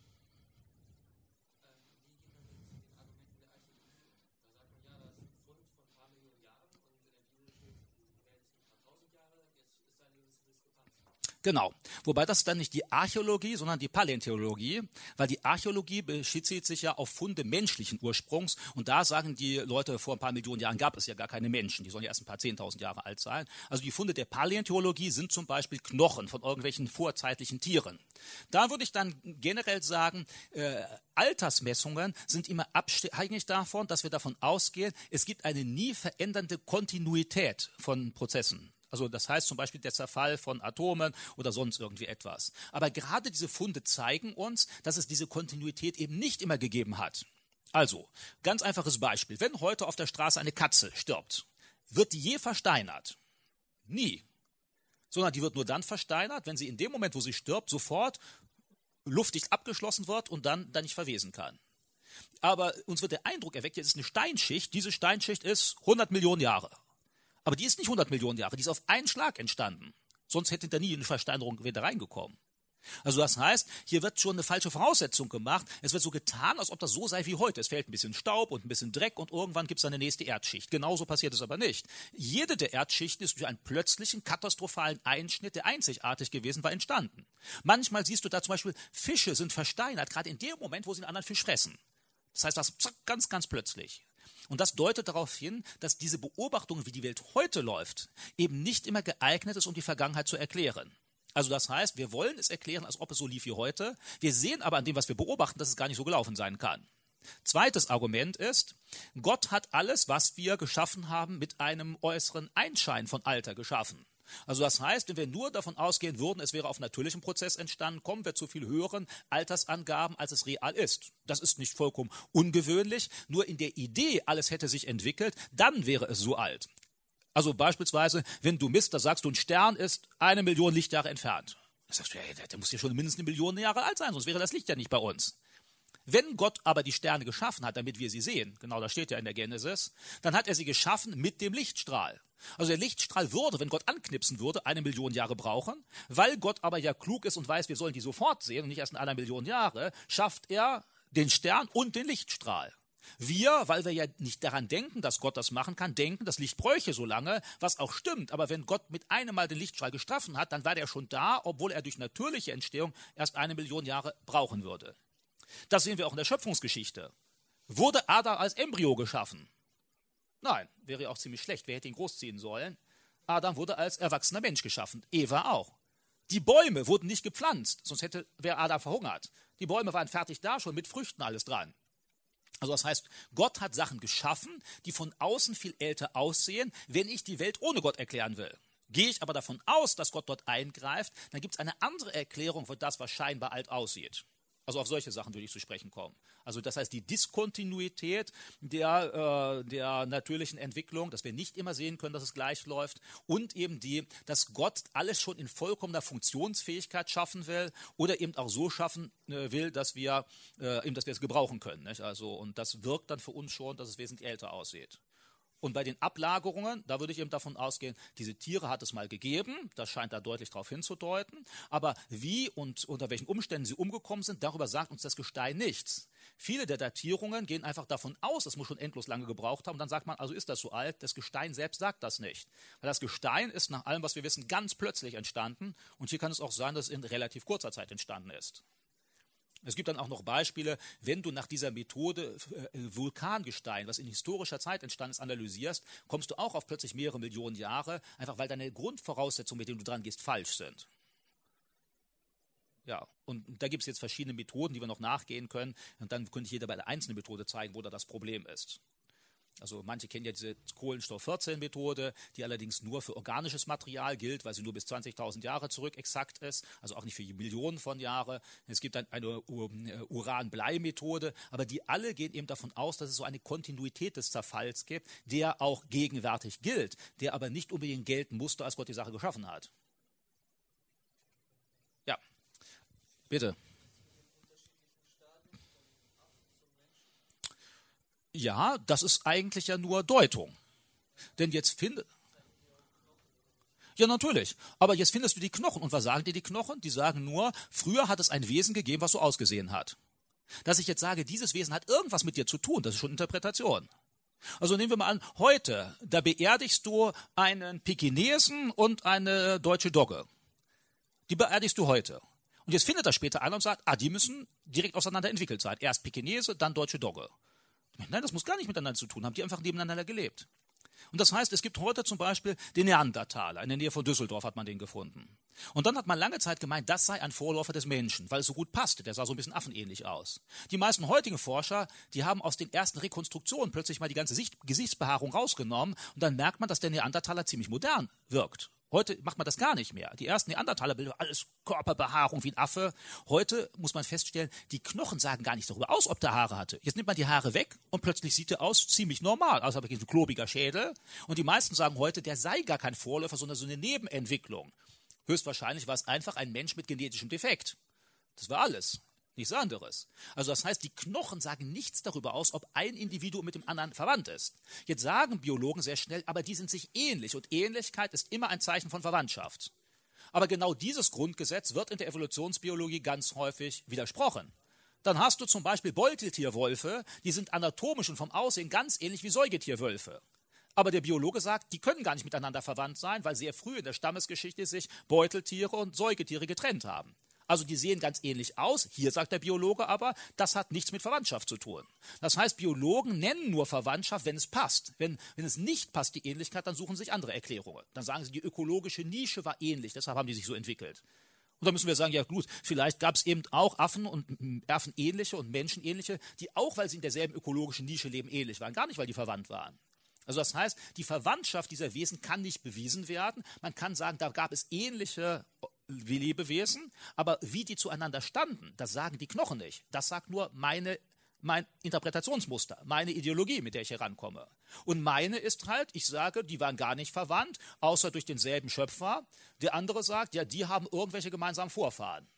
Genau. Wobei das dann nicht die Archäologie, sondern die Paläontologie, weil die Archäologie bezieht sich ja auf Funde menschlichen Ursprungs und da sagen die Leute, vor ein paar Millionen Jahren gab es ja gar keine Menschen, die sollen ja erst ein paar zehntausend Jahre alt sein. Also die Funde der Paläontologie sind zum Beispiel Knochen von irgendwelchen vorzeitlichen Tieren. Da würde ich dann generell sagen, äh, Altersmessungen sind immer abhängig davon, dass wir davon ausgehen, es gibt eine nie verändernde Kontinuität von Prozessen. Also das heißt zum Beispiel der Zerfall von Atomen oder sonst irgendwie etwas. Aber gerade diese Funde zeigen uns, dass es diese Kontinuität eben nicht immer gegeben hat. Also, ganz einfaches Beispiel. Wenn heute auf der Straße eine Katze stirbt, wird die je versteinert? Nie. Sondern die wird nur dann versteinert, wenn sie in dem Moment, wo sie stirbt, sofort luftdicht abgeschlossen wird und dann, dann nicht verwesen kann. Aber uns wird der Eindruck erweckt, jetzt ist eine Steinschicht. Diese Steinschicht ist hundert Millionen Jahre. Aber die ist nicht hundert Millionen Jahre, die ist auf einen Schlag entstanden. Sonst hätte da nie eine Versteinerung wieder reingekommen. Also das heißt, hier wird schon eine falsche Voraussetzung gemacht. Es wird so getan, als ob das so sei wie heute. Es fällt ein bisschen Staub und ein bisschen Dreck und irgendwann gibt es eine nächste Erdschicht. Genauso passiert es aber nicht. Jede der Erdschichten ist durch einen plötzlichen, katastrophalen Einschnitt, der einzigartig gewesen war, entstanden. Manchmal siehst du da zum Beispiel, Fische sind versteinert, gerade in dem Moment, wo sie einen anderen Fisch fressen. Das heißt, das zack, ganz, ganz plötzlich. Und das deutet darauf hin, dass diese Beobachtung, wie die Welt heute läuft, eben nicht immer geeignet ist, um die Vergangenheit zu erklären. Also das heißt, wir wollen es erklären, als ob es so lief wie heute. Wir sehen aber an dem, was wir beobachten, dass es gar nicht so gelaufen sein kann. Zweites Argument ist, Gott hat alles, was wir geschaffen haben, mit einem äußeren Einschein von Alter geschaffen. Also das heißt, wenn wir nur davon ausgehen würden, es wäre auf natürlichem Prozess entstanden, kommen wir zu viel höheren Altersangaben, als es real ist. Das ist nicht vollkommen ungewöhnlich, nur in der Idee, alles hätte sich entwickelt, dann wäre es so alt. Also beispielsweise, wenn du misst, da sagst du, ein Stern ist eine Million Lichtjahre entfernt. Da sagst du, ja, der muss ja schon mindestens eine Million Jahre alt sein, sonst wäre das Licht ja nicht bei uns. Wenn Gott aber die Sterne geschaffen hat, damit wir sie sehen, genau das steht ja in der Genesis, dann hat er sie geschaffen mit dem Lichtstrahl. Also der Lichtstrahl würde, wenn Gott anknipsen würde, eine Million Jahre brauchen. Weil Gott aber ja klug ist und weiß, wir sollen die sofort sehen und nicht erst in einer Million Jahre, schafft er den Stern und den Lichtstrahl. Wir, weil wir ja nicht daran denken, dass Gott das machen kann, denken, das Licht bräuche so lange, was auch stimmt. Aber wenn Gott mit einem Mal den Lichtstrahl geschaffen hat, dann war der schon da, obwohl er durch natürliche Entstehung erst eine Million Jahre brauchen würde. Das sehen wir auch in der Schöpfungsgeschichte. Wurde Adam als Embryo geschaffen? Nein, wäre ja auch ziemlich schlecht. Wer hätte ihn großziehen sollen? Adam wurde als erwachsener Mensch geschaffen. Eva auch. Die Bäume wurden nicht gepflanzt, sonst hätte wäre Adam verhungert. Die Bäume waren fertig da, schon mit Früchten alles dran. Also das heißt, Gott hat Sachen geschaffen, die von außen viel älter aussehen, wenn ich die Welt ohne Gott erklären will. Gehe ich aber davon aus, dass Gott dort eingreift, dann gibt es eine andere Erklärung für das, was scheinbar alt aussieht. Also auf solche Sachen würde ich zu sprechen kommen. Also das heißt, die Diskontinuität der, äh, der natürlichen Entwicklung, dass wir nicht immer sehen können, dass es gleich läuft, und eben die, dass Gott alles schon in vollkommener Funktionsfähigkeit schaffen will oder eben auch so schaffen äh, will, dass wir, äh, eben, dass wir es gebrauchen können. Nicht? Also, und das wirkt dann für uns schon, dass es wesentlich älter aussieht. Und bei den Ablagerungen, da würde ich eben davon ausgehen, diese Tiere hat es mal gegeben, das scheint da deutlich darauf hinzudeuten, aber wie und unter welchen Umständen sie umgekommen sind, darüber sagt uns das Gestein nichts. Viele der Datierungen gehen einfach davon aus, es muss schon endlos lange gebraucht haben, und dann sagt man, also ist das so alt, das Gestein selbst sagt das nicht. Weil das Gestein ist nach allem, was wir wissen, ganz plötzlich entstanden, und hier kann es auch sein, dass es in relativ kurzer Zeit entstanden ist. Es gibt dann auch noch Beispiele, wenn du nach dieser Methode äh, Vulkangestein, was in historischer Zeit entstanden ist, analysierst, kommst du auch auf plötzlich mehrere Millionen Jahre, einfach weil deine Grundvoraussetzungen, mit denen du dran gehst, falsch sind. Ja, und da gibt es jetzt verschiedene Methoden, die wir noch nachgehen können, und dann könnte ich jeder bei der einzelnen Methode zeigen, wo da das Problem ist. Also manche kennen ja diese Kohlenstoff vierzehn Methode, die allerdings nur für organisches Material gilt, weil sie nur bis zwanzigtausend Jahre zurück exakt ist, also auch nicht für Millionen von Jahren. Es gibt dann eine Uran-Blei-Methode, aber die alle gehen eben davon aus, dass es so eine Kontinuität des Zerfalls gibt, der auch gegenwärtig gilt, der aber nicht unbedingt gelten musste, als Gott die Sache geschaffen hat. Ja, bitte. Ja, das ist eigentlich ja nur Deutung. Denn jetzt findet... Ja, natürlich. Aber jetzt findest du die Knochen. Und was sagen dir die Knochen? Die sagen nur, früher hat es ein Wesen gegeben, was so ausgesehen hat. Dass ich jetzt sage, dieses Wesen hat irgendwas mit dir zu tun, das ist schon Interpretation. Also nehmen wir mal an, heute, da beerdigst du einen Pekinesen und eine deutsche Dogge. Die beerdigst du heute. Und jetzt findet er später einer und sagt, ah, die müssen direkt auseinander entwickelt sein. Erst Pekinese, dann deutsche Dogge. Nein, das muss gar nicht miteinander zu tun haben, die haben einfach nebeneinander gelebt. Und das heißt, es gibt heute zum Beispiel den Neandertaler, in der Nähe von Düsseldorf hat man den gefunden. Und dann hat man lange Zeit gemeint, das sei ein Vorläufer des Menschen, weil es so gut passte, der sah so ein bisschen affenähnlich aus. Die meisten heutigen Forscher, die haben aus den ersten Rekonstruktionen plötzlich mal die ganze Sicht, Gesichtsbehaarung rausgenommen, und dann merkt man, dass der Neandertaler ziemlich modern wirkt. Heute macht man das gar nicht mehr. Die ersten Neandertaler-Bilder, alles Körperbehaarung wie ein Affe. Heute muss man feststellen, die Knochen sagen gar nicht darüber aus, ob der Haare hatte. Jetzt nimmt man die Haare weg und plötzlich sieht er aus ziemlich normal, außer wirklich ein klobiger Schädel. Und die meisten sagen heute, der sei gar kein Vorläufer, sondern so eine Nebenentwicklung. Höchstwahrscheinlich war es einfach ein Mensch mit genetischem Defekt. Das war alles. Nichts anderes. Also das heißt, die Knochen sagen nichts darüber aus, ob ein Individuum mit dem anderen verwandt ist. Jetzt sagen Biologen sehr schnell, aber die sind sich ähnlich, und Ähnlichkeit ist immer ein Zeichen von Verwandtschaft. Aber genau dieses Grundgesetz wird in der Evolutionsbiologie ganz häufig widersprochen. Dann hast du zum Beispiel Beuteltierwölfe, die sind anatomisch und vom Aussehen ganz ähnlich wie Säugetierwölfe. Aber der Biologe sagt, die können gar nicht miteinander verwandt sein, weil sehr früh in der Stammesgeschichte sich Beuteltiere und Säugetiere getrennt haben. Also die sehen ganz ähnlich aus. Hier sagt der Biologe aber, das hat nichts mit Verwandtschaft zu tun. Das heißt, Biologen nennen nur Verwandtschaft, wenn es passt. Wenn, wenn es nicht passt, die Ähnlichkeit, dann suchen sie sich andere Erklärungen. Dann sagen sie, die ökologische Nische war ähnlich, deshalb haben die sich so entwickelt. Und dann müssen wir sagen, ja gut, vielleicht gab es eben auch Affen und Affenähnliche und Menschenähnliche, die auch, weil sie in derselben ökologischen Nische leben, ähnlich waren. Gar nicht, weil die verwandt waren. Also das heißt, die Verwandtschaft dieser Wesen kann nicht bewiesen werden. Man kann sagen, da gab es ähnliche wie Lebewesen, aber wie die zueinander standen, das sagen die Knochen nicht. Das sagt nur meine, mein Interpretationsmuster, meine Ideologie, mit der ich herankomme. Und meine ist halt, ich sage, die waren gar nicht verwandt, außer durch denselben Schöpfer. Der andere sagt, ja, die haben irgendwelche gemeinsamen Vorfahren.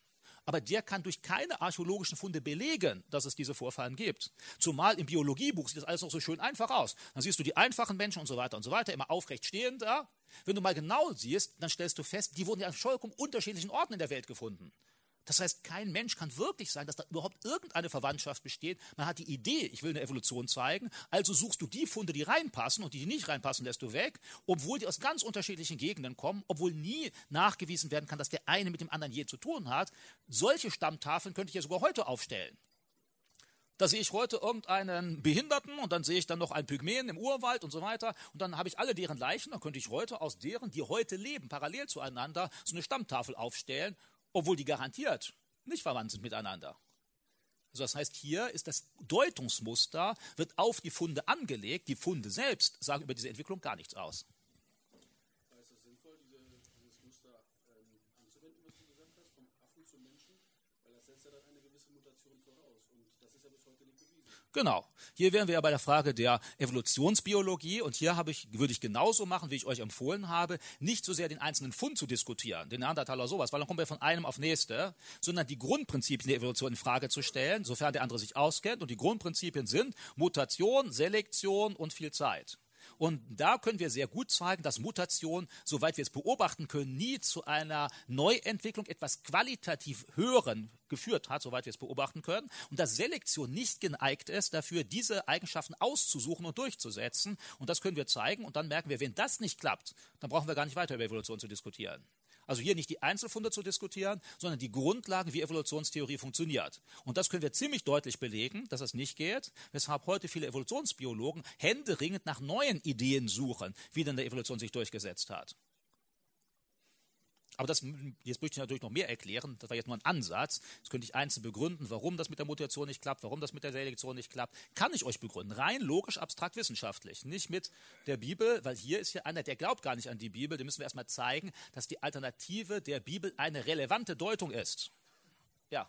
aber der kann durch keine archäologischen Funde belegen, dass es diese Vorfahren gibt. Zumal im Biologiebuch sieht das alles noch so schön einfach aus. Dann siehst du die einfachen Menschen und so weiter und so weiter, immer aufrecht stehend da. Wenn du mal genau siehst, dann stellst du fest, die wurden ja an vollkommen unterschiedlichen Orten in der Welt gefunden. Das heißt, kein Mensch kann wirklich sagen, dass da überhaupt irgendeine Verwandtschaft besteht. Man hat die Idee, ich will eine Evolution zeigen, also suchst du die Funde, die reinpassen, und die, die nicht reinpassen, lässt du weg, obwohl die aus ganz unterschiedlichen Gegenden kommen, obwohl nie nachgewiesen werden kann, dass der eine mit dem anderen je zu tun hat. Solche Stammtafeln könnte ich ja sogar heute aufstellen. Da sehe ich heute irgendeinen Behinderten und dann sehe ich dann noch einen Pygmäen im Urwald und so weiter. Und dann habe ich alle deren Leichen, dann könnte ich heute aus deren, die heute leben, parallel zueinander, so eine Stammtafel aufstellen, obwohl die garantiert nicht verwandt sind miteinander. Also das heißt, hier ist das Deutungsmuster, wird auf die Funde angelegt. Die Funde selbst sagen über diese Entwicklung gar nichts aus. Ist es sinnvoll, diese, dieses Muster ähm, anzuwenden, was du gesagt hast, vom Affen zum Menschen? Weil das setzt ja dann eine gewisse Mutation voraus. Und das ist ja bis heute nicht bewiesen. Genau. Hier wären wir ja bei der Frage der Evolutionsbiologie, und hier habe ich, würde ich genauso machen, wie ich euch empfohlen habe, nicht so sehr den einzelnen Fund zu diskutieren, den Neandertaler sowas, weil dann kommen wir von einem auf nächste, sondern die Grundprinzipien der Evolution in Frage zu stellen, sofern der andere sich auskennt. Und die Grundprinzipien sind Mutation, Selektion und viel Zeit. Und da können wir sehr gut zeigen, dass Mutation, soweit wir es beobachten können, nie zu einer Neuentwicklung etwas qualitativ Höheren geführt hat, soweit wir es beobachten können. Und dass Selektion nicht geneigt ist, dafür diese Eigenschaften auszusuchen und durchzusetzen. Und das können wir zeigen. Und dann merken wir, wenn das nicht klappt, dann brauchen wir gar nicht weiter über Evolution zu diskutieren. Also hier nicht die Einzelfunde zu diskutieren, sondern die Grundlagen, wie Evolutionstheorie funktioniert. Und das können wir ziemlich deutlich belegen, dass es nicht geht, weshalb heute viele Evolutionsbiologen händeringend nach neuen Ideen suchen, wie denn der Evolution sich durchgesetzt hat. Aber das, jetzt möchte ich natürlich noch mehr erklären, das war jetzt nur ein Ansatz. Jetzt könnte ich einzeln begründen, warum das mit der Mutation nicht klappt, warum das mit der Selektion nicht klappt. Kann ich euch begründen, rein logisch, abstrakt, wissenschaftlich. Nicht mit der Bibel, weil hier ist ja einer, der glaubt gar nicht an die Bibel. Dem müssen wir erstmal zeigen, dass die Alternative der Bibel eine relevante Deutung ist. Ja.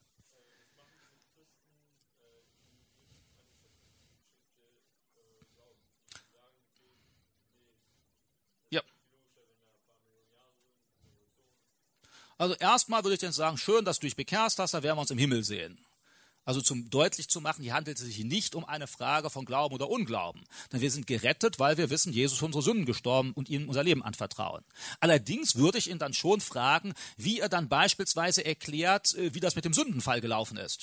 Also erstmal würde ich dann sagen, schön, dass du dich bekehrst hast, da werden wir uns im Himmel sehen. Also zum deutlich zu machen, hier handelt es sich nicht um eine Frage von Glauben oder Unglauben. Denn wir sind gerettet, weil wir wissen, Jesus ist für unsere Sünden gestorben und ihm unser Leben anvertrauen. Allerdings würde ich ihn dann schon fragen, wie er dann beispielsweise erklärt, wie das mit dem Sündenfall gelaufen ist.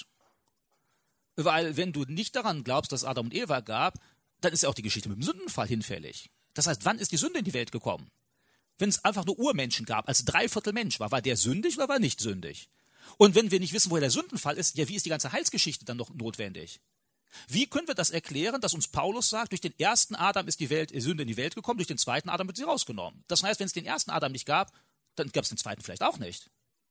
Weil wenn du nicht daran glaubst, dass es Adam und Eva gab, dann ist ja auch die Geschichte mit dem Sündenfall hinfällig. Das heißt, wann ist die Sünde in die Welt gekommen? Wenn es einfach nur Urmenschen gab, als Dreiviertel Mensch war, war der sündig oder war nicht sündig? Und wenn wir nicht wissen, woher der Sündenfall ist, ja, wie ist die ganze Heilsgeschichte dann noch notwendig? Wie können wir das erklären, dass uns Paulus sagt, durch den ersten Adam ist die Welt, die Sünde in die Welt gekommen, durch den zweiten Adam wird sie rausgenommen? Das heißt, wenn es den ersten Adam nicht gab, dann gab es den zweiten vielleicht auch nicht.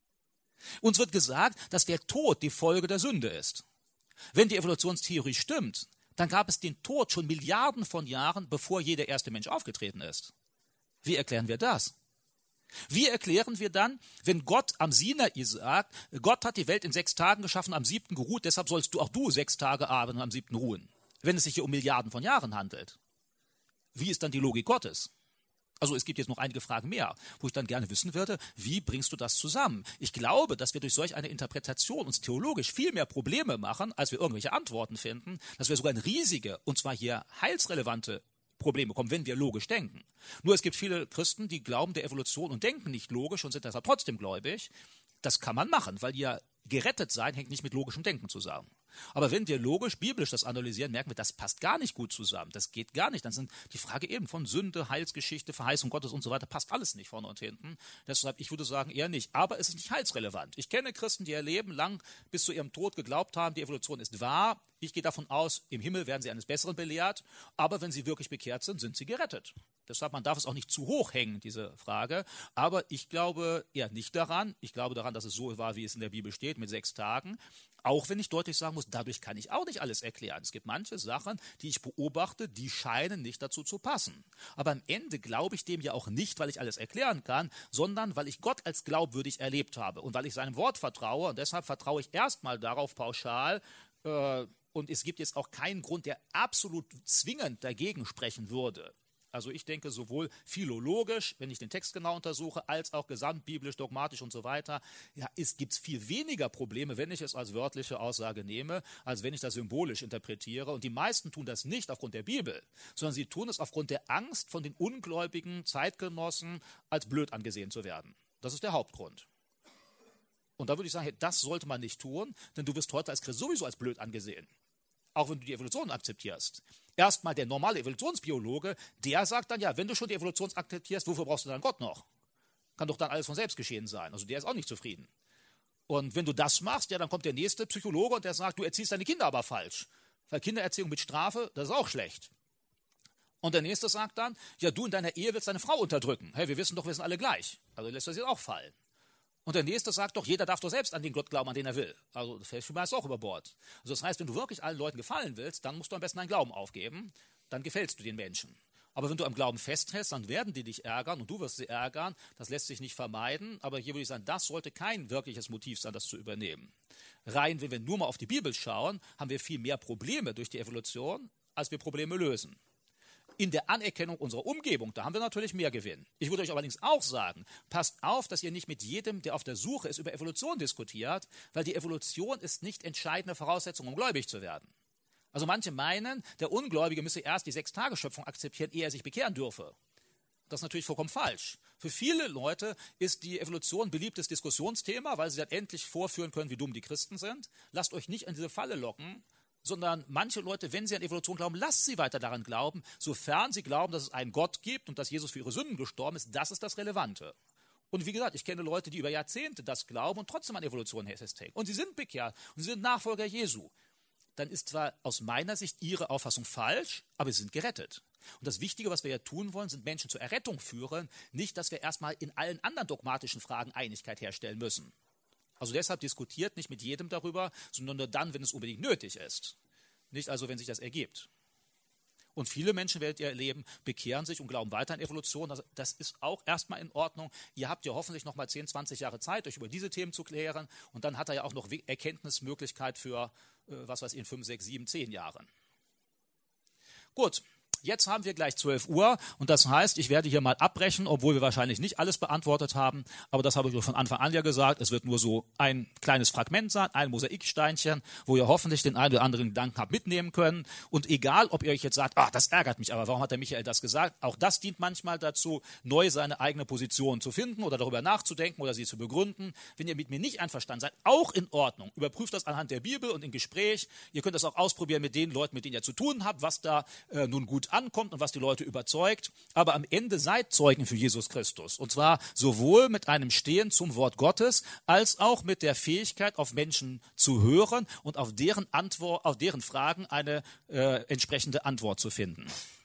Uns wird gesagt, dass der Tod die Folge der Sünde ist. Wenn die Evolutionstheorie stimmt, dann gab es den Tod schon Milliarden von Jahren, bevor je der erste Mensch aufgetreten ist. Wie erklären wir das? Wie erklären wir dann, wenn Gott am Sinai sagt, Gott hat die Welt in sechs Tagen geschaffen, am siebten geruht, deshalb sollst du auch du sechs Tage arbeiten und am siebten ruhen, wenn es sich hier um Milliarden von Jahren handelt? Wie ist dann die Logik Gottes? Also es gibt jetzt noch einige Fragen mehr, wo ich dann gerne wissen würde, wie bringst du das zusammen? Ich glaube, dass wir durch solch eine Interpretation uns theologisch viel mehr Probleme machen, als wir irgendwelche Antworten finden, dass wir sogar in riesige, und zwar hier heilsrelevante Probleme kommen, wenn wir logisch denken. Nur es gibt viele Christen, die glauben der Evolution und denken nicht logisch und sind deshalb trotzdem gläubig. Das kann man machen, weil ja gerettet sein hängt nicht mit logischem Denken zusammen. Aber wenn wir logisch, biblisch das analysieren, merken wir, das passt gar nicht gut zusammen. Das geht gar nicht. Dann sind die Frage eben von Sünde, Heilsgeschichte, Verheißung Gottes und so weiter, passt alles nicht vorne und hinten. Deshalb, ich würde sagen, eher nicht. Aber es ist nicht heilsrelevant. Ich kenne Christen, die ihr Leben lang bis zu ihrem Tod geglaubt haben, die Evolution ist wahr. Ich gehe davon aus, im Himmel werden sie eines Besseren belehrt. Aber wenn sie wirklich bekehrt sind, sind sie gerettet. Deshalb, man darf es auch nicht zu hoch hängen, diese Frage. Aber ich glaube eher nicht daran. Ich glaube daran, dass es so war, wie es in der Bibel steht, mit sechs Tagen. Auch wenn ich deutlich sagen muss, dadurch kann ich auch nicht alles erklären. Es gibt manche Sachen, die ich beobachte, die scheinen nicht dazu zu passen. Aber am Ende glaube ich dem ja auch nicht, weil ich alles erklären kann, sondern weil ich Gott als glaubwürdig erlebt habe und weil ich seinem Wort vertraue. Und deshalb vertraue ich erstmal darauf pauschal. Äh, und es gibt jetzt auch keinen Grund, der absolut zwingend dagegen sprechen würde. Also ich denke sowohl philologisch, wenn ich den Text genau untersuche, als auch gesamtbiblisch, dogmatisch und so weiter, ja, gibt es viel weniger Probleme, wenn ich es als wörtliche Aussage nehme, als wenn ich das symbolisch interpretiere. Und die meisten tun das nicht aufgrund der Bibel, sondern sie tun es aufgrund der Angst, von den ungläubigen Zeitgenossen als blöd angesehen zu werden. Das ist der Hauptgrund. Und da würde ich sagen, hey, das sollte man nicht tun, denn du wirst heute als Christ sowieso als blöd angesehen. Auch wenn du die Evolution akzeptierst. Erstmal der normale Evolutionsbiologe, der sagt dann, ja, wenn du schon die Evolution akzeptierst, wofür brauchst du dann Gott noch? Kann doch dann alles von selbst geschehen sein. Also der ist auch nicht zufrieden. Und wenn du das machst, ja, dann kommt der nächste Psychologe und der sagt, du erziehst deine Kinder aber falsch. Weil Kindererziehung mit Strafe, das ist auch schlecht. Und der nächste sagt dann, ja, du in deiner Ehe willst deine Frau unterdrücken. Hey, wir wissen doch, wir sind alle gleich. Also lässt das jetzt auch fallen. Und der nächste sagt doch, jeder darf doch selbst an den Gott glauben, an den er will. Also das fällt für mich auch über Bord. Also das heißt, wenn du wirklich allen Leuten gefallen willst, dann musst du am besten deinen Glauben aufgeben. Dann gefällst du den Menschen. Aber wenn du am Glauben festhältst, dann werden die dich ärgern und du wirst sie ärgern. Das lässt sich nicht vermeiden. Aber hier würde ich sagen, das sollte kein wirkliches Motiv sein, das zu übernehmen. Rein, wenn wir nur mal auf die Bibel schauen, haben wir viel mehr Probleme durch die Evolution, als wir Probleme lösen. In der Anerkennung unserer Umgebung, da haben wir natürlich mehr Gewinn. Ich würde euch allerdings auch sagen, passt auf, dass ihr nicht mit jedem, der auf der Suche ist, über Evolution diskutiert, weil die Evolution ist nicht entscheidende Voraussetzung, um gläubig zu werden. Also manche meinen, der Ungläubige müsse erst die Sechstageschöpfung akzeptieren, ehe er sich bekehren dürfe. Das ist natürlich vollkommen falsch. Für viele Leute ist die Evolution ein beliebtes Diskussionsthema, weil sie dann endlich vorführen können, wie dumm die Christen sind. Lasst euch nicht in diese Falle locken, sondern manche Leute, wenn sie an Evolution glauben, lasst sie weiter daran glauben, sofern sie glauben, dass es einen Gott gibt und dass Jesus für ihre Sünden gestorben ist. Das ist das Relevante. Und wie gesagt, ich kenne Leute, die über Jahrzehnte das glauben und trotzdem an Evolution festhängen. Und sie sind bekehrt und sie sind Nachfolger Jesu. Dann ist zwar aus meiner Sicht ihre Auffassung falsch, aber sie sind gerettet. Und das Wichtige, was wir ja tun wollen, sind Menschen zur Errettung führen, nicht, dass wir erstmal in allen anderen dogmatischen Fragen Einigkeit herstellen müssen. Also deshalb diskutiert nicht mit jedem darüber, sondern nur dann, wenn es unbedingt nötig ist. Nicht also, wenn sich das ergibt. Und viele Menschen, werdet ihr erleben, bekehren sich und glauben weiter an Evolution. Das, das ist auch erstmal in Ordnung. Ihr habt ja hoffentlich noch mal zehn, zwanzig Jahre Zeit, euch über diese Themen zu klären. Und dann hat er ja auch noch Erkenntnismöglichkeit für, äh, was weiß ich, in fünf, sechs, sieben, zehn Jahren. Gut. Jetzt haben wir gleich zwölf Uhr und das heißt, ich werde hier mal abbrechen, obwohl wir wahrscheinlich nicht alles beantwortet haben, aber das habe ich von Anfang an ja gesagt, es wird nur so ein kleines Fragment sein, ein Mosaiksteinchen, wo ihr hoffentlich den einen oder anderen Gedanken habt mitnehmen können und egal, ob ihr euch jetzt sagt, ah, das ärgert mich, aber warum hat der Michael das gesagt, auch das dient manchmal dazu, neu seine eigene Position zu finden oder darüber nachzudenken oder sie zu begründen. Wenn ihr mit mir nicht einverstanden seid, auch in Ordnung, überprüft das anhand der Bibel und im Gespräch, ihr könnt das auch ausprobieren mit den Leuten, mit denen ihr zu tun habt, was da äh, nun gut ankommt und was die Leute überzeugt. Aber am Ende seid Zeugen für Jesus Christus. Und zwar sowohl mit einem Stehen zum Wort Gottes, als auch mit der Fähigkeit, auf Menschen zu hören und auf deren Antwort, auf deren Fragen eine äh, entsprechende Antwort zu finden.